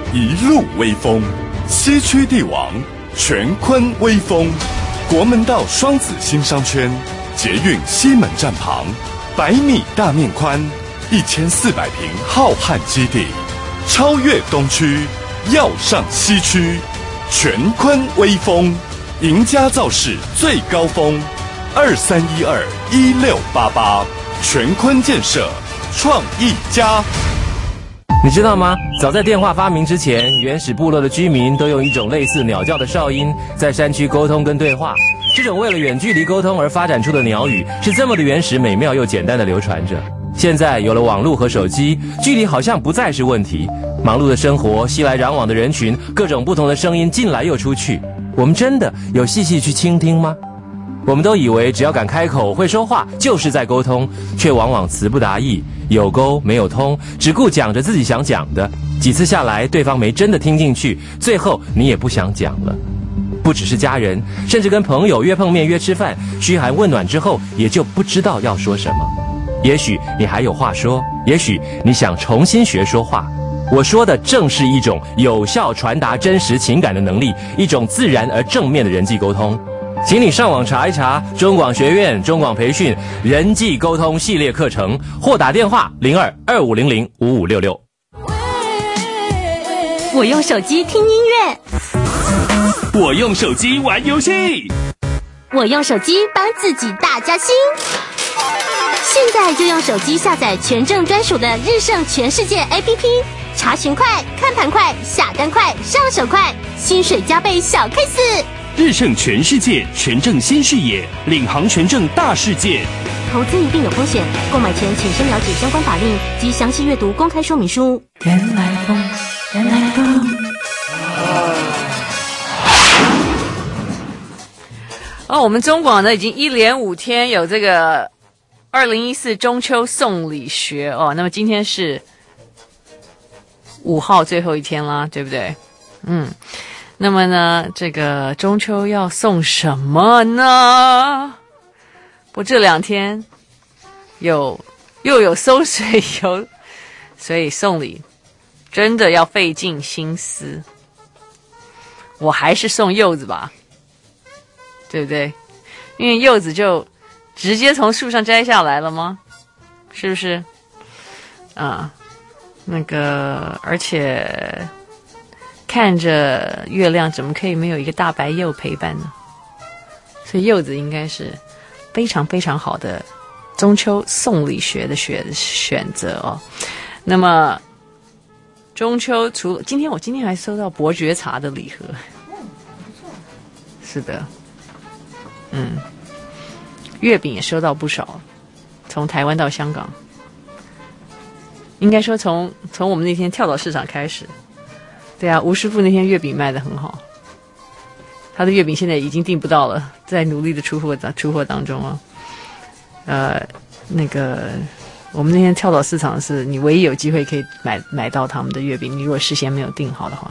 Speaker 7: 一路威风，西区帝王全坤威风，国门道双子星商圈，捷运西门站旁，百米大面宽，一千四百平浩瀚基地，超越东区，要上西区，全坤威风，赢家造势最高峰，二三一二一六八八，全坤建设创意家。
Speaker 11: 你知道吗？早在电话发明之前，原始部落的居民都用一种类似鸟叫的哨音，在山区沟通跟对话。这种为了远距离沟通而发展出的鸟语，是这么的原始、美妙又简单的流传着。现在有了网络和手机，距离好像不再是问题。忙碌的生活，熙来攘往的人群，各种不同的声音进来又出去，我们真的有细细去倾听吗？我们都以为只要敢开口、会说话，就是在沟通，却往往词不达意，有沟没有通，只顾讲着自己想讲的。几次下来，对方没真的听进去，最后你也不想讲了。不只是家人，甚至跟朋友约碰面、约吃饭，嘘寒问暖之后，也就不知道要说什么。也许你还有话说，也许你想重新学说话。我说的正是一种有效传达真实情感的能力，一种自然而正面的人际沟通。请你上网查一查中广学院中广培训人际沟通系列课程，或打电话零二二五零零五五六六。
Speaker 2: 我用手机听音乐，
Speaker 15: 我用手机玩游戏，
Speaker 2: 我用手机帮自己大加薪。现在就用手机下载全正专属的日盛全世界 A P P， 查询快，看盘快，下单快，上手快，薪水加倍小 case。
Speaker 15: 日盛全世界，全正新视野，领航全正大世界。
Speaker 2: 投资一定有风险，购买前请先了解相关法令及详细阅读公开说明书。
Speaker 1: 原来风，原来风。
Speaker 17: 哦，我们中广呢已经一连五天有这个二零一四中秋送礼学哦，那么今天是五号最后一天啦，对不对？嗯。那么呢，这个中秋要送什么呢？不，这两天有又有馊水油，所以送礼真的要费尽心思。我还是送柚子吧，对不对？因为柚子就直接从树上摘下来了吗？是不是？啊，那个，而且。看着月亮，怎么可以没有一个大白柚陪伴呢？所以柚子应该是非常非常好的中秋送礼学的选选择哦。那么中秋除了今天，我今天还收到伯爵茶的礼盒，是的，嗯，月饼也收到不少，从台湾到香港，应该说从从我们那天跳蚤市场开始。对啊，吴师傅那天月饼卖得很好，他的月饼现在已经订不到了，在努力的出货出货当中啊。呃，那个我们那天跳蚤市场是你唯一有机会可以买买到他们的月饼，你如果事先没有订好的话。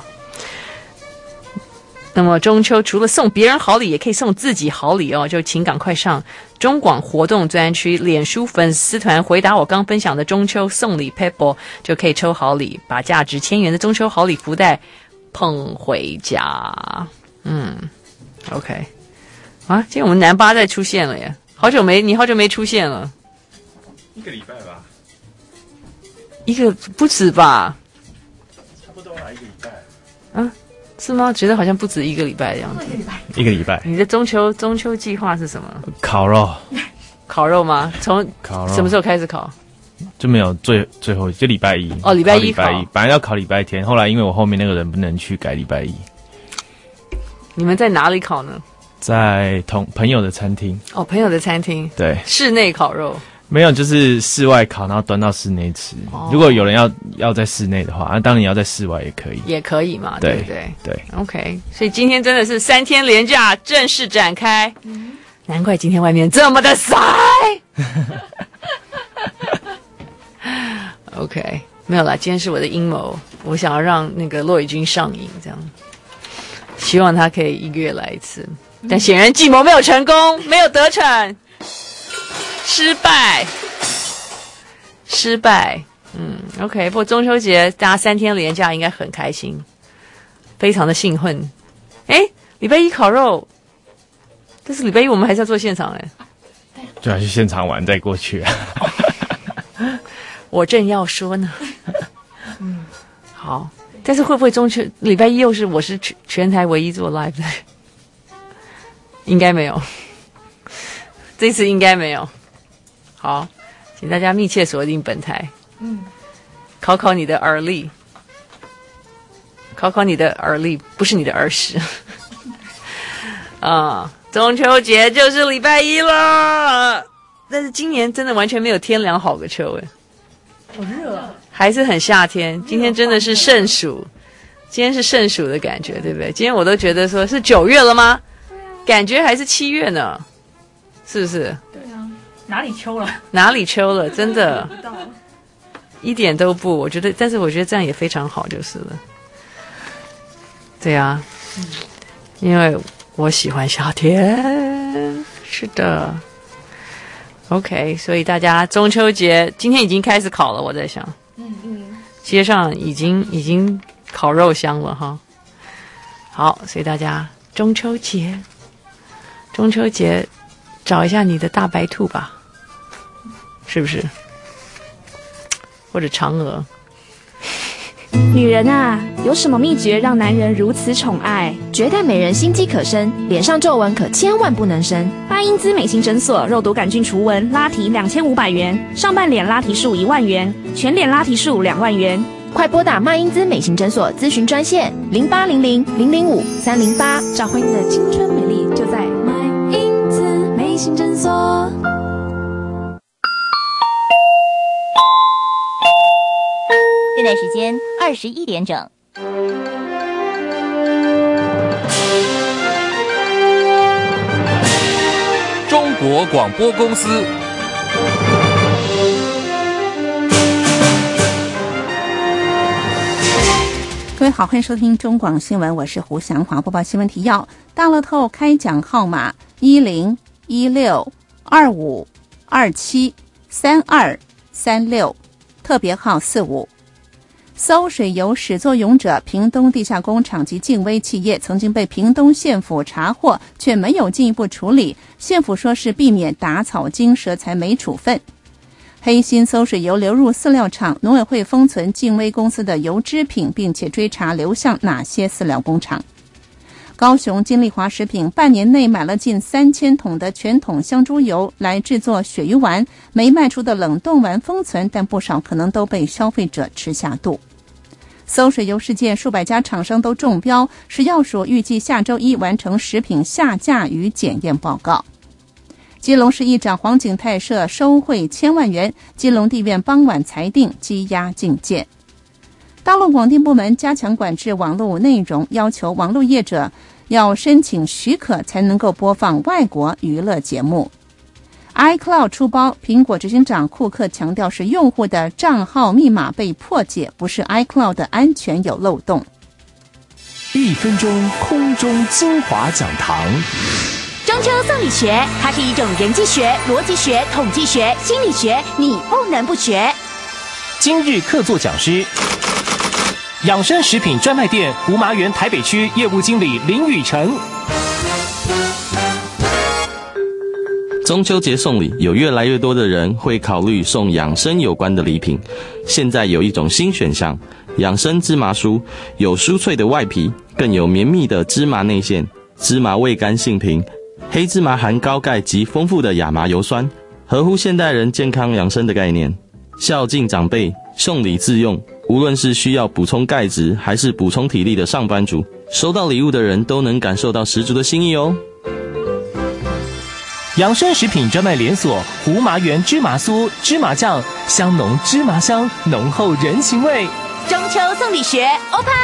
Speaker 17: 那么中秋除了送别人好礼，也可以送自己好礼哦，就请赶快上中广活动专区脸书粉丝团回答我刚分享的中秋送礼 Pebble， 就可以抽好礼，把价值千元的中秋好礼福袋捧回家。嗯 OK 啊，今天我们南巴再出现了耶，好久没你好久没出现了，
Speaker 15: 一个礼拜吧，
Speaker 17: 一个不止吧，
Speaker 15: 差不多啦，一个礼拜
Speaker 17: 啊，是吗？觉得好像不止一个礼拜的样子。
Speaker 15: 一个礼拜。
Speaker 17: 你的中秋中秋计划是什么？
Speaker 15: 烤肉。
Speaker 17: 烤肉吗？从
Speaker 15: 烤肉
Speaker 17: 什么时候开始烤？
Speaker 15: 就没有最最后就礼拜一。
Speaker 17: 哦，礼拜一
Speaker 15: 烤。礼拜一本来要烤礼拜天，后来因为我后面那个人不能去，改礼拜一。
Speaker 17: 你们在哪里烤呢？
Speaker 15: 在同朋友的餐厅。
Speaker 17: 哦，朋友的餐厅。
Speaker 15: 对。
Speaker 17: 室内烤肉。
Speaker 15: 没有，就是室外烤，然后端到室内吃。哦、如果有人要要在室内的话，那当然你要在室外也可以，
Speaker 17: 也可以嘛，对不对？
Speaker 15: 对
Speaker 17: ，OK。所以今天真的是三天连假正式展开，嗯、难怪今天外面这么的塞。OK， 没有啦，今天是我的阴谋，我想要让那个骆以军上瘾，这样，希望他可以一个月来一次，但显然计谋没有成功，没有得逞。失败，失败。 嗯 ，OK， 不过中秋节大家三天连假应该很开心，非常的兴奋。哎，礼拜一烤肉，但是礼拜一我们还是要做现场哎。
Speaker 15: 对啊，去现场玩再过去啊。
Speaker 17: 我正要说呢。嗯，好，但是会不会中秋礼拜一又是我是全全台唯一做 live 的？应该没有，这次应该没有。好，请大家密切锁定本台。嗯，考考你的耳力，考考你的耳力，不是你的耳屎。啊，中秋节就是礼拜一了，但是今年真的完全没有天凉好个秋哎，
Speaker 1: 好热啊，
Speaker 17: 还是很夏天。今天真的是盛暑，今天是盛暑的感觉，对不对？今天我都觉得说是九月了吗？感觉还是七月呢，是不是？
Speaker 1: 对啊，哪里秋了？
Speaker 17: 哪里秋了？真的。一点都不，我觉得，但是我觉得这样也非常好，就是了。对啊，嗯、因为我喜欢夏天。是的 ，OK， 所以大家中秋节今天已经开始烤了，我在想，嗯嗯，街上已经已经烤肉香了哈。好，所以大家中秋节，中秋节找一下你的大白兔吧，是不是？或者嫦娥。
Speaker 12: 女人啊，有什么秘诀让男人如此宠爱？绝代美人心机可深，脸上皱纹可千万不能生。八英姿美型诊所肉毒杆菌除纹拉提两千五百元，上半脸拉提术一万元，全脸拉提术两万元。快拨打麦英姿美型诊所咨询专线零八零零零零五三零八，找回你的青春美丽，就在麦英姿美型诊所。
Speaker 5: 现在时间二十一点整。
Speaker 11: 中国广播公司。
Speaker 3: 各位好，欢迎收听中广新闻，我是胡祥华，播报新闻提要。大乐透开奖号码一零一六二五二七三二三六，特别号四五。馊水油始作俑者屏东地下工厂及近威企业曾经被屏东县府查获，却没有进一步处理。县府说是避免打草惊蛇才没处分。黑心馊水油流入饲料厂，农委会封存近威公司的油制品，并且追查流向哪些饲料工厂。高雄金利华食品半年内买了近三千桶的全桶香猪油来制作鳕鱼丸，没卖出的冷冻丸封存，但不少可能都被消费者吃下肚。馊水油事件，数百家厂商都中标，食药署预计下周一完成食品下架与检验报告。基隆市议长黄景泰涉收贿千万元，基隆地院傍晚裁定羁押禁见。大陆广电部门加强管制网络内容，要求网络业者要申请许可才能够播放外国娱乐节目。iCloud 出包，苹果执行长库克强调是用户的账号密码被破解，不是 iCloud 的安全有漏洞。
Speaker 20: 一分钟空中精华讲堂。
Speaker 5: 中秋送理学，它是一种人际学、逻辑学、统计学、心理学，你不能不学。
Speaker 20: 今日客座讲师，养生食品专卖店胡麻园台北区业务经理林宇成。
Speaker 4: 中秋节送礼，有越来越多的人会考虑送养生有关的礼品。现在有一种新选项，养生芝麻酥，有酥脆的外皮，更有绵密的芝麻内馅，芝麻味甘性平，黑芝麻含高钙及丰富的亚麻油酸，合乎现代人健康养生的概念。孝敬长辈，送礼自用，无论是需要补充钙质还是补充体力的上班族，收到礼物的人都能感受到十足的心意哦。
Speaker 20: 养生食品专卖连锁胡麻园芝麻酥、芝麻酱，香浓芝麻香，浓厚人情味。
Speaker 5: 中秋送礼学，欧趴！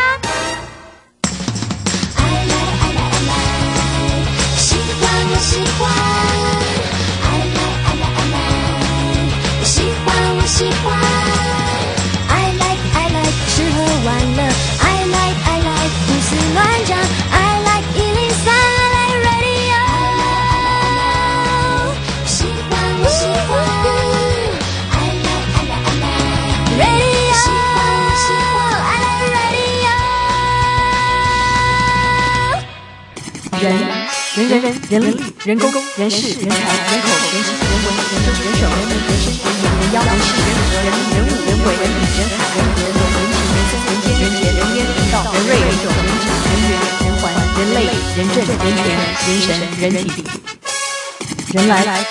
Speaker 23: 喜欢我喜欢，爱来爱来爱来，喜欢我喜欢，爱来爱来，吃喝玩乐，爱来爱来，胡思乱想，爱来一零三，爱来 radio， 喜欢我喜欢，爱来爱来爱来 radio。
Speaker 1: 人人人人人力人工人事人才人口人情人文人政人手人民人生人言人妖人事人和人民人物人鬼人品人海人和人种人情人生人间人杰人烟人道人瑞人种人质人缘人环人类人政人权人神人体人来来。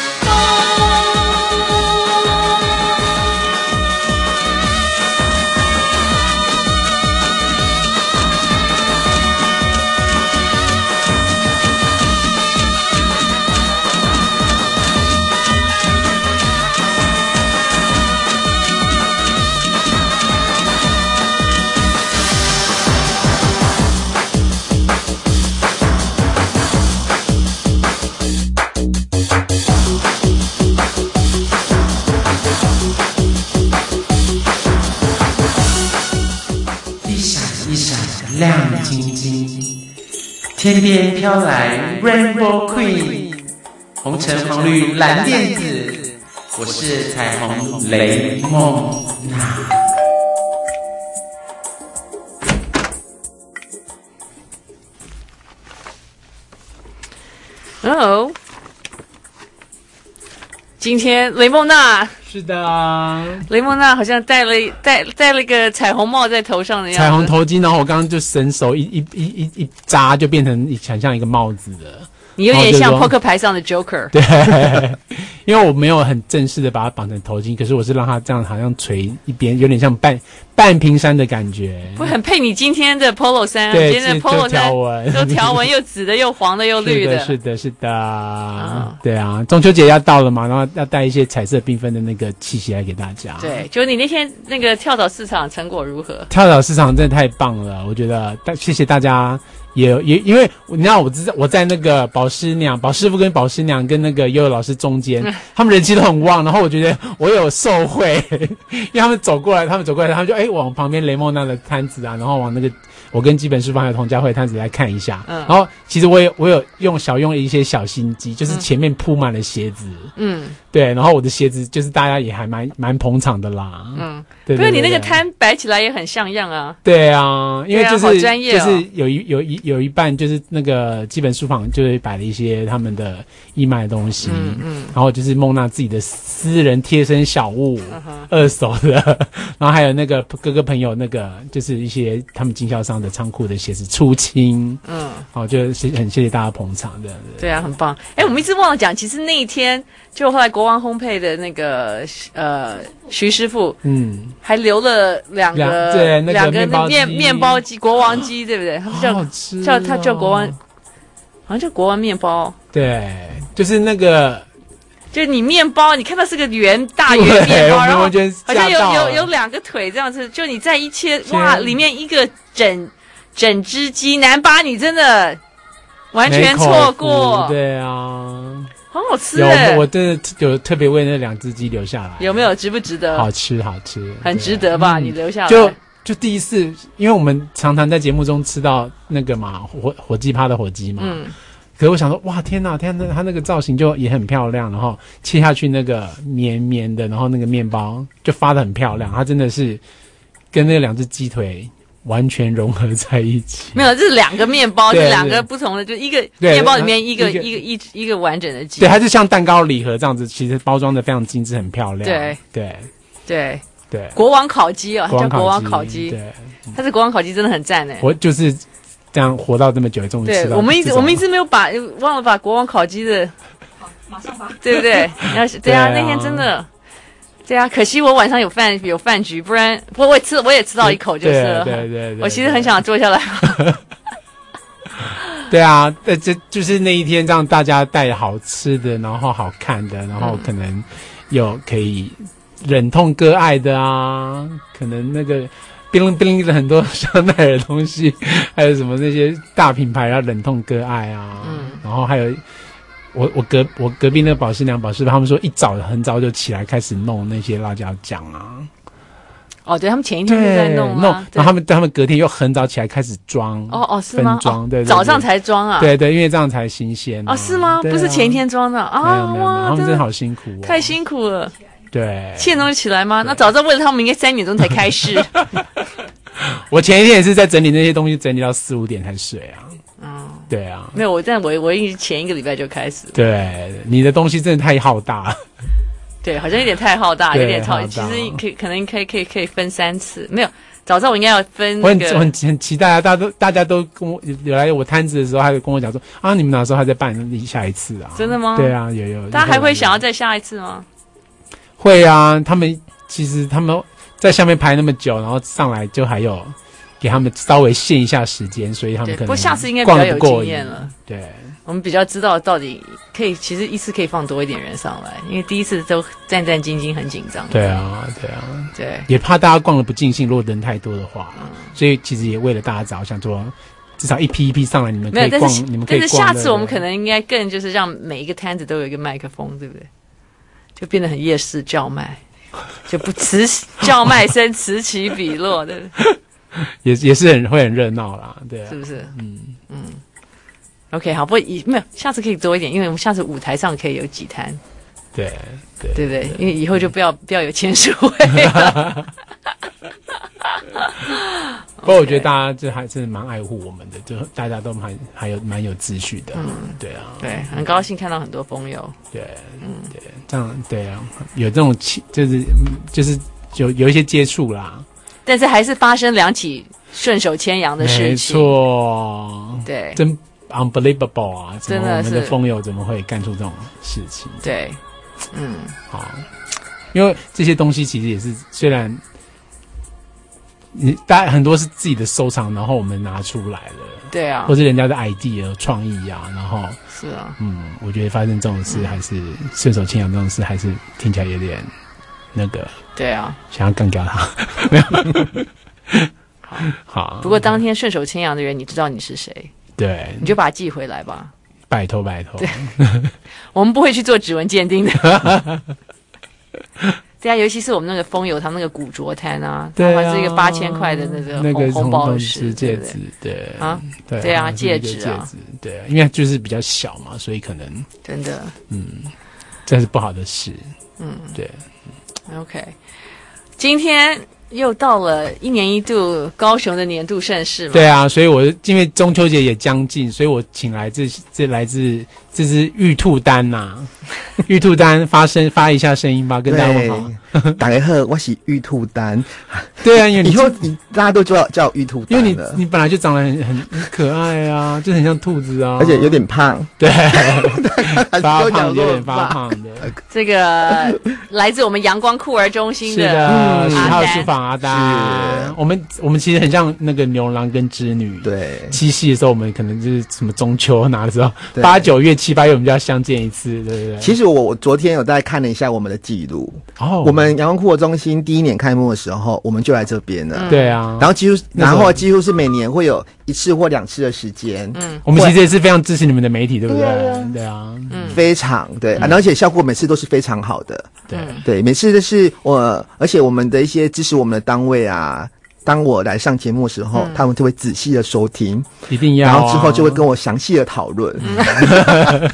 Speaker 10: 亮晶晶，天边飘来 Rainbow Queen， 红橙黄绿蓝靛紫，我是彩虹雷梦娜。
Speaker 17: 哦，今天雷梦娜。
Speaker 14: 是的啊，
Speaker 17: 雷蒙娜好像戴了戴戴了一个彩虹帽在头上的样子，
Speaker 14: 彩虹头巾，然后我刚刚就伸手一一一一一扎，就变成很像一个帽子的。
Speaker 17: 你有点像扑克牌上的 Joker。
Speaker 14: 对，因为我没有很正式的把它绑成头巾，可是我是让它这样好像垂一边，有点像半半屏山的感觉。
Speaker 17: 不很配你今天的 polo 衫，
Speaker 14: 对，
Speaker 17: 今天的 polo 衫
Speaker 14: 条纹
Speaker 17: 都条纹又紫的又黄的又绿的。
Speaker 14: 是的，是的，是的、啊，对啊，中秋节要到了嘛，然后要带一些彩色缤纷的那个气息来给大家。
Speaker 17: 对，就你那天那个跳蚤市场成果如何？
Speaker 14: 跳蚤市场真的太棒了，我觉得，谢谢大家。也也因为你知道我知我在那个宝师娘、宝师傅跟宝师娘跟那个悠悠老师中间，嗯、他们人气都很旺，然后我觉得我有受惠，因为他们走过来，他们走过来，他们就哎、欸、往旁边雷梦娜的摊子啊，然后往那个我跟基本书房还有童家慧摊子来看一下，嗯，然后其实我有我有用小用了一些小心机，就是前面铺满了鞋子，嗯，对，然后我的鞋子就是大家也还蛮蛮捧场的啦，嗯，对，
Speaker 17: 因为你那个摊摆起来也很像样啊，
Speaker 14: 对啊，因为就是、
Speaker 17: 啊、好专业哦、
Speaker 14: 就是有一有一有一半就是那个基本书房就会摆了一些他们的义卖的东西，嗯嗯，然后就是梦娜自己的私人贴身小物，嗯、二手的，然后还有那个哥哥朋友那个就是一些他们经销商的仓库的鞋子出清，嗯，好，就很谢谢大家捧场的，
Speaker 17: 对啊，很棒。哎，我们一直忘了讲，其实那一天就后来国王烘焙的那个呃徐师傅，嗯，还留了两个
Speaker 14: 对那
Speaker 17: 个
Speaker 14: 面包
Speaker 17: 面面包机国王鸡，对不对？
Speaker 14: 好好吃、哦，
Speaker 17: 叫他叫国王，好像叫国王面包，
Speaker 14: 对，就是那个。
Speaker 17: 就你面包，你看到是个圆大圆面包，然后好像有有有两个腿这样子，就你再一切，哇，里面一个整整只鸡，南巴你真的完全错过，
Speaker 14: 对啊，
Speaker 17: 好好吃哎！
Speaker 14: 有，我真的有特别为那两只鸡留下来，
Speaker 17: 有没有值不值得？
Speaker 14: 好吃，好吃，
Speaker 17: 很值得吧？你留下来
Speaker 14: 就就第一次，因为我们常常在节目中吃到那个嘛火火鸡趴的火鸡嘛。嗯，可是我想说，哇，天哪，天哪，它那个造型就也很漂亮，然后切下去那个绵绵的，然后那个面包就发得很漂亮，它真的是跟那两只鸡腿完全融合在一起。
Speaker 17: 没有，这是两个面包，是两个不同的，就一个面包里面一个一个一个一个完整的鸡。
Speaker 14: 对，它就像蛋糕礼盒这样子，其实包装的非常精致，很漂亮。
Speaker 17: 对
Speaker 14: 对
Speaker 17: 对
Speaker 14: 对，
Speaker 17: 国王烤鸡哦，它叫国王烤鸡。
Speaker 14: 对，
Speaker 17: 它是国王烤鸡，真的很赞哎。
Speaker 14: 我就是这样活到这么久，终于吃到。
Speaker 17: 对，我们一直我们一直没有把忘了把国王烤鸡的，马上把，对不对？要是对啊，那天真的。对啊，可惜我晚上有饭有饭局，不然不过我也吃我也吃到一口就是了。
Speaker 14: 对对 对, 对, 对，
Speaker 17: 我其实很想坐下来。
Speaker 14: 对啊，这这就是那一天让大家带好吃的，然后好看的，然后可能有可以忍痛割爱的啊，可能那个冰冷冰冷的很多香奈儿的东西，还有什么那些大品牌要忍痛割爱啊，嗯，然后还有。我我隔我隔壁那个宝师娘宝师傅，他们说一早很早就起来开始弄那些辣椒酱啊。
Speaker 17: 哦，对，他们前一天就在弄啊，
Speaker 14: 弄，然后他们他们隔天又很早起来开始装。
Speaker 17: 哦哦，是吗？
Speaker 14: 分装，对，
Speaker 17: 早上才装啊。
Speaker 14: 对对，因为这样才新鲜。
Speaker 17: 哦，是吗？不是前一天装的啊？
Speaker 14: 哇，他们真的好辛苦，
Speaker 17: 太辛苦了。
Speaker 14: 对，
Speaker 17: 七点钟就起来吗？那早知道为了他们，应该三点钟才开市。
Speaker 14: 我前一天也是在整理那些东西，整理到四五点才睡啊。嗯。 对啊，
Speaker 17: 没有我，但我我一直前一个礼拜就开始。
Speaker 14: 对，你的东西真的太浩大了。
Speaker 17: 对，好像有点太浩大，有点超。
Speaker 14: 浩大
Speaker 17: 其实可以可能可以可以可以分三次，没有。早上我应该要分、那个。
Speaker 14: 我很很很期待啊！大家都大家都跟我有来我摊子的时候，还有跟我讲说啊，你们哪时候还在办下一次啊？
Speaker 17: 真的吗？
Speaker 14: 对啊，有有。
Speaker 17: 大家还会想要再下一次吗？
Speaker 14: 会啊，他们其实他们在下面排那么久，然后上来就还有给他们稍微限一下时间，所以他们可能
Speaker 17: 不过下次应该比较有经验了。
Speaker 14: 对，
Speaker 17: 我们比较知道到底可以，其实一次可以放多一点人上来，因为第一次都战战兢兢，很紧张。
Speaker 14: 对啊，对啊，
Speaker 17: 对，
Speaker 14: 也怕大家逛得不尽兴，如果人太多的话，嗯、所以其实也为了大家着想，说至少一批一批上来，你们可以逛，你们可以逛。
Speaker 17: 但是下次我们可能应该更就是让每一个摊子都有一个麦克风，对不对？就变得很夜市叫卖，就不此叫卖声此起彼落，对不对？
Speaker 14: 也也是很会很热闹啦，对、啊，
Speaker 17: 是不是？
Speaker 14: 嗯
Speaker 17: 嗯。OK， 好，不过以没有，下次可以多一点，因为我们下次舞台上可以有几摊，
Speaker 14: 对对
Speaker 17: 对不对？因为以后就不要不要有签书会了。
Speaker 14: 不过我觉得大家就还是蛮爱护我们的，就大家都蛮还有蛮有秩序的，嗯，对啊，
Speaker 17: 对，很高兴看到很多风友，
Speaker 14: 对，嗯，对，这样对啊，有这种就是就是有有一些接触啦，
Speaker 17: 但是还是发生两起顺手牵羊的事情，
Speaker 14: 没错，
Speaker 17: 对，
Speaker 14: 真 unbelievable 啊！
Speaker 17: 真的是
Speaker 14: 我们的风友怎么会干出这种事情？
Speaker 17: 对，嗯，
Speaker 14: 好，因为这些东西其实也是虽然。你大家很多是自己的收藏，然后我们拿出来了，
Speaker 17: 对啊，
Speaker 14: 或是人家的 idea 创意啊，然后
Speaker 17: 是啊，
Speaker 14: 嗯，我觉得发生这种事还是顺手牵羊这种事，还是听起来有点那个，
Speaker 17: 对啊，
Speaker 14: 想要干掉他，没有，
Speaker 17: 好，
Speaker 14: 好。
Speaker 17: 不过当天顺手牵羊的人，你知道你是谁？
Speaker 14: 对，
Speaker 17: 你就把它寄回来吧，
Speaker 14: 拜托拜托，
Speaker 17: 对，我们不会去做指纹鉴定的。对啊，尤其是我们那个风友，他们那个古着摊啊，
Speaker 14: 对啊，
Speaker 17: 还是一个八千块的那个红、
Speaker 14: 那个
Speaker 17: 红宝石
Speaker 14: 戒指，对
Speaker 17: 啊，
Speaker 14: 对
Speaker 17: 对啊，戒指啊，
Speaker 14: 对啊，因为就是比较小嘛，所以可能
Speaker 17: 真的，
Speaker 14: 嗯，这是不好的事，
Speaker 17: 嗯，
Speaker 14: 对
Speaker 17: ，OK， 今天又到了一年一度高雄的年度盛事嘛，
Speaker 14: 对啊，所以我因为中秋节也将近，所以我请来这这来自这只玉兔丹呐、啊。玉兔丹发声发一下声音吧，跟大家问好。
Speaker 9: 大家好，我是玉兔丹。
Speaker 14: 对啊，因为你
Speaker 9: 以后你大家都叫叫玉兔丹，
Speaker 14: 因为你你本来就长得很很很可爱啊，就很像兔子啊，
Speaker 9: 而且有点胖。
Speaker 14: 对，发胖有点发胖的。
Speaker 17: 这个来自我们阳光酷儿中心的，
Speaker 14: 是的，十、嗯、号书房阿
Speaker 9: 丹。
Speaker 14: 我们我们其实很像那个牛郎跟织女。
Speaker 9: 对，
Speaker 14: 七夕的时候我们可能就是什么中秋拿的时候，八九月七八月我们就要相见一次，对不对？
Speaker 9: 其实我我昨天有大概看了一下我们的记录，哦，我们阳光酷儿中心第一年开幕的时候，我们就来这边了，
Speaker 14: 嗯、对啊，
Speaker 9: 然后几乎然后几乎是每年会有一次或两次的时间，
Speaker 14: 嗯，我们其实也是非常支持你们的媒体，对不对？对啊，对啊，
Speaker 9: 嗯，非常对、嗯啊，而且效果每次都是非常好的，
Speaker 14: 对
Speaker 9: 对，每次都是我，而且我们的一些支持我们的单位啊。当我来上节目的时候、嗯，他们就会仔细的收听，
Speaker 14: 一定要、啊，
Speaker 9: 然后之后就会跟我详细的讨论。
Speaker 14: 嗯、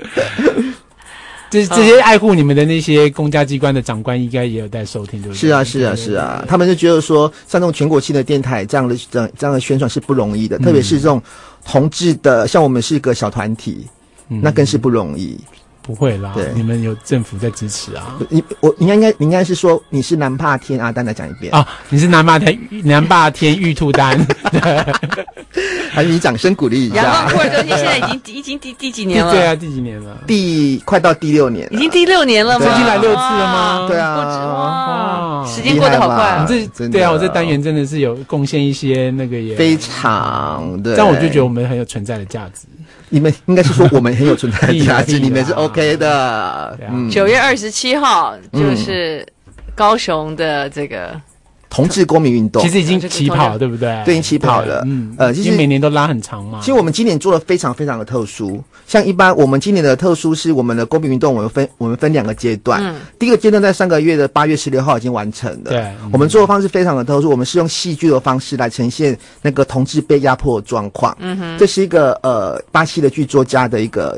Speaker 14: 这这些爱护你们的那些公家机关的长官，应该也有在收听，对不对？
Speaker 9: 是啊，是啊，是啊，他们就觉得说，像这种全国性的电台这样的这样这样的宣传是不容易的，嗯、特别是这种同志的，像我们是一个小团体、嗯，那更是不容易。
Speaker 14: 不会啦，对，你们有政府在支持啊。
Speaker 9: 你我你应该你应该是说你是南霸天阿丹来讲一遍
Speaker 14: 啊，你是南霸天南霸天玉兔丹，
Speaker 9: 还是你掌声鼓励一下。
Speaker 17: 阳光酷儿中心现在已经已经第第几年了？
Speaker 14: 对啊，第几年了？
Speaker 9: 第快到第六年了，
Speaker 17: 已经第六年了吗？
Speaker 14: 已经来六次了吗？
Speaker 9: 对啊，
Speaker 17: 不止哇，时间过得好快啊！
Speaker 14: 这对啊，我这单元真的是有贡献一些那个也
Speaker 9: 非常对，
Speaker 14: 这样我就觉得我们很有存在的价值。
Speaker 9: 你们应该是说我们很有存在的价值，你们是 OK 的。
Speaker 17: 嗯，九月二十七号就是高雄的这个
Speaker 9: 同志公民运动，
Speaker 14: 其实已经起跑，对不对？
Speaker 9: 对，已经起跑了。
Speaker 14: 嗯，呃，其实每年都拉很长嘛。
Speaker 9: 其实我们今年做的非常非常的特殊，像一般我们今年的特殊是我们的公民运动，我们分我们分两个阶段。嗯，第一个阶段在上个月的八月十六号已经完成了。
Speaker 14: 对，
Speaker 9: 嗯、我们做的方式非常的特殊，我们是用戏剧的方式来呈现那个同志被压迫的状况。嗯哼，这是一个呃巴西的剧作家的一个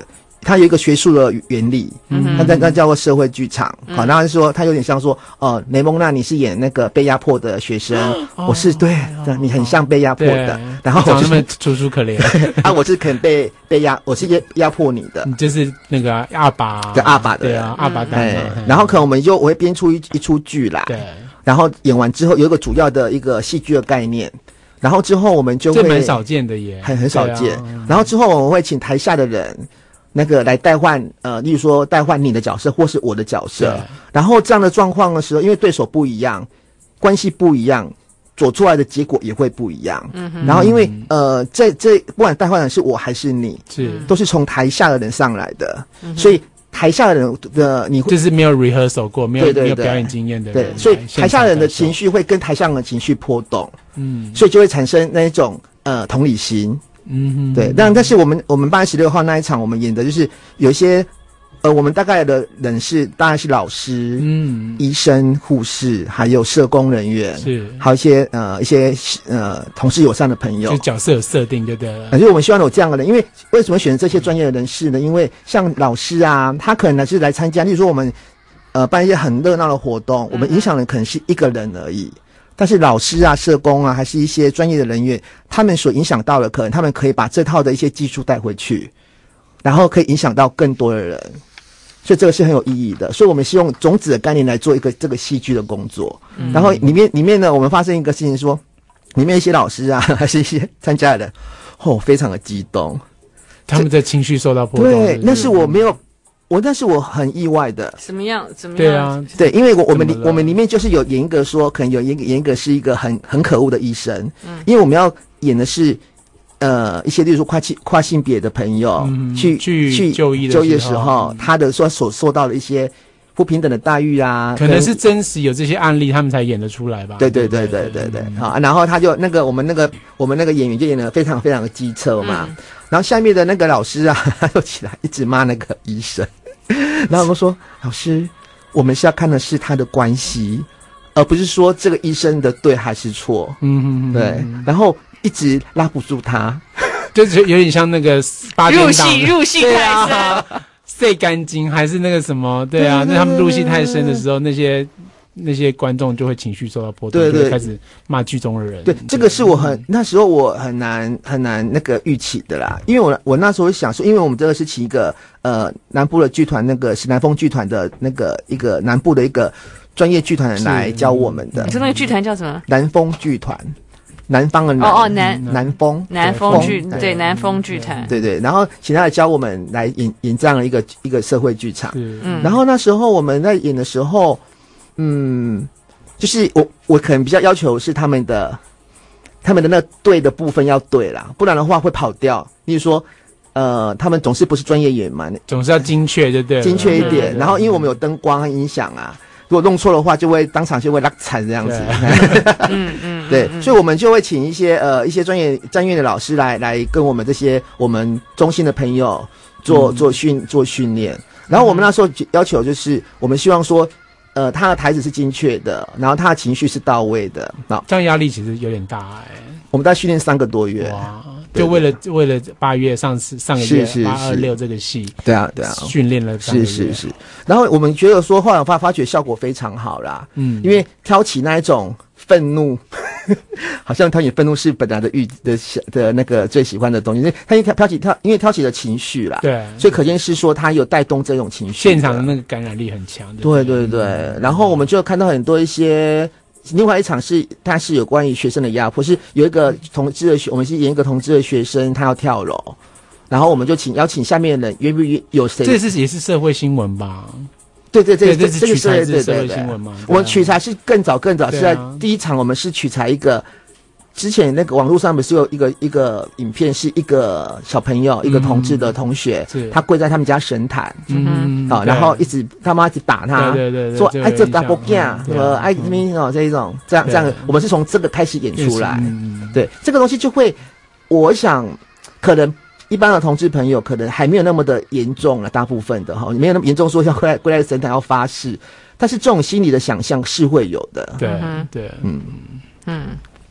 Speaker 9: 它有一个学术的原理，
Speaker 14: 嗯
Speaker 9: 它在那叫做社会剧场。好，然后说它有点像说，哦，雷蒙娜你是演那个被压迫的学生，
Speaker 14: 哦
Speaker 9: 我是对，对你很像被压迫的，然后我
Speaker 14: 长
Speaker 9: 就是
Speaker 14: 那么楚楚可怜
Speaker 9: 啊，我是可能被被压，我是压压迫你的，
Speaker 14: 你就是那个阿爸，
Speaker 9: 对阿爸的人，
Speaker 14: 对啊，阿爸大
Speaker 9: 哎
Speaker 14: 嘛，
Speaker 9: 然后可能我们就我会编出一一出剧来，
Speaker 14: 对，
Speaker 9: 然后演完之后有一个主要的一个戏剧的概念。然后之后我们就会
Speaker 14: 这蛮少见的耶，
Speaker 9: 很很少见。
Speaker 14: 对啊
Speaker 9: 然后之后我们会请台下的人，那个来代换，呃，例如说代换你的角色或是我的角色。然后这样的状况的时候，因为对手不一样，关系不一样，做出来的结果也会不一样。
Speaker 14: 嗯哼
Speaker 9: 然后因为呃，这这不管代换的是我还是你，
Speaker 14: 是
Speaker 9: 都是从台下的人上来的，
Speaker 14: 嗯哼
Speaker 9: 所以台下的人的你会
Speaker 14: 就是没有 rehearsal 过，没有
Speaker 9: 对对对
Speaker 14: 没有表演经验的人，
Speaker 9: 对，所以台下人的
Speaker 14: 情
Speaker 9: 情绪会跟台上的情绪波动，
Speaker 14: 嗯
Speaker 9: 所以就会产生那一种呃同理心。
Speaker 14: 嗯哼，
Speaker 9: 对，但但是我们我们八月十六号那一场，我们演的就是有一些，呃，我们大概的人是当然是老师、
Speaker 14: 嗯，
Speaker 9: 医生、护士，还有社工人员，
Speaker 14: 是
Speaker 9: 还有一些呃一些呃同事友善的朋友，
Speaker 14: 就角色有设定就对了，
Speaker 9: 而且我们希望有这样的人，因为为什么选择这些专业的人士呢？因为像老师啊，他可能呢是来参加，例如说我们呃办一些很热闹的活动，我们影响的可能是一个人而已。但是老师啊、社工啊，还是一些专业的人员，他们所影响到的，可能他们可以把这套的一些技术带回去，然后可以影响到更多的人，所以这个是很有意义的。所以我们是用种子的概念来做一个这个戏剧的工作。
Speaker 14: 嗯
Speaker 9: 然后里面里面呢，我们发生一个事情说，里面一些老师啊，还是一些参加的人，哦，非常的激动，
Speaker 14: 他们的情绪受到波动，
Speaker 9: 对，那是我没有。我那是我很意外的，
Speaker 17: 什么样？怎么样？
Speaker 14: 对啊，
Speaker 9: 对，因为我我们里我们里面就是有演一个说，可能有演演一个是一个很很可恶的医生，嗯，因为我们要演的是呃一些例如说跨性跨性别的朋友、
Speaker 14: 嗯、
Speaker 9: 去
Speaker 14: 去
Speaker 9: 去
Speaker 14: 就医的
Speaker 9: 就医的时候，嗯、他的说所受到的一些不平等的待遇啊，
Speaker 14: 可能是真实有这些案例，他们才演得出来吧？
Speaker 9: 对对对对对对，好、嗯，然后他就那个我们那个我们那个演员就演得非常非常的机车嘛。嗯，然后下面的那个老师啊，他就起来一直骂那个医生，然后我们说：“老师，我们是要看的是他的关系，而不是说这个医生的对还是错。”嗯嗯，对。然后一直拉不住他，
Speaker 14: 就是有点像那个八点档
Speaker 17: 入戏入戏太深，
Speaker 14: 碎干净还是那个什么？对啊，那他们入戏太深的时候，那些。那些观众就会情绪受到波动，对对，就会开始骂剧中的人。
Speaker 9: 对，这个是我很那时候我很难很难那个预期的啦，因为我我那时候想说，因为我们这个是请一个呃南部的剧团，那个是南风剧团的那个一个南部的一个专业剧团人来教我们的。
Speaker 17: 你说那个剧团叫什么？
Speaker 9: 南风剧团，南方的南
Speaker 17: 哦哦南
Speaker 9: 南风
Speaker 17: 南风剧对南风剧团
Speaker 9: 对对，然后请他来教我们来演演这样的一个一个社会剧场。
Speaker 14: 嗯，
Speaker 9: 然后那时候我们在演的时候。嗯，就是我我可能比较要求是他们的他们的那对的部分要对啦，不然的话会跑掉。例如说，呃，他们总是不是专业演员嘛，
Speaker 14: 总是要精确，对不对？
Speaker 9: 精确一点。然后因为我们有灯光和音响啊，如果弄错的话，就会当场就会拉惨这样子。
Speaker 17: 嗯嗯，
Speaker 9: 对，所以我们就会请一些呃一些专业专业的老师来来跟我们这些我们中心的朋友做做训做训练。然后我们那时候要求就是，我们希望说。呃，他的台词是精确的，然后他的情绪是到位的，那
Speaker 14: 这样压力其实有点大哎、欸。
Speaker 9: 我们在训练三个多月，
Speaker 14: 哇，就为了为了八月上次上个月八二六这个戏，
Speaker 9: 对啊对啊，
Speaker 14: 训练了三个月，
Speaker 9: 是是是。然后我们觉得说，后来发发觉效果非常好啦，嗯，因为挑起那一种愤怒。好像挑起愤怒是本来的欲的的那个最喜欢的东西，因为他因为挑起挑因为挑起了情绪啦，
Speaker 14: 对，
Speaker 9: 所以可见是说他有带动这种情绪，
Speaker 14: 现场的那个感染力很强。
Speaker 9: 对对对，嗯、然后我们就看到很多一些，另外一场是它是有关于学生的压迫，是有一个同志的学，我们是演一个同志的学生，他要跳楼，然后我们就请邀请下面的人，愿不愿意有谁？
Speaker 14: 这是也是社会新闻吧？
Speaker 9: 对对对，
Speaker 14: 这是取材
Speaker 9: 是
Speaker 14: 社会新闻吗？
Speaker 9: 我们取材是更早更早，是在第一场我们是取材一个，之前那个网络上不是有一个一个影片，是一个小朋友，一个同志的同学，他跪在他们家神坛，嗯，啊，然后一直他妈一直打他，
Speaker 14: 对对对，
Speaker 9: 说哎这打不干，什么哎什么哦这一种，这样这样，我们是从这个开始演出来，对这个东西就会，我想可能。一般的同志朋友可能还没有那么的严重了，大部分的哈，没有那么严重说要跪在跪在神坛要发誓，但是这种心理的想象是会有的。
Speaker 14: 对对，
Speaker 9: 嗯
Speaker 17: 嗯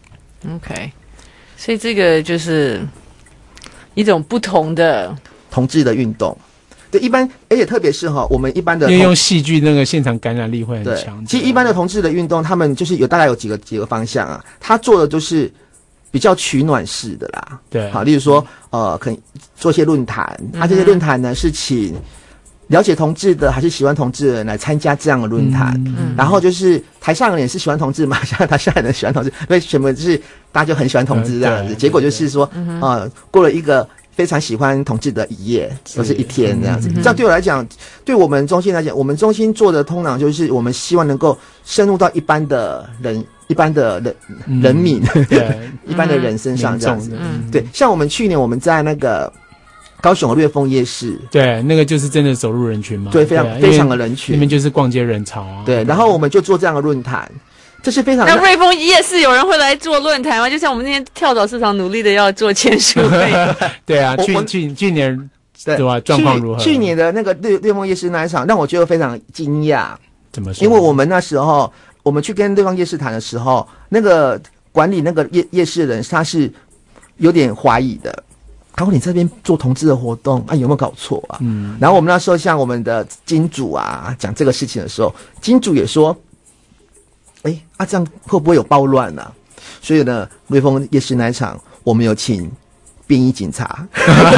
Speaker 17: ，OK， 所以这个就是一种不同的
Speaker 9: 同志的运动。 对，一般而且特别是哈，我们一般的
Speaker 14: 因为用戏剧那个现场感染力会很强。
Speaker 9: 其实一般的同志的运动，他们就是有大概有几个几个方向啊，他做的都是比较取暖式的啦。
Speaker 14: 对，
Speaker 9: 好，例如说呃，可以做一些论坛，啊，这些论坛呢是请了解同志的还是喜欢同志的人来参加这样的论坛，嗯、然后就是台上人也是喜欢同志嘛，像台下人喜欢同志，因为全部就是大家就很喜欢同志这样子，结果就是说，呃，过了一个非常喜欢同志的一夜，或是一天这样子。这样对我来讲，对我们中心来讲，我们中心做的通常就是我们希望能够深入到一般的人、一般的人、嗯、人民、一般的人身上这样子。嗯、对，像我们去年我们在那个高雄的瑞丰夜市，
Speaker 14: 对，那个就是真的走入人群嘛，
Speaker 9: 对，非常非常的人群，
Speaker 14: 那边就是逛街人潮啊。
Speaker 9: 对，然后我们就做这样的论坛。这是非常。
Speaker 17: 那瑞丰夜市有人会来做论坛吗？就像我们那天跳蚤市场努力的要做签书会。
Speaker 14: 对啊，去去去年对吧？状况如何？
Speaker 9: 去年的那个瑞瑞丰夜市那一场让我觉得非常惊讶。
Speaker 14: 怎么说？
Speaker 9: 因为我们那时候我们去跟瑞丰夜市谈的时候，那个管理那个夜夜市的人他是有点怀疑的。他说：“你这边做同志的活动啊，有没有搞错啊？”嗯。然后我们那时候像我们的金主啊讲这个事情的时候，金主也说。哎，啊，这样会不会有暴乱啊？所以呢，瑞丰夜市那一场，我们有请便衣警察，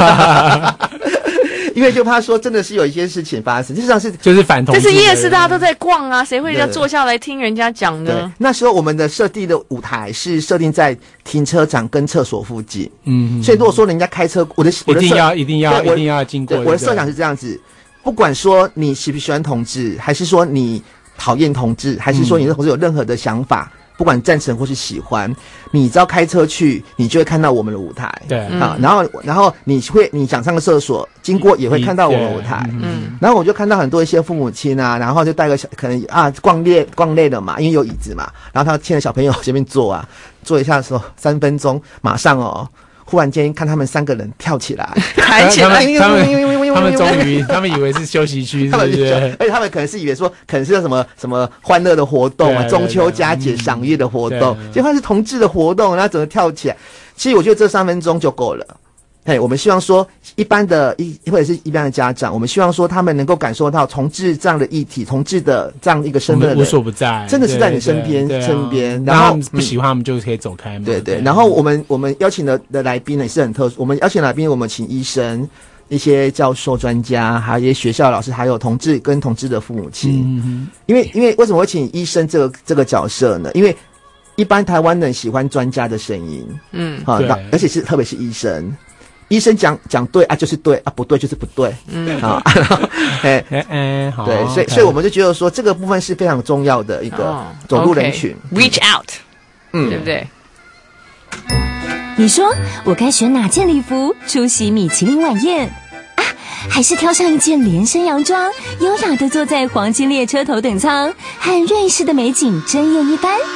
Speaker 9: 因为就怕说真的是有一些事情发生，实际上是
Speaker 14: 就是反同。
Speaker 17: 但是夜市大家都在逛啊，谁会要坐下来听人家讲呢？
Speaker 9: 那时候我们的设定的舞台是设定在停车场跟厕所附近，嗯，所以如果说人家开车，我的我的
Speaker 14: 一定要一定要一定要经过。
Speaker 9: 我的设想是这样子，不管说你喜不喜欢同志，还是说你讨厌同志，还是说你对同志有任何的想法，嗯、不管赞成或是喜欢，你只要开车去，你就会看到我们的舞台。
Speaker 14: 对
Speaker 9: 啊、嗯，然后然后你会你想上个厕所，经过也会看到我们的舞台。嗯，然后我就看到很多一些父母亲啊，然后就带个小可能啊逛累逛累了嘛，因为有椅子嘛，然后他牵着小朋友前面坐啊，坐一下的时候三分钟，马上哦。忽然间看他们三个人跳起来，
Speaker 17: 弹起来，
Speaker 14: 他们他们终于，他们以为是休息区，对不对？
Speaker 9: 而且他们可能是以为说，可能是什么什么欢乐的活动啊，中秋佳节赏月的活动，结果是同志的活动，然后整个跳起来。其实我觉得这三分钟就够了。嘿，我们希望说，一般的一或者是一般的家长，我们希望说他们能够感受到同志这样的议题，同志的这样一个身份的人
Speaker 14: 无所不在，
Speaker 9: 真的是在你身边身边。
Speaker 14: 然后不喜欢他们就可以走开嘛。
Speaker 9: 对对。然后我们我们邀请的的来宾呢也是很特殊，我们邀请来宾，我们请医生、一些教授、专家，还有一些学校老师，还有同志跟同志的父母亲。嗯哼。因为因为为什么会请医生这个这个角色呢？因为一般台湾人喜欢专家的声音，嗯，啊，而且是特别是医生。医生讲讲对啊，就是对啊，不对就是不对，嗯啊，哎
Speaker 14: 哎哎，好，
Speaker 9: 对，所以所以我们就觉得说这个部分是非常重要的一个走入人群
Speaker 17: ，reach out，嗯，对不对？
Speaker 19: 你说我该选哪件礼服出席米其林晚宴啊？还是挑上一件连身洋装，优雅的坐在黄金列车头等舱，和瑞士的美景争艳一番？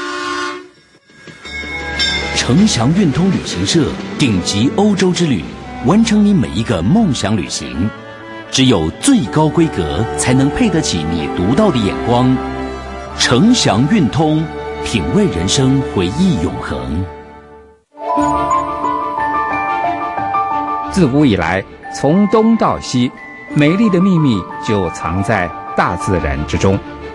Speaker 6: 程祥运通旅行社顶级欧洲之旅。完成你每一个梦想旅行，只有最高规格才能配得起你独到的眼光。程祥运通，品味人生，回忆永恒。
Speaker 13: 自古以来，从东到西，美丽的秘密就藏在大自然之中。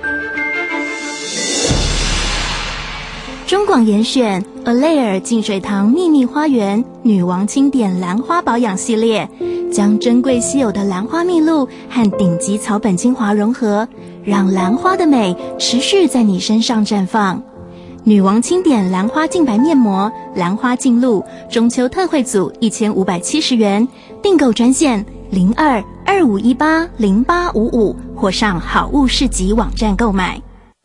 Speaker 12: 中广严选 Alair 净水堂秘密花园女王清点兰花保养系列，将珍贵稀有的兰花蜜露和顶级草本精华融合，让兰花的美持续在你身上绽放。女王清点兰花净白面膜、兰花净露，中秋特惠组一千五百七十元，订购专线零二二五一八零八五五，或上好物市集网站购买。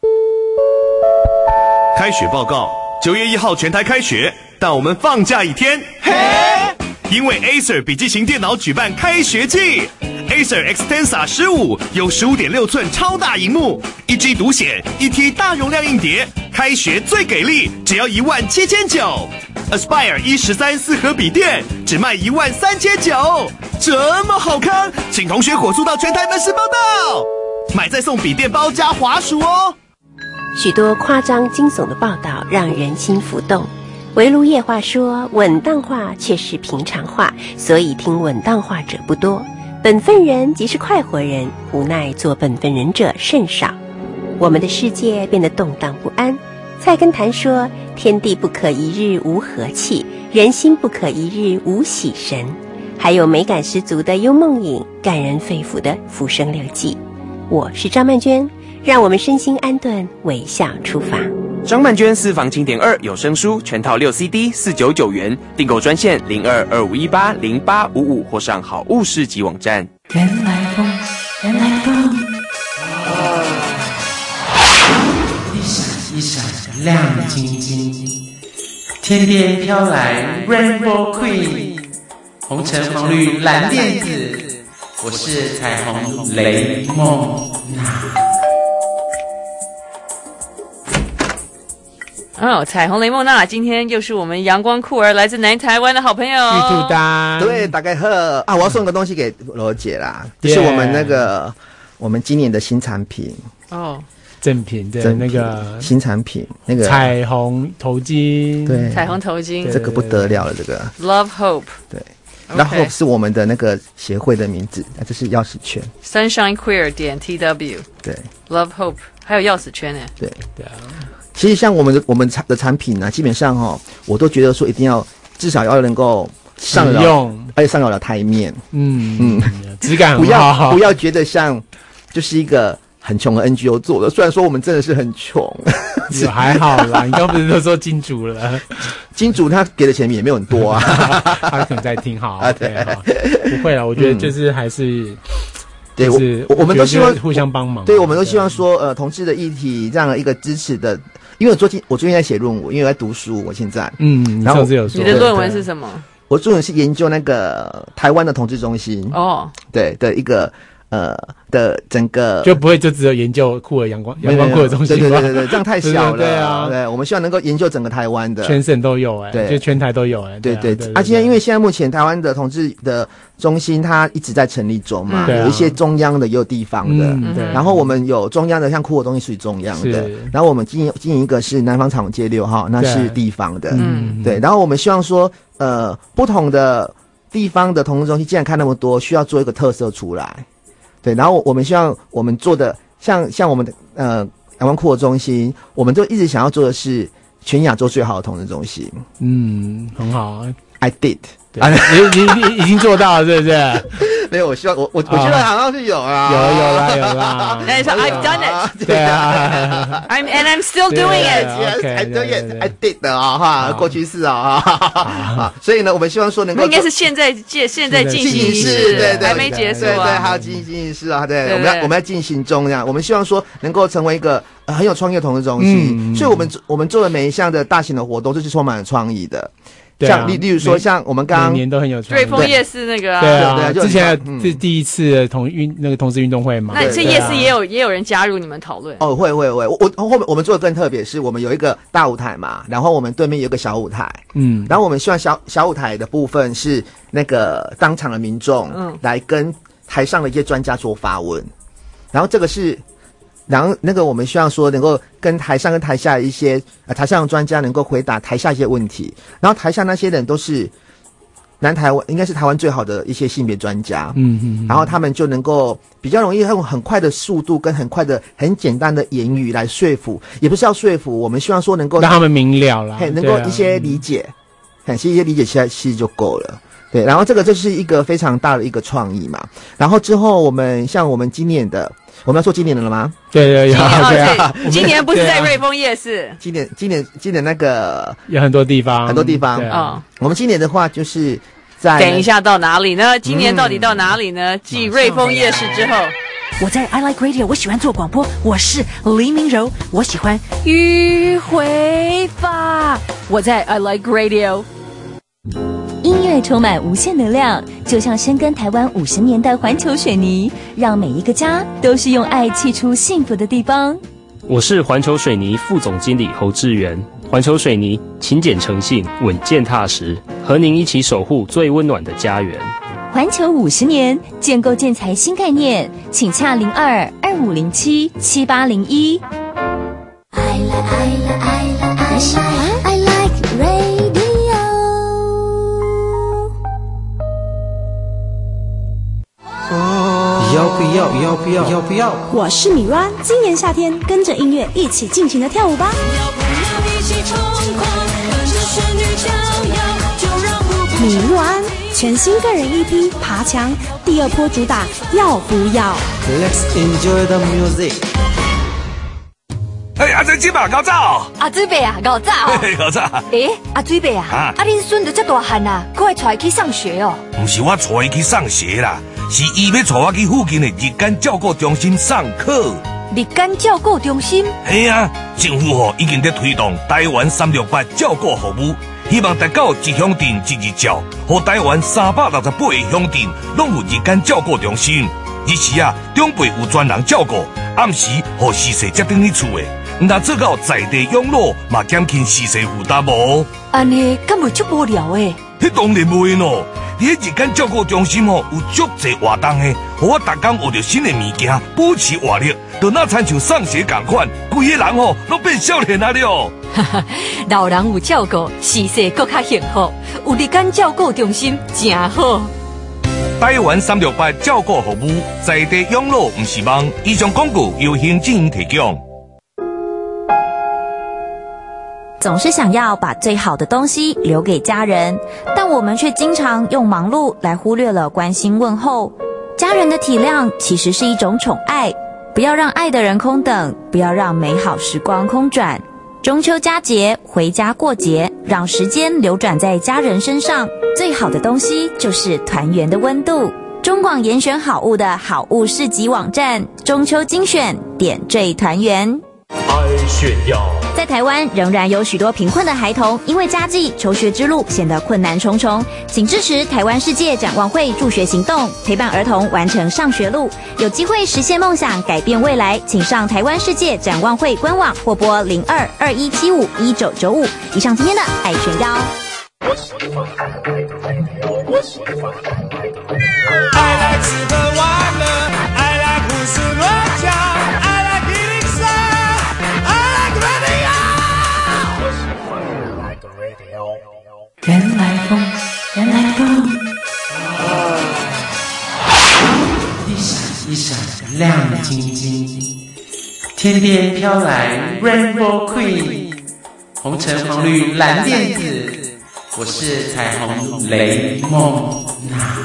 Speaker 16: 开学报告，九月一号全台开学，但我们放假一天。嘿，因为 Acer 笔记型电脑举办开学季 ，Acer Extensa 十五有 十五点六寸超大萤幕，一 G 独显，一 T 大容量硬碟，开学最给力，只要一万七千九。Aspire 一十三四核笔电只卖一万三千九，这么好康，请同学火速到全台门市报到，买再送笔电包加滑鼠哦。
Speaker 2: 许多夸张惊悚的报道让人心浮动，围炉夜话说稳当话却是平常话，所以听稳当话者不多。 本分人即是快活人，无奈做本分人者甚少。我们的世界变得动荡不安。菜根谭说：天地不可一日无和气，人心不可一日无喜神。还有美感十足的幽梦影，感人肺腑的浮生六记。我是张曼娟，让我们身心安顿，微笑出发。
Speaker 18: 张曼娟私房经典二有声书全套六 C D 四九九元，订购专线零二二五一八零八五五或上好物市集网站。
Speaker 10: 原来风，原来风，一闪一闪亮晶晶，天边飘来 Rainbow Queen， 红橙黄绿蓝靛紫，我是彩虹雷梦娜。
Speaker 17: 哦，彩虹雷梦娜，今天又是我们阳光酷儿来自南台湾的好朋友
Speaker 14: 玉兔丹。
Speaker 9: 对，大概呵啊，我要送个东西给罗姐啦，这是我们那个我们今年的新产品
Speaker 17: 哦，
Speaker 14: 正品的那个
Speaker 9: 新产品，那个
Speaker 14: 彩虹头巾，
Speaker 9: 对，
Speaker 17: 彩虹头巾，
Speaker 9: 这个不得了了，这个
Speaker 17: Love Hope，
Speaker 9: 对。然后是我们的那个协会的名字，这是钥匙圈
Speaker 17: ，Sunshine Queer 点 T W，
Speaker 9: 对
Speaker 17: ，Love Hope， 还有钥匙圈呢，
Speaker 9: 对对啊。其实像我们的我们的产品呢、啊，基本上哈、哦，我都觉得说一定要至少要能够上得了，而且上得了台面，
Speaker 14: 嗯
Speaker 9: 嗯，
Speaker 14: 质感
Speaker 9: 不
Speaker 14: 很好，
Speaker 9: 要不要觉得像就是一个很穷的 N G O 做的，虽然说我们真的是很穷，
Speaker 14: 也还好啦。你刚不是都说金主了？
Speaker 9: 金主他给的钱也没有很多啊，
Speaker 14: 他可能在听好
Speaker 9: 啊，对，
Speaker 14: 不会啦，我觉得就是还是。嗯
Speaker 9: 对，
Speaker 14: 就是
Speaker 9: 我我们都希望
Speaker 14: 互相帮忙。
Speaker 9: 对，我们都希望说，呃，同志的议题这样一个支持的，因为我最近我最近在写论文，因为我在读书，我现在，
Speaker 14: 嗯，
Speaker 9: 然后
Speaker 14: 有说
Speaker 17: 你的论文是什么？
Speaker 9: 我论文是研究那个台湾的同志中心
Speaker 17: 哦，
Speaker 9: 对的一个呃的整个，
Speaker 14: 就不会就只有研究酷儿阳光阳光酷儿中心，
Speaker 9: 对对对对，这样太小了，
Speaker 14: 对啊，
Speaker 9: 对，我们希望能够研究整个台湾的，
Speaker 14: 全省都有哎，
Speaker 9: 对，
Speaker 14: 就全台都有哎，
Speaker 9: 对对对。而且因为现在目前台湾的同志的中心它一直在成立中嘛，有一些中央的也有地方的，然后我们有中央的像酷儿中心属于中央的，然后我们经营经营一个是南方彩虹街六号，那是地方的，嗯，对，然后我们希望说呃不同的地方的同志中心既然看那么多，需要做一个特色出来。对，然后我们希望我们做的像像我们的呃阳光酷儿中心，我们就一直想要做的是全亚洲最好的同志中心。
Speaker 14: 嗯，很好
Speaker 9: ，I did，
Speaker 14: 你你你已经做到了，是不是？
Speaker 9: 没有，我希望我我我觉得好像是有啊，
Speaker 14: 有有啦有啦。
Speaker 17: 那你说 I've done it，
Speaker 9: 对啊
Speaker 17: ，I'm and I'm still doing
Speaker 9: it，I do it，I did 的啊哈，过去式啊哈，所以呢，我们希望说能够
Speaker 17: 应该是现在现现在进行式，
Speaker 9: 对对，
Speaker 17: 还没结束啊，
Speaker 9: 对对，还要进行进行式啊，对，我们要我们要进行中这样，我们希望说能够成为一个很有创意的同志中心，所以我们我们做的每一项的大型的活动，就是充满了创意的。像例例如说，像我们刚刚
Speaker 14: 每年都很有创意，
Speaker 17: 瑞丰夜市那个，
Speaker 14: 对啊，之前是第一次同运那个同志运动会嘛。
Speaker 17: 那这夜市也有也有人加入你们讨论
Speaker 9: 哦，会会会，我我后面我们做的更特别，是我们有一个大舞台嘛，然后我们对面有一个小舞台，嗯，然后我们希望小小舞台的部分是那个当场的民众嗯来跟台上的一些专家做发问，然后这个是。然后那个我们希望说能够跟台上跟台下一些呃台上的专家能够回答台下一些问题，然后台下那些人都是南台湾应该是台湾最好的一些性别专家，嗯嗯，然后他们就能够比较容易用很快的速度跟很快的很简单的言语来说服，也不是要说服，我们希望说能够
Speaker 14: 让他们明了啦，
Speaker 9: 能够一些理解，很其实一些理解其实其实就够了。对，然后这个就是一个非常大的一个创意嘛。然后之后我们像我们今年的，我们要做今年的了吗？
Speaker 14: 对对对，
Speaker 17: 对啊。今年不是在瑞丰夜市，
Speaker 9: 今年今年今年那个
Speaker 14: 有很多地方，
Speaker 9: 很多地方啊。我们今年的话就是在
Speaker 17: 等一下到哪里呢？今年到底到哪里呢？继瑞丰夜市之后。
Speaker 5: 我在 I Like Radio， 我喜欢做广播，我是黎明柔，我喜欢迂回法。
Speaker 17: 我在 I Like Radio。
Speaker 19: 音乐充满无限能量，就像深耕台湾五十年的环球水泥，让每一个家都是用爱砌出幸福的地方。
Speaker 21: 我是环球水泥副总经理侯志源。环球水泥勤俭诚信，稳健踏实，和您一起守护最温暖的家园。
Speaker 19: 环球五十年，建构建材新概念，请洽零二二五零七七八零一。
Speaker 23: I like I like I like I like radio。
Speaker 10: 我要不要？要不要？要不要？
Speaker 7: 我是米软，今年夏天跟着音乐一起尽情的跳舞吧！
Speaker 23: 要不要一起冲狂？跟着旋律摇摇，就让舞步
Speaker 7: 米软全新个人 E P《爬墙》第二波主打要不要
Speaker 10: Let's enjoy the music。
Speaker 8: 哎，阿水姐啊，搞早！
Speaker 22: 阿水伯啊，搞早！
Speaker 8: 嘿，搞早！
Speaker 22: 诶，阿水伯啊，
Speaker 8: 啊，
Speaker 22: 啊，恁孙都这大汉啊，可会带去上学哦？
Speaker 8: 不是我带伊去上学啦，是伊要带我去附近的日间照顾中心上课。
Speaker 22: 日间照顾中心？
Speaker 8: 嘿啊，政府吼已经在推动台湾三六八照顾服务，希望大家有一乡镇一日照，和台湾三百六十八个乡镇拢有日间照顾中心。日时啊，长辈有专人照顾，暗时和逝世接等你厝的。那做到在地养老，嘛减轻逝世负担无？
Speaker 22: 安尼敢会足无聊诶？
Speaker 8: 迄当然袂咯！伫迄日间照顾中心哦，有足侪活动诶，互我逐工学着新诶物件，保持活力，就那亲像上学共款，规个人哦拢变少年啊了。
Speaker 22: 哈哈，老人有照顾，逝世更较幸福。有日间照顾中心真好。
Speaker 8: 台湾三六八照顾服务，在地养老不是梦。以上广告由行政院提供。
Speaker 12: 总是想要把最好的东西留给家人，但我们却经常用忙碌来忽略了关心问候。家人的体谅其实是一种宠爱，不要让爱的人空等，不要让美好时光空转。中秋佳节，回家过节，让时间流转在家人身上，最好的东西就是团圆的温度。中广严选好物的好物市集网站，中秋精选，点缀团圆。
Speaker 20: 爱炫耀。
Speaker 12: 在台湾仍然有许多贫困的孩童，因为家计，求学之路显得困难重重。请支持台湾世界展望会助学行动，陪伴儿童完成上学路，有机会实现梦想，改变未来。请上台湾世界展望会官网或拨零二二一七五一九九五。以上今天的爱炫耀。
Speaker 24: I like 吃喝玩乐 I like 胡思乱想 I like 一零三 I like radio
Speaker 10: 原来风原来风一闪一闪亮晶晶，天边飘来 Rainbow Queen， 红橙黄绿蓝靛紫，我是彩虹雷梦娜。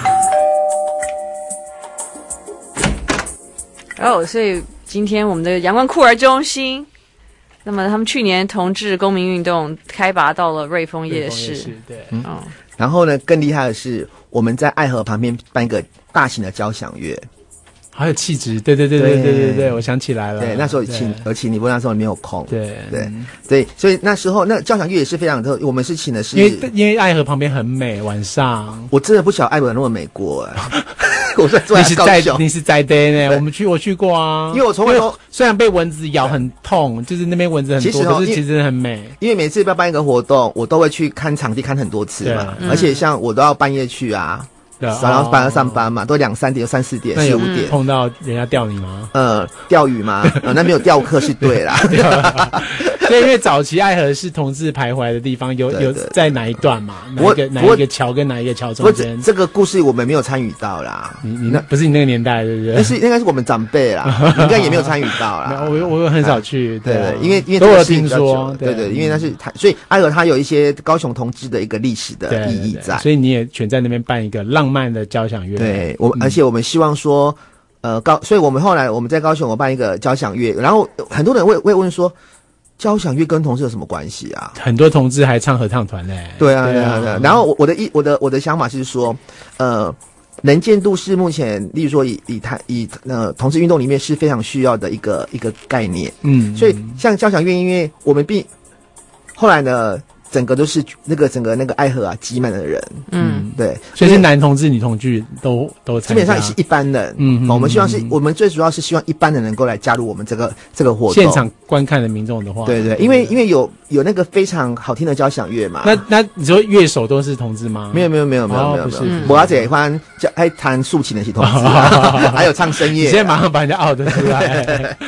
Speaker 17: 哦，所以今天我们的阳光酷儿中心，那么他们去年同志公民运动开拔到了瑞丰夜市，
Speaker 14: 对，
Speaker 9: 嗯、哦，然后呢，更厉害的是我们在爱河旁边办一个大型的交响乐。
Speaker 14: 好有气质，对对对对对对对，我想起来了。
Speaker 9: 对，那时候请而请你，不过那时候没有空。
Speaker 14: 对
Speaker 9: 对对，所以那时候那交响乐也是非常的，我们是请的是，
Speaker 14: 因为因为爱河旁边很美，晚上
Speaker 9: 我真的不晓得爱河那么美过哎。我在坐
Speaker 14: 在高雄，你是在地呢？我们去，我去过啊。
Speaker 9: 因为我从来都
Speaker 14: 虽然被蚊子咬很痛，就是那边蚊子很多，可是其实很美。
Speaker 9: 因为每次要办一个活动，我都会去看场地看很多次嘛，而且像我都要半夜去啊。然后半夜上班嘛，都两三点、三四点、四五点，
Speaker 14: 碰到人家钓你吗？
Speaker 9: 呃，钓鱼吗？呃，那边有钓客是对啦。
Speaker 14: 所以因为早期爱河是同志徘徊的地方，有有在哪一段嘛？哪一个哪一个桥跟哪一个桥中间？
Speaker 9: 这个故事我们没有参与到啦。
Speaker 14: 你你那不是你那个年代，对不对？
Speaker 9: 那是应该是我们长辈啦，应该也没有参与到啦。
Speaker 14: 我我很少去，对对，
Speaker 9: 因为因为
Speaker 14: 都有听说，
Speaker 9: 对对，因为那是它，所以爱河它有一些高雄同志的一个历史的意义在，
Speaker 14: 所以你也选在那边办一个浪漫的交响。
Speaker 9: 对我，而且我们希望说，呃，高，所以我们后来我们在高雄我办一个交响乐，然后很多人会会问说，交响乐跟同志有什么关系啊？
Speaker 14: 很多同志还唱合唱团嘞。
Speaker 9: 对啊，对啊，对啊。然后我的意，我的我的想法是说，呃，能见度是目前，例如说以以台以呃同志运动里面是非常需要的一个一个概念。嗯，所以像交响乐，因为我们并后来呢。整个都是那个整个那个爱河啊挤满了人，嗯，对，
Speaker 14: 所以是男同志、女同志都都
Speaker 9: 基本上也是一般人，嗯，我们希望是我们最主要是希望一般人能够来加入我们这个这个活动。
Speaker 14: 现场观看的民众的话，
Speaker 9: 对对，因为因为有有那个非常好听的交响乐嘛。
Speaker 14: 那那你说乐手都是同志吗？
Speaker 9: 没有没有没有没有没有没有，我要喜欢叫爱弹竖琴的是同志，还有唱声乐。
Speaker 14: 你现在马上把人家 out 出来。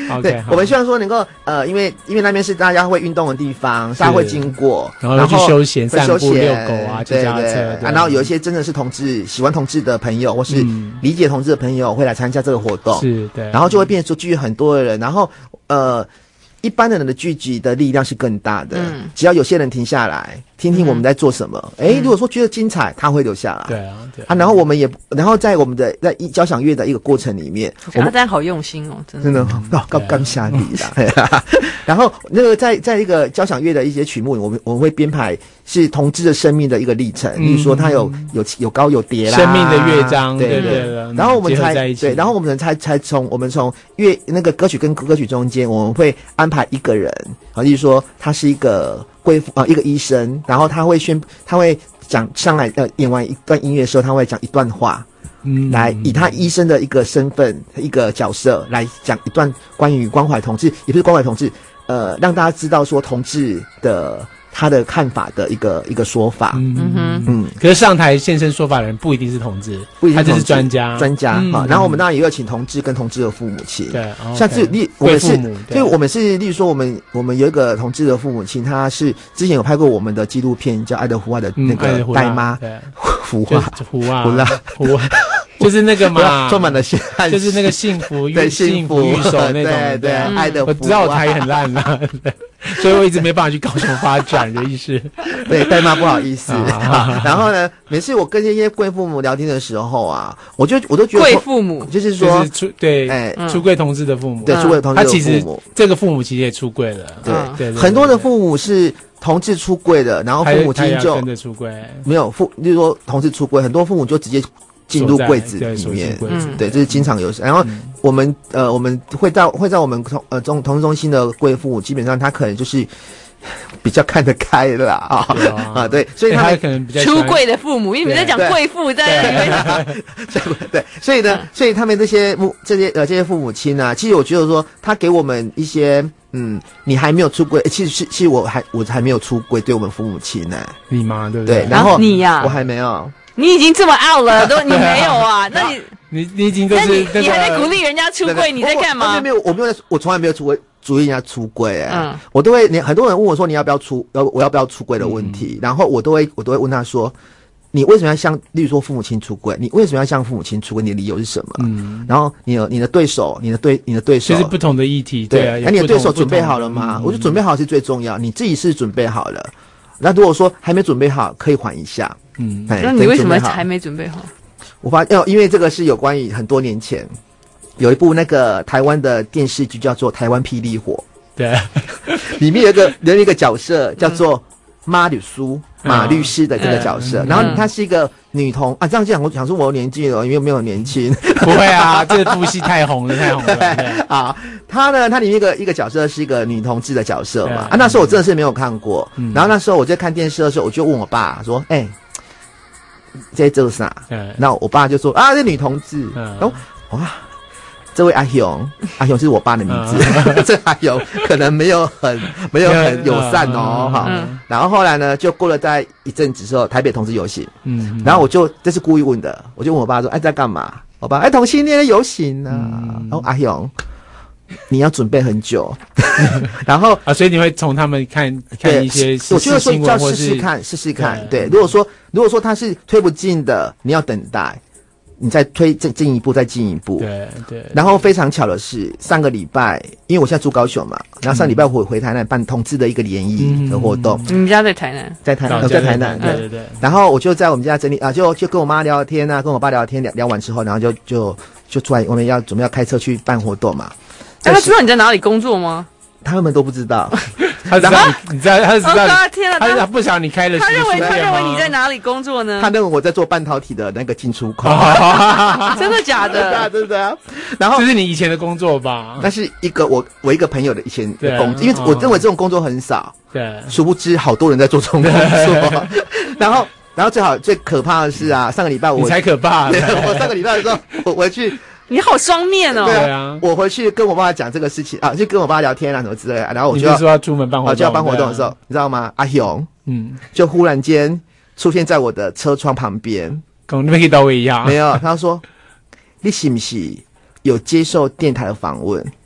Speaker 9: 对，我们希望说能够呃，因为因为那边是大家会运动的地方，大家会经过，
Speaker 14: 然后去休闲、散步、遛狗啊，
Speaker 9: 对
Speaker 14: 骑脚踏车
Speaker 9: 啊。然后有一些真的是同志喜欢同志的朋友，或是理解同志的朋友会来参加这个活动，
Speaker 14: 是对。
Speaker 9: 然后就会变成说聚很多的人，然后呃。一般的人的聚集的力量是更大的，嗯、只要有些人停下来听听我们在做什么，哎、嗯，如果说觉得精彩，他会留下来。
Speaker 14: 对啊，对
Speaker 9: 啊，然后我们也，然后在我们的在交响乐的一个过程里面，
Speaker 17: 我们大家好用心哦，真的，
Speaker 9: 真的哦，刚刚下力啦。然后那个在在一个交响乐的一些曲目，我们我们会编排是同志的生命的一个历程，比、嗯、如说他有有有高有跌啦，
Speaker 14: 生命的乐章，
Speaker 9: 对
Speaker 14: 对
Speaker 9: 对, 对。然后我们才对，然后我们才才从我们从乐那个歌曲跟歌曲中间，我们会安排一个人。啊，例如说他是一个贵妇啊、呃，一个医生，然后他会宣，他会讲上来呃，演完一段音乐的时候，他会讲一段话，嗯，来以他医生的一个身份、一个角色来讲一段关于关怀同志，也不是关怀同志，呃，让大家知道说同志的他的看法的一个一个说法。
Speaker 14: 嗯哼，嗯，可是上台现身说法的人不一定是同志，
Speaker 9: 不一定
Speaker 14: 他就是专家，
Speaker 9: 专家啊、嗯。然后我们当然也有请同志跟同志的父母亲，
Speaker 14: 对，
Speaker 9: 像是例我们是，所以我们是，例如说我们我们有一个同志的父母亲，他是之前有拍过我们的纪录片叫《爱的胡话》的那个代妈，胡话
Speaker 14: 胡话
Speaker 9: 胡啦
Speaker 14: 胡话。就是那个嘛，
Speaker 9: 充满了血汗，
Speaker 14: 就是那个幸福
Speaker 9: 对
Speaker 14: 幸福御手那种，
Speaker 9: 对对，
Speaker 14: 嗯、
Speaker 9: 爱的。
Speaker 14: 我知道我台语很烂啦，所以我一直没办法去高雄发展的意思。
Speaker 9: 对，代妈不好意思。啊、然后呢，每次我跟这些贵父母聊天的时候啊，我就我都觉得
Speaker 17: 贵父母
Speaker 9: 就是说
Speaker 14: 就是出对哎、嗯、出柜同志的父母，
Speaker 9: 对出柜同志的父母，
Speaker 14: 他其实这个父母其实也出柜了，
Speaker 9: 对、
Speaker 14: 嗯、对, 对, 对，
Speaker 9: 很多的父母是同志出柜的，然后父母亲就
Speaker 14: 跟着出柜，
Speaker 9: 没有父，就是说同志出柜，很多父母就直接。进入柜子里面，
Speaker 14: 嗯，
Speaker 9: 对，这是经常有。然后我们、嗯、呃，我们会在会在我们同呃中同志中心的贵父母，基本上他可能就是比较看得开了啊啊，对，所以他
Speaker 14: 们可能比较
Speaker 17: 出柜的父母，因为你们在讲贵妇在
Speaker 9: 对对，所以呢，所以他们这些母这些呃这些父母亲啊，其实我觉得说他给我们一些嗯，你还没有出柜，其实是其实我还我还没有出柜，对我们父母亲呢，
Speaker 14: 你妈对不对？
Speaker 9: 对，然后
Speaker 17: 你呀，
Speaker 9: 我还没有。
Speaker 17: 你已经这么 out 了，都你没有啊？那你
Speaker 14: 你你已经都是，
Speaker 17: 那你你还在鼓励人家出柜，你在干嘛？
Speaker 9: 没有，我没有，我从来没有出柜，鼓励人家出柜。哎，嗯，我都会，很多人问我说你要不要出，要我要不要出柜的问题，然后我都会我都会问他说，你为什么要向，例如说父母亲出柜，你为什么要向父母亲出柜？你的理由是什么？嗯，然后你的你的对手，你的对你的对手，
Speaker 14: 就是不同的议题，对啊，
Speaker 9: 那你的对手准备好了吗？我觉得准备好是最重要，你自己是准备好了。那如果说还没准备好，可以缓一下。
Speaker 14: 嗯，
Speaker 17: 那你为什么还没准备好？
Speaker 9: 我发现，因为这个是有关于很多年前有一部那个台湾的电视剧叫做《台湾霹雳火》，
Speaker 14: 对，
Speaker 9: 里面有一个有一个角色叫做马律苏马律师的这个角色，嗯、然后她是一个女童啊，这样讲我想说我有年纪了，因为没有年轻，
Speaker 14: 不会啊，这部戏太红了，太红了
Speaker 9: 啊。她呢，她里面一个一个角色是一个女同志的角色嘛，啊，那时候我真的是没有看过，嗯、然后那时候我在看电视的时候，我就问我爸说，哎、欸。这这是啥？嗯，那我爸就说啊，这女同志。嗯，然后哇，这位阿雄，阿雄是我爸的名字。嗯、这阿雄可能没有很没有很友善哦，哈、嗯。然后后来呢，就过了在一阵子之后，台北同志游行。嗯，然后我就这是故意问的，我就问我爸说，哎，在干嘛？我爸，哎，同性恋的游行啊。嗯、然后阿雄。你要准备很久，然后
Speaker 14: 啊，所以你会从他们看看一些
Speaker 9: 我觉得说要试试看，试试看。对，如果说如果说他是推不进的，你要等待，你再推进进一步，再进一步。
Speaker 14: 对对。
Speaker 9: 然后非常巧的是，上个礼拜，因为我现在住高雄嘛，然后上礼拜我回台南办同志的一个联谊的活动。
Speaker 17: 你们家在台南？
Speaker 9: 在台南，在台南。对对对。然后我就在我们家整理啊，就就跟我妈聊天啊，跟我爸聊天，聊聊完之后，然后就就就出来，我们要准备要开车去办活动嘛。
Speaker 17: 那、啊、他知道你在哪里工作吗？
Speaker 9: 他们都不知道，
Speaker 14: 他知道你，你知道，他知道你，
Speaker 17: 哦、天啊，
Speaker 14: 他他不想你开了
Speaker 17: 他认为他认为你在哪里工作呢？
Speaker 9: 他认为我在做半导体的那个进出口，
Speaker 17: 真的假的？
Speaker 9: 真的。然后
Speaker 14: 这是你以前的工作吧？
Speaker 9: 那是一个我我一个朋友的以前的工作，因为我认为这种工作很少，
Speaker 14: 对，
Speaker 9: 殊不知好多人在做这种工作，然后。然后最好最可怕的是啊，上个礼拜我
Speaker 14: 你才可怕，
Speaker 9: 我上个礼拜的时候我回去。
Speaker 17: 你好双面哦！
Speaker 9: 对啊，我回去跟我爸讲这个事情啊，就跟我爸聊天啊什么之类的，然后我就
Speaker 14: 要说要出门办活动，
Speaker 9: 就要办活动的时候，你知道吗？阿雄，嗯，就忽然间出现在我的车窗旁边，
Speaker 14: 跟那边可以到位一样。
Speaker 9: 没有，他说你是不是有接受电台的访问？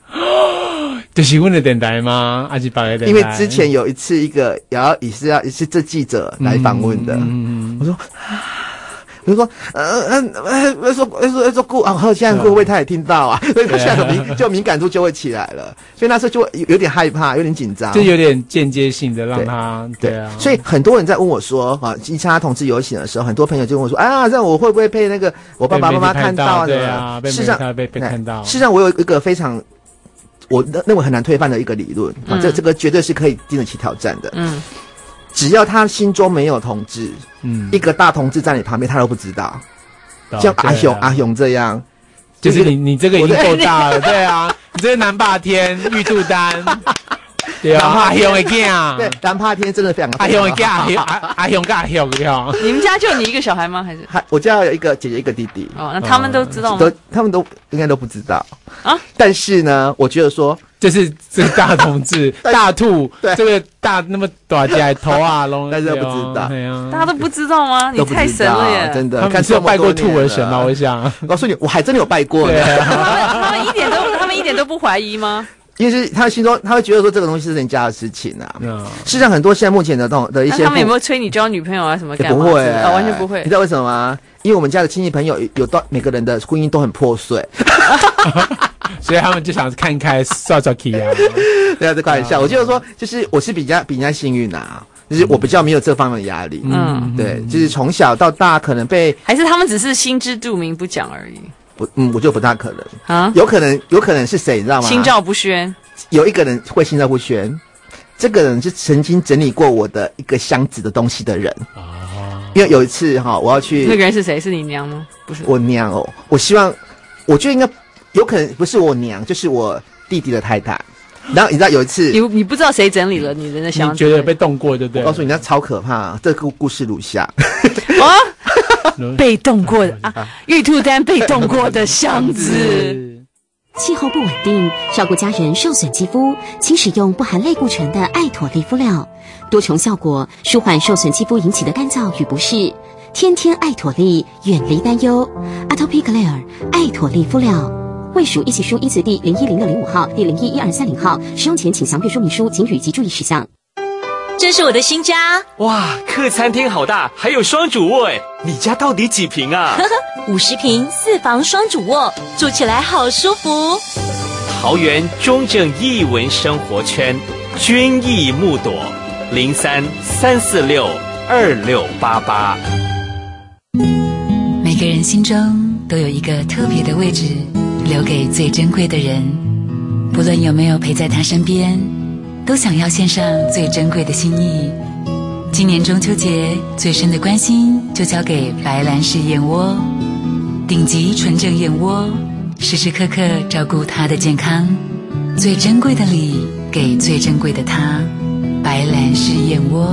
Speaker 14: 就是问的电台吗？还是别的电台？
Speaker 9: 因为之前有一次一个，然后也是要也是这记者来访问的，嗯、我说。我就说，呃呃呃，说说说顾啊，现在会不会他也听到啊？所以他现在敏就敏感度就会起来了，所以那时候就会有点害怕，有点紧张，
Speaker 14: 就有点间接性的让他 对, 对啊。
Speaker 9: 所以很多人在问我说，啊，一参加同志游行的时候，很多朋友就问我说，啊，这样我会不会被那个我爸爸妈妈看到啊？
Speaker 14: 对啊，
Speaker 9: 事实上
Speaker 14: 被被看到。
Speaker 9: 事实上，我有一个非常我认为很难推翻的一个理论，啊，这这个绝对是可以经得起挑战的。嗯。只要他心中没有同志，嗯，一个大同志在你旁边，他都不知道。像阿雄、啊、阿雄这样，
Speaker 14: 就是你你这个已经够大了，对啊，你这是南霸天、玉兔丹，对啊，阿雄的囝啊，
Speaker 9: 对，南霸天真的非常
Speaker 14: 阿雄的囝，阿阿雄跟阿雄对啊。
Speaker 17: 你们家就你一个小孩吗？还是？
Speaker 9: 我家有一个姐姐，一个弟弟。
Speaker 17: 哦，那他们都知道吗？
Speaker 9: 都，他们都应该都不知道啊。但是呢，我觉得说。
Speaker 14: 这是这个大同志大兔，这个大那么大起来头啊，龙，
Speaker 9: 大家不知道，
Speaker 17: 大家都不知道吗？你太神了耶！
Speaker 9: 真的，
Speaker 14: 他们是有拜过兔儿神吗？我想
Speaker 9: 告诉你，我还真的有拜过。
Speaker 17: 对，他们一点都，他们一点都不怀疑吗？
Speaker 9: 因为是他的心中，他会觉得说这个东西是人家的事情啊。嗯，事实上很多现在目前的动的一些，
Speaker 17: 他们有没有催你交女朋友啊什么？
Speaker 9: 不会，
Speaker 17: 啊，完全不会。
Speaker 9: 你知道为什么吗？因为我们家的亲戚朋友有到每个人的婚姻都很破碎。
Speaker 14: 所以他们就想看开刷刷 key 啊，
Speaker 9: 对啊，这开玩笑。我就是说，就是我是比较比人家幸运啊，就是我比较没有这方面的压力。嗯，对，就是从小到大可能被，
Speaker 17: 还是他们只是心知肚明不讲而已。
Speaker 9: 不，嗯，我觉得不大可能啊，有可能，有可能是谁，你知道吗？
Speaker 17: 心照不宣。
Speaker 9: 有一个人会心照不宣，这个人是曾经整理过我的一个箱子的东西的人。哦，因为有一次哈，我要去，
Speaker 17: 那个人是谁？是你娘吗？不是，
Speaker 9: 我娘哦。我希望，我觉得应该。有可能不是我娘，就是我弟弟的太太。然后你知道有一次，
Speaker 17: 你你不知道谁整理了你的那箱子，
Speaker 14: 你觉得被动过，对不对？
Speaker 9: 我告诉你，那超可怕。这个故事如下：
Speaker 17: 啊，被动过的啊，玉兔丹被动过的箱子。
Speaker 2: 气候不稳定，照顾家人受损肌肤，请使用不含类固醇的艾妥丽肤料，多重效果，舒缓受损肌肤引起的干燥与不适。天天艾妥丽，远离担忧。Atopiclair 艾妥丽肤料。卫署一起书依词第零一零六零五号、第零一一二三零号，使用前请详阅说明书、警语及注意事项。
Speaker 22: 这是我的新家，
Speaker 20: 哇，客餐厅好大，还有双主卧哎！你家到底几平啊？
Speaker 22: 五十平，四房双主卧，住起来好舒服。
Speaker 20: 桃园中正艺文生活圈，君艺木朵，零三三四六二六八八。
Speaker 3: 每个人心中都有一个特别的位置，留给最珍贵的人。不论有没有陪在他身边，都想要献上最珍贵的心意。今年中秋节最深的关心就交给白兰氏燕窝，顶级纯正燕窝，时时刻刻照顾他的健康。最珍贵的礼给最珍贵的他，白兰氏燕窝。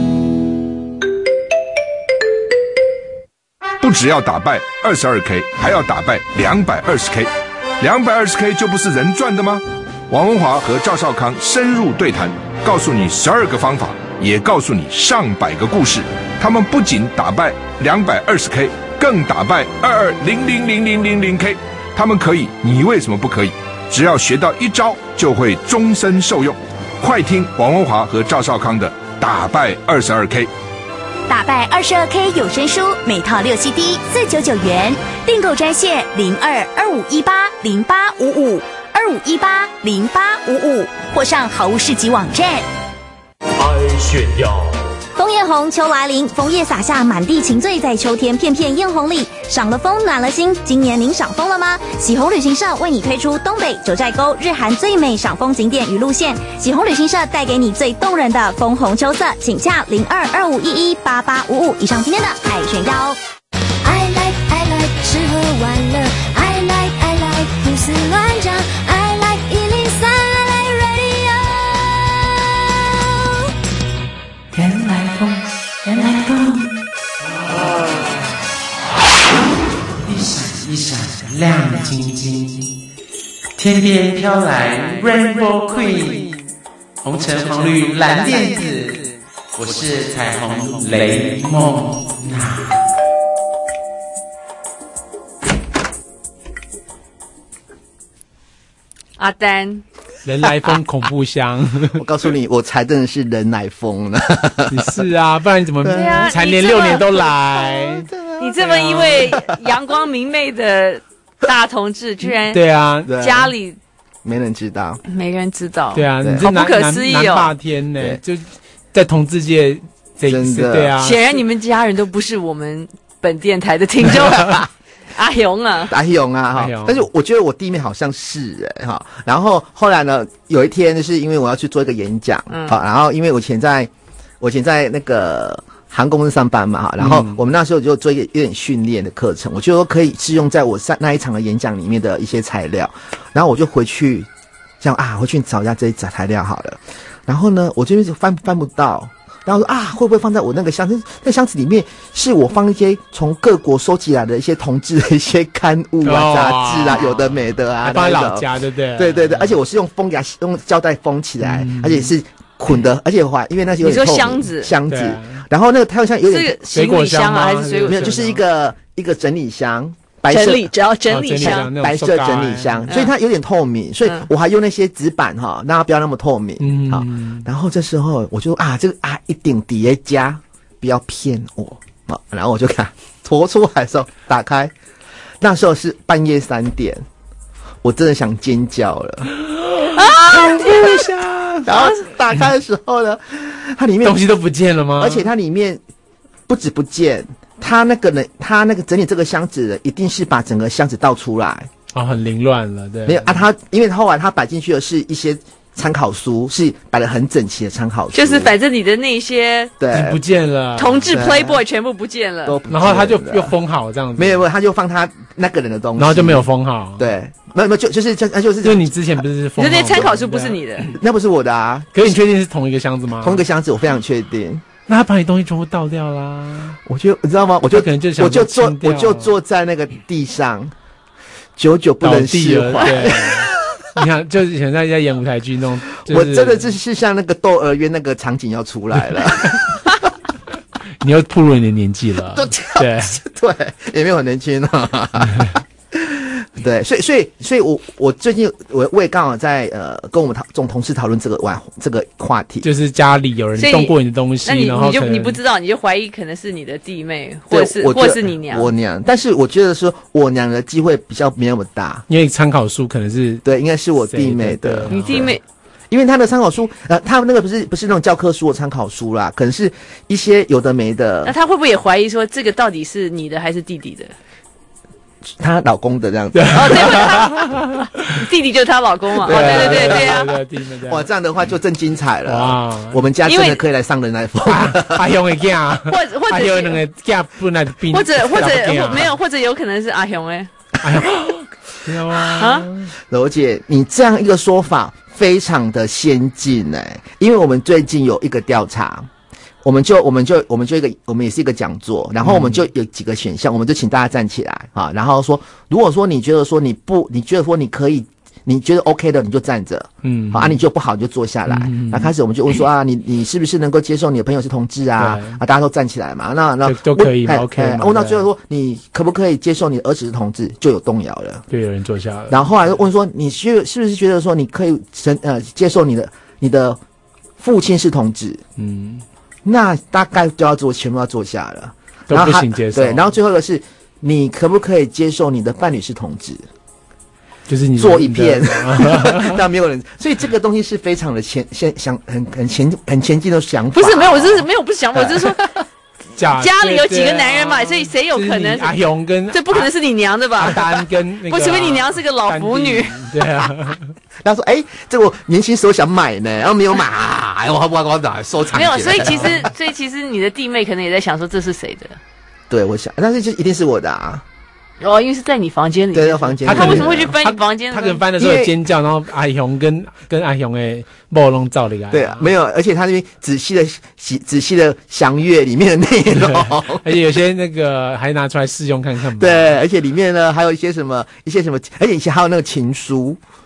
Speaker 4: 不只要打败二十二 K， 还要打败两百二十 K， 两百二十 K 就不是人赚的吗？王文华和赵少康深入对谈，告诉你十二个方法，也告诉你上百个故事。他们不仅打败两百二十 K， 更打败二二零零零零零零 K。他们可以，你为什么不可以？只要学到一招，就会终身受用。快听王文华和赵少康的打败二十二 K。
Speaker 5: 打败二十二 K 有声书，每套六 C D， 四百九十九元。订购专线零二二五一八零八五五二五一八零八五五，或上好物市集网站。
Speaker 20: 爱炫耀。
Speaker 5: 枫叶红，秋来临，枫叶洒下，满地情醉，在秋天片片艳红里，赏了枫，暖了心。今年您赏枫了吗？喜红旅行社为你推出东北、九寨沟、日韩最美赏枫景点与路线，喜红旅行社带给你最动人的枫红秋色，请洽零二二五一一八八五五。以上今天的爱炫耀。
Speaker 23: I like I like 吃喝玩乐 I like I like 胡思乱想 I like 一零三 I like radio。
Speaker 10: 原来风，原来风，一闪一闪亮晶晶，天边飘来 Rainbow Queen， 红橙黄绿蓝靛紫，我是彩虹雷梦娜。
Speaker 17: 阿丹，
Speaker 14: 人来疯恐怖箱。
Speaker 9: 我告诉你，我才真的是人来疯呢。
Speaker 14: 你是啊，不然你怎么
Speaker 17: 对啊
Speaker 14: 才连六年都来？
Speaker 17: 你这么一位阳光明媚的大同志，居然
Speaker 14: 对啊，
Speaker 17: 家里
Speaker 9: 没人知道，
Speaker 17: 没人知道。
Speaker 14: 对啊，你这
Speaker 17: 好不
Speaker 14: 南
Speaker 17: 可思议
Speaker 14: 南南霸
Speaker 17: 哦！
Speaker 14: 天呢，就在同志界这一次，对啊，
Speaker 17: 显然你们家人都不是我们本电台的听众。阿雄啊，
Speaker 9: 阿勇啊哈，但是我觉得我弟妹好像是哎、欸、哈，然后后来呢，有一天就是因为我要去做一个演讲，嗯，好，然后因为我以前在，我以前在那个航空公司上班嘛哈，然后我们那时候就做一个有点训练的课程，我就说可以适用在我上那一场的演讲里面的一些材料，然后我就回去这样啊，回去找一下这一材材料好了，然后呢，我这边就翻翻不到。然后说啊，会不会放在我那个箱子？那箱子里面是我放一些从各国收集来的一些同志的一些刊物啊、
Speaker 14: 哦、
Speaker 9: 杂志啊，有的没的啊，
Speaker 14: 放在老家，对不对？
Speaker 9: 对对对，而且我是用封给它用胶带封起来，嗯、而且是捆的，而且的话，因为那些有点
Speaker 17: 你说箱子箱
Speaker 9: 子，然后那个它好像有点
Speaker 17: 是行李箱啊，还是水果箱？
Speaker 9: 没有，就是一个一个整理箱。
Speaker 17: 整理，只要整理箱，
Speaker 9: 白色整理箱，所以它有点透明，所以我还用那些纸板哈，让它不要那么透明。嗯，好，然后这时候我就啊，这个啊一定叠加，不要骗我啊，然后我就看拖出来的时候，打开，那时候是半夜三点，我真的想尖叫了啊！天哪！然后打开的时候呢，它里面
Speaker 14: 东西都不见了吗？
Speaker 9: 而且它里面不止不见。他那个人，他那个整理这个箱子的，一定是把整个箱子倒出来
Speaker 14: 啊、哦，很凌乱了，对。
Speaker 9: 没有啊，他因为后来他摆进去的是一些参考书，是摆得很整齐的参考书，
Speaker 17: 就是反正你的那些
Speaker 9: 对
Speaker 14: 不见了，
Speaker 17: 同志 Playboy 全部不见了，
Speaker 14: 然后他就又封好这样子，
Speaker 9: 没有没有，他就放他那个人的东西，
Speaker 14: 然后就没有封好，
Speaker 9: 对，没有没有就就是就就是
Speaker 14: 就你之前不是封好，
Speaker 17: 你那些参考书不是你的，
Speaker 9: 那不是我的啊，
Speaker 14: 可是你确定是同一个箱子吗？
Speaker 9: 同一个箱子，我非常确定。
Speaker 14: 那他把你东西全部倒掉啦！
Speaker 9: 我就你知道吗？我就
Speaker 14: 可能就想
Speaker 9: 我就坐我就坐在那个地上，久久不能释怀。
Speaker 14: 对，你看，就是以前在在演舞台剧那种，就是、
Speaker 9: 我真的就是像那个窦娥冤那个场景要出来了。
Speaker 14: 你又暴露你的年纪了，对
Speaker 9: 对，也没有很年轻啊。对，所以所以所以我我最近我我也刚好在呃跟我们讨众同事讨论这个玩这个话题，
Speaker 14: 就是家里有人动过你的东西，
Speaker 17: 那你
Speaker 14: 然后
Speaker 17: 你就你不知道，你就怀疑可能是你的弟妹，或者是或者是你娘，
Speaker 9: 我娘。但是我觉得说我娘的机会比较没那么大，
Speaker 14: 因为参考书可能是
Speaker 9: 对，应该是我弟妹的，
Speaker 17: 你弟妹。
Speaker 9: 因为他的参考书，呃，他那个不是不是那种教科书的参考书啦，可能是一些有的没的。
Speaker 17: 那他会不会也怀疑说，这个到底是你的还是弟弟的？
Speaker 9: 她老公的这样子，
Speaker 17: 哦，对，弟弟就是她老公嘛，哦，对对对对啊，
Speaker 9: 哇，这样的话就真精彩了，哇，我们家真的可以来上人来疯，
Speaker 14: 阿雄的囝，
Speaker 17: 或者或者
Speaker 14: 有那个囝不能病，
Speaker 17: 或者或者没有，或者有可能是阿雄哎，
Speaker 14: 哎呀，有啊，啊，
Speaker 9: 柔姐，你这样一个说法非常的先进哎，因为我们最近有一个调查。我们就我们就我们就一个我们也是一个讲座，然后我们就有几个选项，我们就请大家站起来啊，然后说，如果说你觉得说你不，你觉得说你可以，你觉得 OK 的，你就站着，嗯，好啊，你就不好你就坐下来。嗯、然后开始我们就问说啊，你你是不是能够接受你的朋友是同志啊？啊，大家都站起来嘛，那那
Speaker 14: 都可以嘛 ，OK 嘛。
Speaker 9: 问到最后说你可不可以接受你的儿子是同志，就有动摇了，
Speaker 14: 就有人坐下了。
Speaker 9: 然后后来问说你是是不是觉得说你可以承呃接受你的你的父亲是同志，嗯。那大概就要做，全部要做下了，
Speaker 14: 都不行接受。
Speaker 9: 对，然后最后一个是，你可不可以接受你的伴侣是同志？
Speaker 14: 就是你
Speaker 9: 做一片，但没有人，所以这个东西是非常的前先想很很前很前进的想法。
Speaker 17: 不是没有，我是没有不是想法，我是说。家里有几个男人嘛，所以谁有可能？
Speaker 14: 阿雄跟
Speaker 17: 这不可能是你娘的吧？
Speaker 14: 阿丹跟那个，
Speaker 17: 不，除非你娘是个老腐女。
Speaker 14: 对啊，
Speaker 9: 他说：“哎，这我年轻时候想买呢，然后没有买，哎，我我我找收藏。”
Speaker 17: 没有，所以其实，所以其实你的弟妹可能也在想说这是谁的。
Speaker 9: 对，我想，但是就一定是我的啊。
Speaker 17: 哦，因为是在你房间里，
Speaker 9: 对，在房间。
Speaker 17: 他为什么会去翻你房间呢？
Speaker 14: 他可能翻的时候尖叫，然后阿雄跟跟阿雄的暴龙照里啊。
Speaker 9: 对啊，没有，而且他那边仔细的仔仔细的详阅里面的内容，
Speaker 14: 而且有些那个还拿出来试用看看。
Speaker 9: 对，而且里面呢还有一些什么一些什么，而且以前还有那个情书。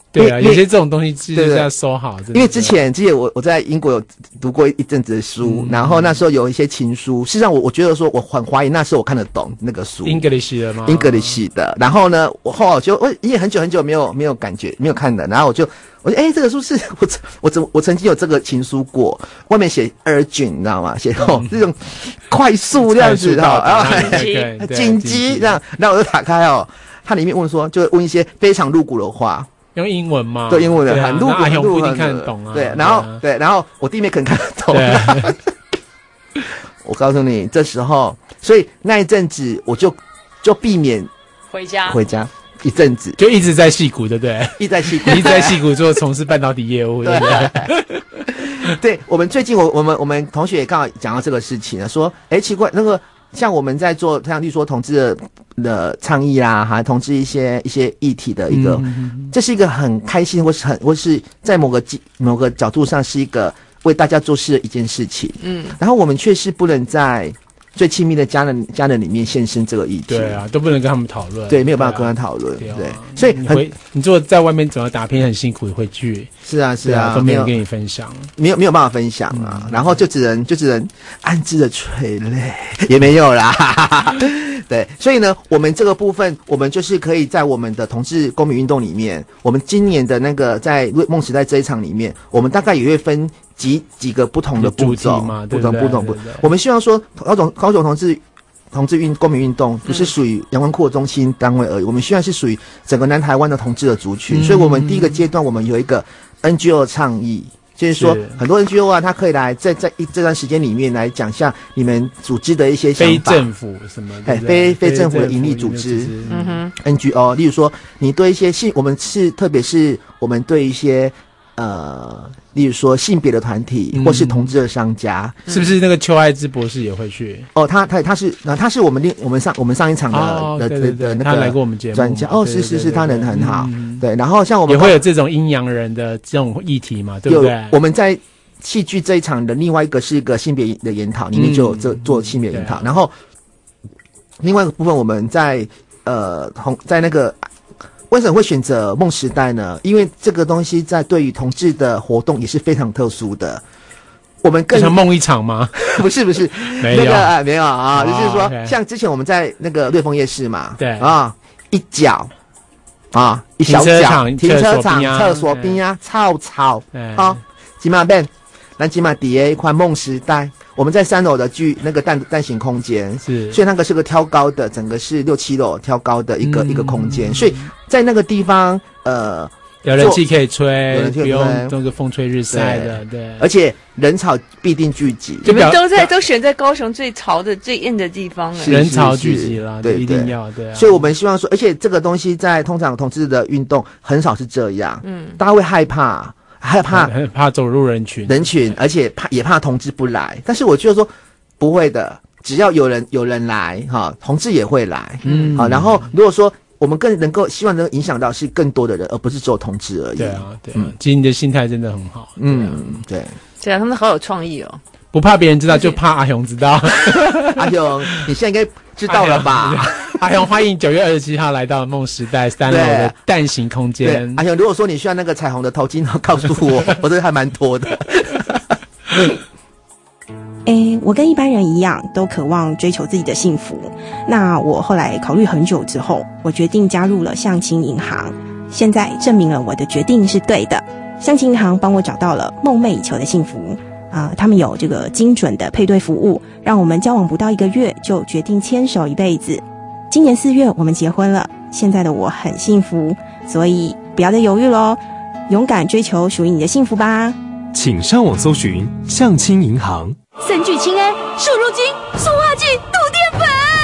Speaker 14: 对啊，有些这种东西就是要收好。对对
Speaker 9: 因为之前之前我我在英国有读过一阵子的书，嗯、然后那时候有一些情书，事实上我我觉得说我很怀疑那时候我看得懂那个书
Speaker 14: ，English 的吗
Speaker 9: ？English 的。然后呢，我后来我就我因为很久很久没有没有感觉没有看的，然后我就我就哎、欸、这个书是我我我我曾经有这个情书过，外面写 urgent 你知道吗？写哦这种快速这样子的，然后紧急这样，然后我就打开哦，它里面问说就问一些非常露骨的话。
Speaker 14: 用英文吗？
Speaker 9: 对，英文的，
Speaker 14: 啊、
Speaker 9: 很露骨，
Speaker 14: 很露骨，不一定
Speaker 9: 看
Speaker 14: 得懂啊。
Speaker 9: 对，然后 对,、啊、对，然后我弟妹可能看得懂。啊、我告诉你，这时候，所以那一阵子我就就避免
Speaker 17: 回家，
Speaker 9: 回家一阵子，
Speaker 14: 就一直在矽谷，对不对？
Speaker 9: 一直在矽谷，
Speaker 14: 一直在矽谷做从事半导体业务，对不对？
Speaker 9: 对，我们最近我我们我们同学也刚好讲到这个事情了，说，哎，奇怪，那个像我们在做，像例如说同志的。的倡议啦，还同志一些一些议题的一个，嗯、这是一个很开心，或是很或是在某个某个角度上是一个为大家做事的一件事情。嗯，然后我们却是不能在最亲密的家人家人里面现身这个议题。
Speaker 14: 对啊，都不能跟他们讨论。
Speaker 9: 对，没有办法跟他讨论。对,、啊、对，所以
Speaker 14: 你回你做在外面总要打拼很辛苦，回去
Speaker 9: 是啊是啊，
Speaker 14: 都没有跟你分享，
Speaker 9: 没有没有办法分享啊，嗯、然后就只能就只能暗自的垂泪，也没有啦。对，所以呢，我们这个部分，我们就是可以在我们的同志公民运动里面，我们今年的那个在梦时代这一场里面，我们大概也会分几几个不同的步骤，不同不同不，我们希望说高雄高雄同志同志运公民运动不是属于阳光库的中心单位而已，我们希望是属于整个南台湾的同志的族群，嗯、所以我们第一个阶段，我们有一个 N G O 倡议。就是说，是很多 N G O 啊，他可以来在在一这段时间里面来讲一下你们组织的一些想法，
Speaker 14: 非政府什么的，
Speaker 9: 非非政府的营利组织，嗯哼 ，N G O， 例如说，你对一些性，我们是特别是我们对一些呃，例如说性别的团体、嗯、或是同志的商家，
Speaker 14: 是不是那个邱爱之博士也会去？
Speaker 9: 哦，他他他是那他是我们另我们上我们上一场的、
Speaker 14: 哦、
Speaker 9: 的
Speaker 14: 对对对
Speaker 9: 的那个
Speaker 14: 他来过我们节目
Speaker 9: 专家哦，是是是，他人很好，嗯、对，然后像我们
Speaker 14: 也会有这种阴阳人的这种议题嘛，对不对？
Speaker 9: 我们在戏剧这一场的另外一个是一个性别的研讨，里面就有这、嗯、做性别研讨，然后另外一个部分我们在呃同在那个为什么会选择梦时代呢？因为这个东西在对于同志的活动也是非常特殊的。我们更
Speaker 14: 像梦一场吗？
Speaker 9: 不是不是，
Speaker 14: 没有、
Speaker 9: 那个啊、没有啊，
Speaker 14: 哦、
Speaker 9: 就是说、
Speaker 14: okay
Speaker 9: 像之前我们在那个瑞丰夜市嘛，
Speaker 14: 对
Speaker 9: 啊，一角啊一小角停车场厕所边啊，超吵啊，金马变。那金马底下一块梦时代，我们在三楼的剧那个蛋蛋形空间，
Speaker 14: 是，
Speaker 9: 所以那个是个挑高的，整个是六七楼挑高的一个、嗯、一个空间，所以在那个地方，呃，
Speaker 14: 有人气可以吹，
Speaker 9: 有人气
Speaker 14: 不用那个风吹日晒的，对，对
Speaker 9: 而且人潮必定聚集。
Speaker 17: 你们都在都选在高雄最潮的、最硬的地方了，
Speaker 14: 人潮聚集啦，
Speaker 9: 对，
Speaker 14: 一定要对、啊。
Speaker 9: 所以我们希望说，而且这个东西在通常同志的运动很少是这样，嗯，大家会害怕。害怕
Speaker 14: 很怕走入人群，
Speaker 9: 人群，而且怕也怕同志不来。但是我觉得说不会的，只要有人有人来哈，同志也会来，嗯，好。然后如果说我们更能够希望能够影响到是更多的人，而不是只有同志而已。
Speaker 14: 对啊，对啊，嗯、其实你的心态真的很好。
Speaker 9: 嗯，对，
Speaker 17: 对啊，他们好有创意哦。
Speaker 14: 不怕别人知道，就怕阿雄知道。
Speaker 9: 阿雄，你现在应该知道了吧？
Speaker 14: 阿雄，欢迎九月二十七号来到梦时代三楼的蛋形空间。
Speaker 9: 阿雄，如果说你需要那个彩虹的头巾，告诉我，我这还蛮多的。
Speaker 7: 诶，我跟一般人一样，都渴望追求自己的幸福。那我后来考虑很久之后，我决定加入了相亲银行。现在证明了我的决定是对的。相亲银行帮我找到了梦寐以求的幸福。啊、呃，他们有这个精准的配对服务，让我们交往不到一个月就决定牵手一辈子。今年四月我们结婚了，现在的我很幸福，所以不要再犹豫咯，勇敢追求属于你的幸福吧。
Speaker 1: 请上网搜寻相亲银行。
Speaker 12: 三聚氰胺、瘦肉精、塑化剂、杜淀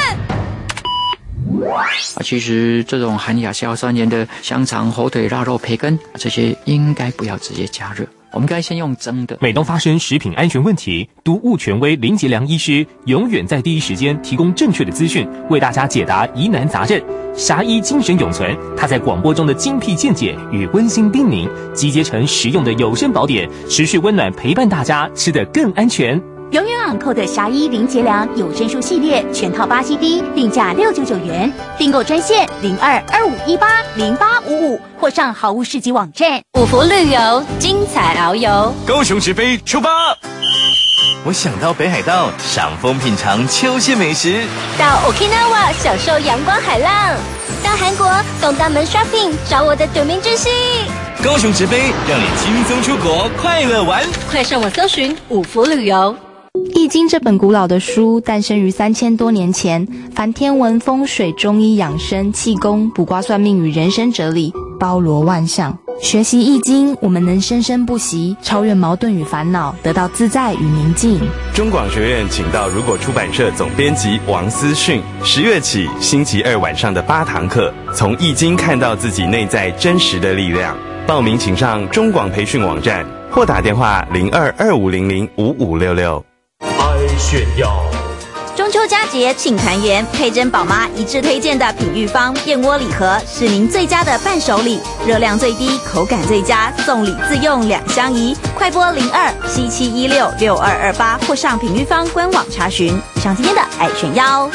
Speaker 12: 粉。
Speaker 6: 啊，其实这种含亚硝酸盐的香肠、火腿、腊肉、培根，这些应该不要直接加热。我们该先用蒸的。
Speaker 1: 每当发生食品安全问题，毒物权威林杰良医师永远在第一时间提供正确的资讯，为大家解答疑难杂症。侠医精神永存，他在广播中的精辟见解与温馨叮咛，集结成实用的有声宝典，持续温暖陪伴大家，吃得更安全。
Speaker 5: 永远网购的侠医林杰良有声书系列全套八 C D， 定价六九九元，订购专线零二二五一八零八五五或上好物市集网站。
Speaker 19: 五福旅游，精彩遨游，
Speaker 11: 高雄直飞出发。我想到北海道赏枫品尝秋蟹美食，
Speaker 19: 到 Okinawa 享受阳光海浪，
Speaker 23: 到韩国东大门 shopping 找我的夺命之星。
Speaker 11: 高雄直飞，让你轻松出国，快乐玩。
Speaker 19: 快上网搜寻五福旅游。
Speaker 13: 易经这本古老的书诞生于三千多年前，凡天文、风水、中医、养生、气功、卜卦、算命与人生哲理，包罗万象。学习易经，我们能生生不息，超越矛盾与烦恼，得到自在与宁静。
Speaker 15: 中广学院请到如果出版社总编辑王思训，十月起星期二晚上的八堂课，从易经看到自己内在真实的力量。报名请上中广培训网站或打电话零二二五零零五五六六。
Speaker 20: 爱炫耀。
Speaker 5: 中秋佳节庆团圆，佩珍宝妈一致推荐的品玉坊燕窝礼盒是您最佳的伴手礼，热量最低，口感最佳，送礼自用两相宜。快拨零二七七一六六二二八或上品玉坊官网查询。以上今天的爱炫耀。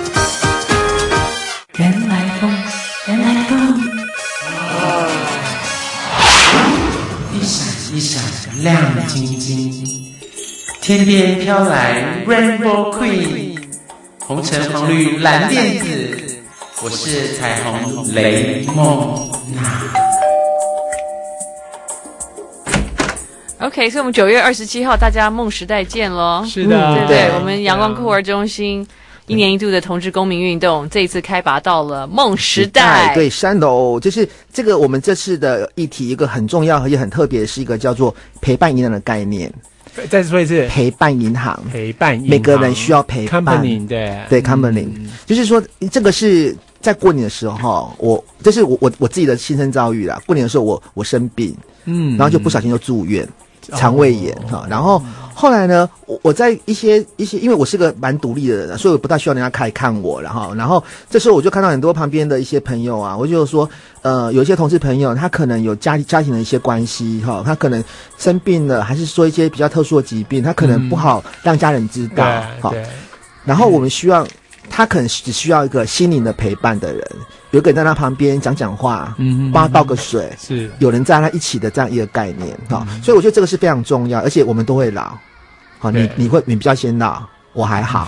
Speaker 10: 原来风，原来风，一闪一闪亮晶晶。天边飘来 Rainbow Queen， 红橙黄绿蓝靛紫，我是彩虹雷梦娜。
Speaker 17: OK， 所以我们九月二十七号大家梦时代见咯。
Speaker 14: 是的，
Speaker 17: 对不对？
Speaker 14: 对
Speaker 17: 我们阳光酷儿中心一年一度的同志公民运动，这一次开拔到了梦时代。
Speaker 9: 对，三楼就是这个我们这次的议题，一个很重要也很特别，是一个叫做陪伴银行的概念。
Speaker 14: 再说一次，
Speaker 9: 陪伴银行，
Speaker 14: 陪伴银行，
Speaker 9: 每个人需要陪伴
Speaker 14: company， 对
Speaker 9: 对 company，、嗯、就是说这个是在过年的时候，我这是我我我自己的亲身遭遇啦。过年的时候我，我我生病，嗯，然后就不小心就住院，肠胃炎哈、哦，然后后来呢，我我在一些一些，因为我是个蛮独立的人，所以我不大需要人家来看我，然后然后这时候我就看到很多旁边的一些朋友啊，我就说，呃，有一些同志朋友，他可能有家家庭的一些关系哈、哦，他可能生病了，还是说一些比较特殊的疾病，他可能不好让家人知道，好、嗯哦，然后我们希望他可能只需要一个心灵的陪伴的人。有个人在他旁边讲讲话，嗯，帮他倒个水，是有人在他一起的这样一个概念哈、嗯哦，所以我觉得这个是非常重要，而且我们都会老，好、哦，你你会你比较先老，我还好，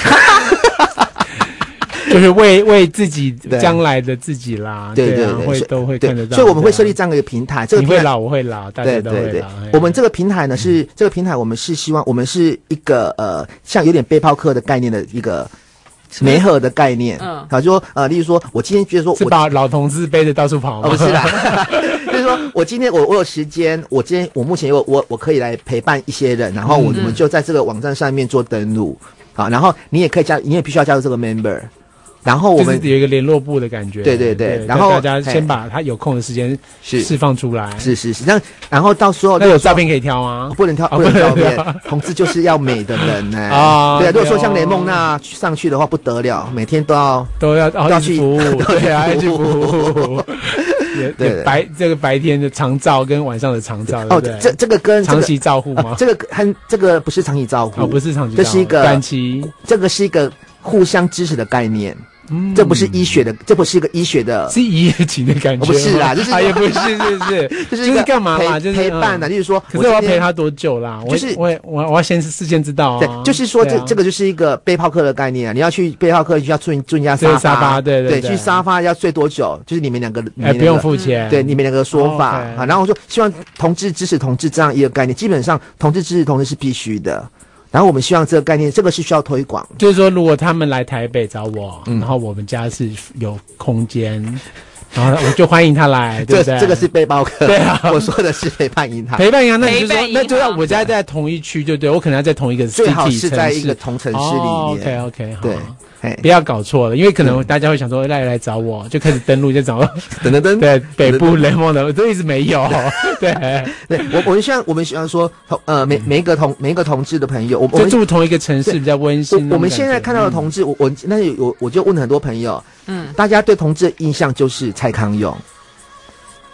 Speaker 14: 就是为为自己将来的自己啦，
Speaker 9: 对对 对,
Speaker 14: 对，会都会看得到，
Speaker 9: 所以我们会设立这样的一个平台，这个
Speaker 14: 你会老我会老，大家都会老。对对对，
Speaker 9: 我们这个平台呢是、嗯、这个平台，我们是希望我们是一个呃像有点背包客的概念的一个。媒合的概念，嗯，好，就说呃，例如说，我今天觉得说我，
Speaker 14: 是把老同志背着到处跑吗？
Speaker 9: 哦、不是啦，就是说我今天我我有时间，我今天我目前有我我可以来陪伴一些人，然后我、嗯、我们就在这个网站上面做登录，好，然后你也可以加，你也必须要加入这个 member。然后我们
Speaker 14: 就是有一个联络部的感觉，
Speaker 9: 对对 对,
Speaker 14: 对，
Speaker 9: 然后
Speaker 14: 大家先把他有空的时间释放出来，
Speaker 9: 是是是，那然后到时候
Speaker 14: 那有照片可以挑吗？
Speaker 9: 不能挑，不能挑照片，同志就是要美的人呢、欸。啊，对啊，如果说像雷梦娜上去的话不得了，每天都要
Speaker 14: 都要都要去服务，对啊，去服务。对白这个白天的长照跟晚上的长照，哦，
Speaker 9: 这这个跟
Speaker 14: 长期照护吗？
Speaker 9: 这个和这个不是长期照护，
Speaker 14: 哦，不是长期照护，
Speaker 9: 这是一个
Speaker 14: 短期，
Speaker 9: 这个是一个互相支持的概念。嗯，这不是医学的，这不是一个医学的，
Speaker 14: 是一夜情的感觉、
Speaker 9: 哦，不是啦，就是
Speaker 14: 也不是，是不是，
Speaker 9: 就是一个
Speaker 14: 干嘛嘛，就是
Speaker 9: 陪伴的，就是说，
Speaker 14: 可是我要陪他多久啦？就是我我我要先事先知道啊，
Speaker 9: 对，就是说这、啊、这个就是一个背包客的概念啊，你要去背包客就要住住人家沙发，
Speaker 14: 沙发，对对
Speaker 9: 对，去沙发要睡多久？就是你们两个，
Speaker 14: 哎，不用付钱，
Speaker 9: 对，你们两个说法啊，然后我说希望同志支持同志这样一个概念，基本上同志支持同志是必须的。然后我们希望这个概念，这个是需要推广。
Speaker 14: 就是说，如果他们来台北找我，嗯、然后我们家是有空间，然后我就欢迎他来，对不对？
Speaker 9: 这个是背包客，
Speaker 14: 对啊，
Speaker 9: 我说的是陪伴银行。
Speaker 14: 陪伴银行，那你就说，那就要我家在同一区，对不对？我可能要在同一个 city
Speaker 9: 最好是在一个同城市里面。
Speaker 14: 哦、OK OK， 好。
Speaker 9: 对。
Speaker 14: 不要搞错了，因为可能大家会想说来来找我，就开始登录，就找
Speaker 9: 等等等，
Speaker 14: 对北部雷梦的都一直没有，对
Speaker 9: 对，我我们希望我们希望说，呃，每每一个同每一个同志的朋友，我们
Speaker 14: 就住同一个城市比较温馨。
Speaker 9: 我们现在看到的同志，我我那有我就问很多朋友，嗯，大家对同志的印象就是蔡康永。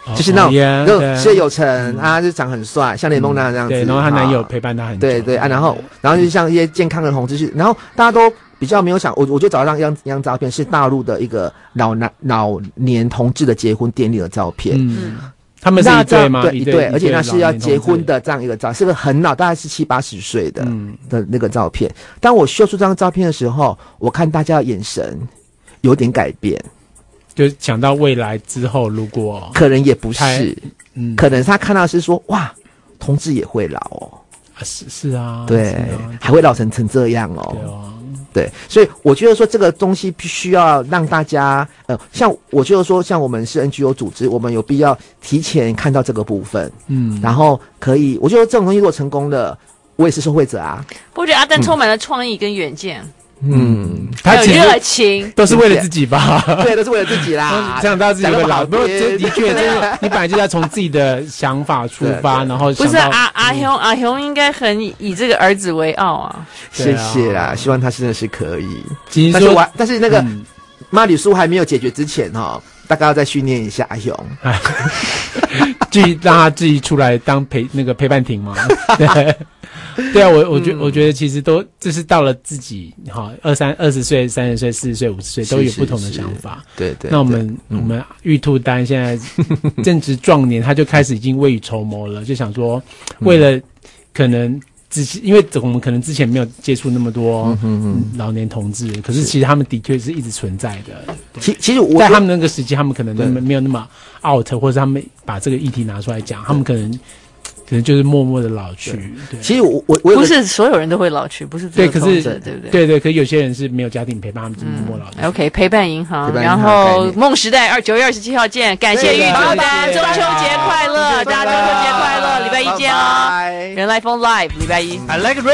Speaker 9: 就是那种
Speaker 14: 那
Speaker 9: 种事业有成啊，就长很帅，像雷蒙娜这样子。
Speaker 14: 对，然后她男友陪伴她很久。
Speaker 9: 对对啊，然后然后就像一些健康的同志，然后大家都比较没有想，我我就找到一张一张照片，是大陆的一个老男老年同志的结婚典礼的照片。
Speaker 14: 嗯，他们是一对吗？
Speaker 9: 对，一对，而且那是要结婚的这样一个照，是个很老，大概是七八十岁的、嗯、的那个照片。当我秀出这张照片的时候，我看大家的眼神有点改变。
Speaker 14: 就想到未来之后，如果
Speaker 9: 可能也不是，
Speaker 14: 嗯，
Speaker 9: 可能他看到是说，哇，同志也会老哦，
Speaker 14: 啊是是啊，
Speaker 9: 对，
Speaker 14: 啊、
Speaker 9: 还会老成成这样哦，
Speaker 14: 对哦，
Speaker 9: 对，所以我觉得说这个东西必须要让大家，呃，像我觉得说，像我们是 N G O 组织，我们有必要提前看到这个部分，嗯，然后可以，我觉得这种东西如果成功了，我也是受惠者啊。
Speaker 17: 我觉得阿丹充满了创意跟远见。
Speaker 9: 嗯，
Speaker 17: 他有热情，
Speaker 14: 都是为了自己吧？
Speaker 9: 对，都是为了自己啦。
Speaker 14: 这样大家自己会老，不过这的确，就是你本来就要从自己的想法出发，然后
Speaker 17: 不是阿阿雄，阿雄应该很以这个儿子为傲啊。
Speaker 9: 谢谢啦，希望他真的是可以。
Speaker 14: 其实
Speaker 9: 但是我但是那个妈吕书还没有解决之前哈，大概要再训练一下阿雄，
Speaker 14: 自己让他自己出来当陪那个陪伴庭嘛。对。对啊，我我觉、嗯、我觉得其实都这是到了自己哈二三二十岁、三十岁、四十岁、五十岁都有不同的想法。
Speaker 9: 对 对, 对。
Speaker 14: 那我们、嗯、我们玉兔丹现在正值壮年，他就开始已经未雨绸缪了，就想说为了可能之前，因为我们可能之前没有接触那么多老年同志，嗯、可是其实他们的确是一直存在的。
Speaker 9: 其其实我
Speaker 14: 在他们那个时期，他们可能没有那么 out， 或者他们把这个议题拿出来讲，他们可能。可能就是默默的老去。对，
Speaker 9: 其实我我我
Speaker 17: 不是所有人都会老去，不是
Speaker 14: 对，可是
Speaker 17: 对不对？
Speaker 14: 对对，可是有些人是没有家庭陪伴，他们就默默老去。
Speaker 17: 嗯、OK， 陪伴银行，然后梦时代二九月二十七号见，感谢玉兔丹，中秋节快乐，大家中秋节快乐，礼拜一见哦。人来疯 Live 礼拜一。I like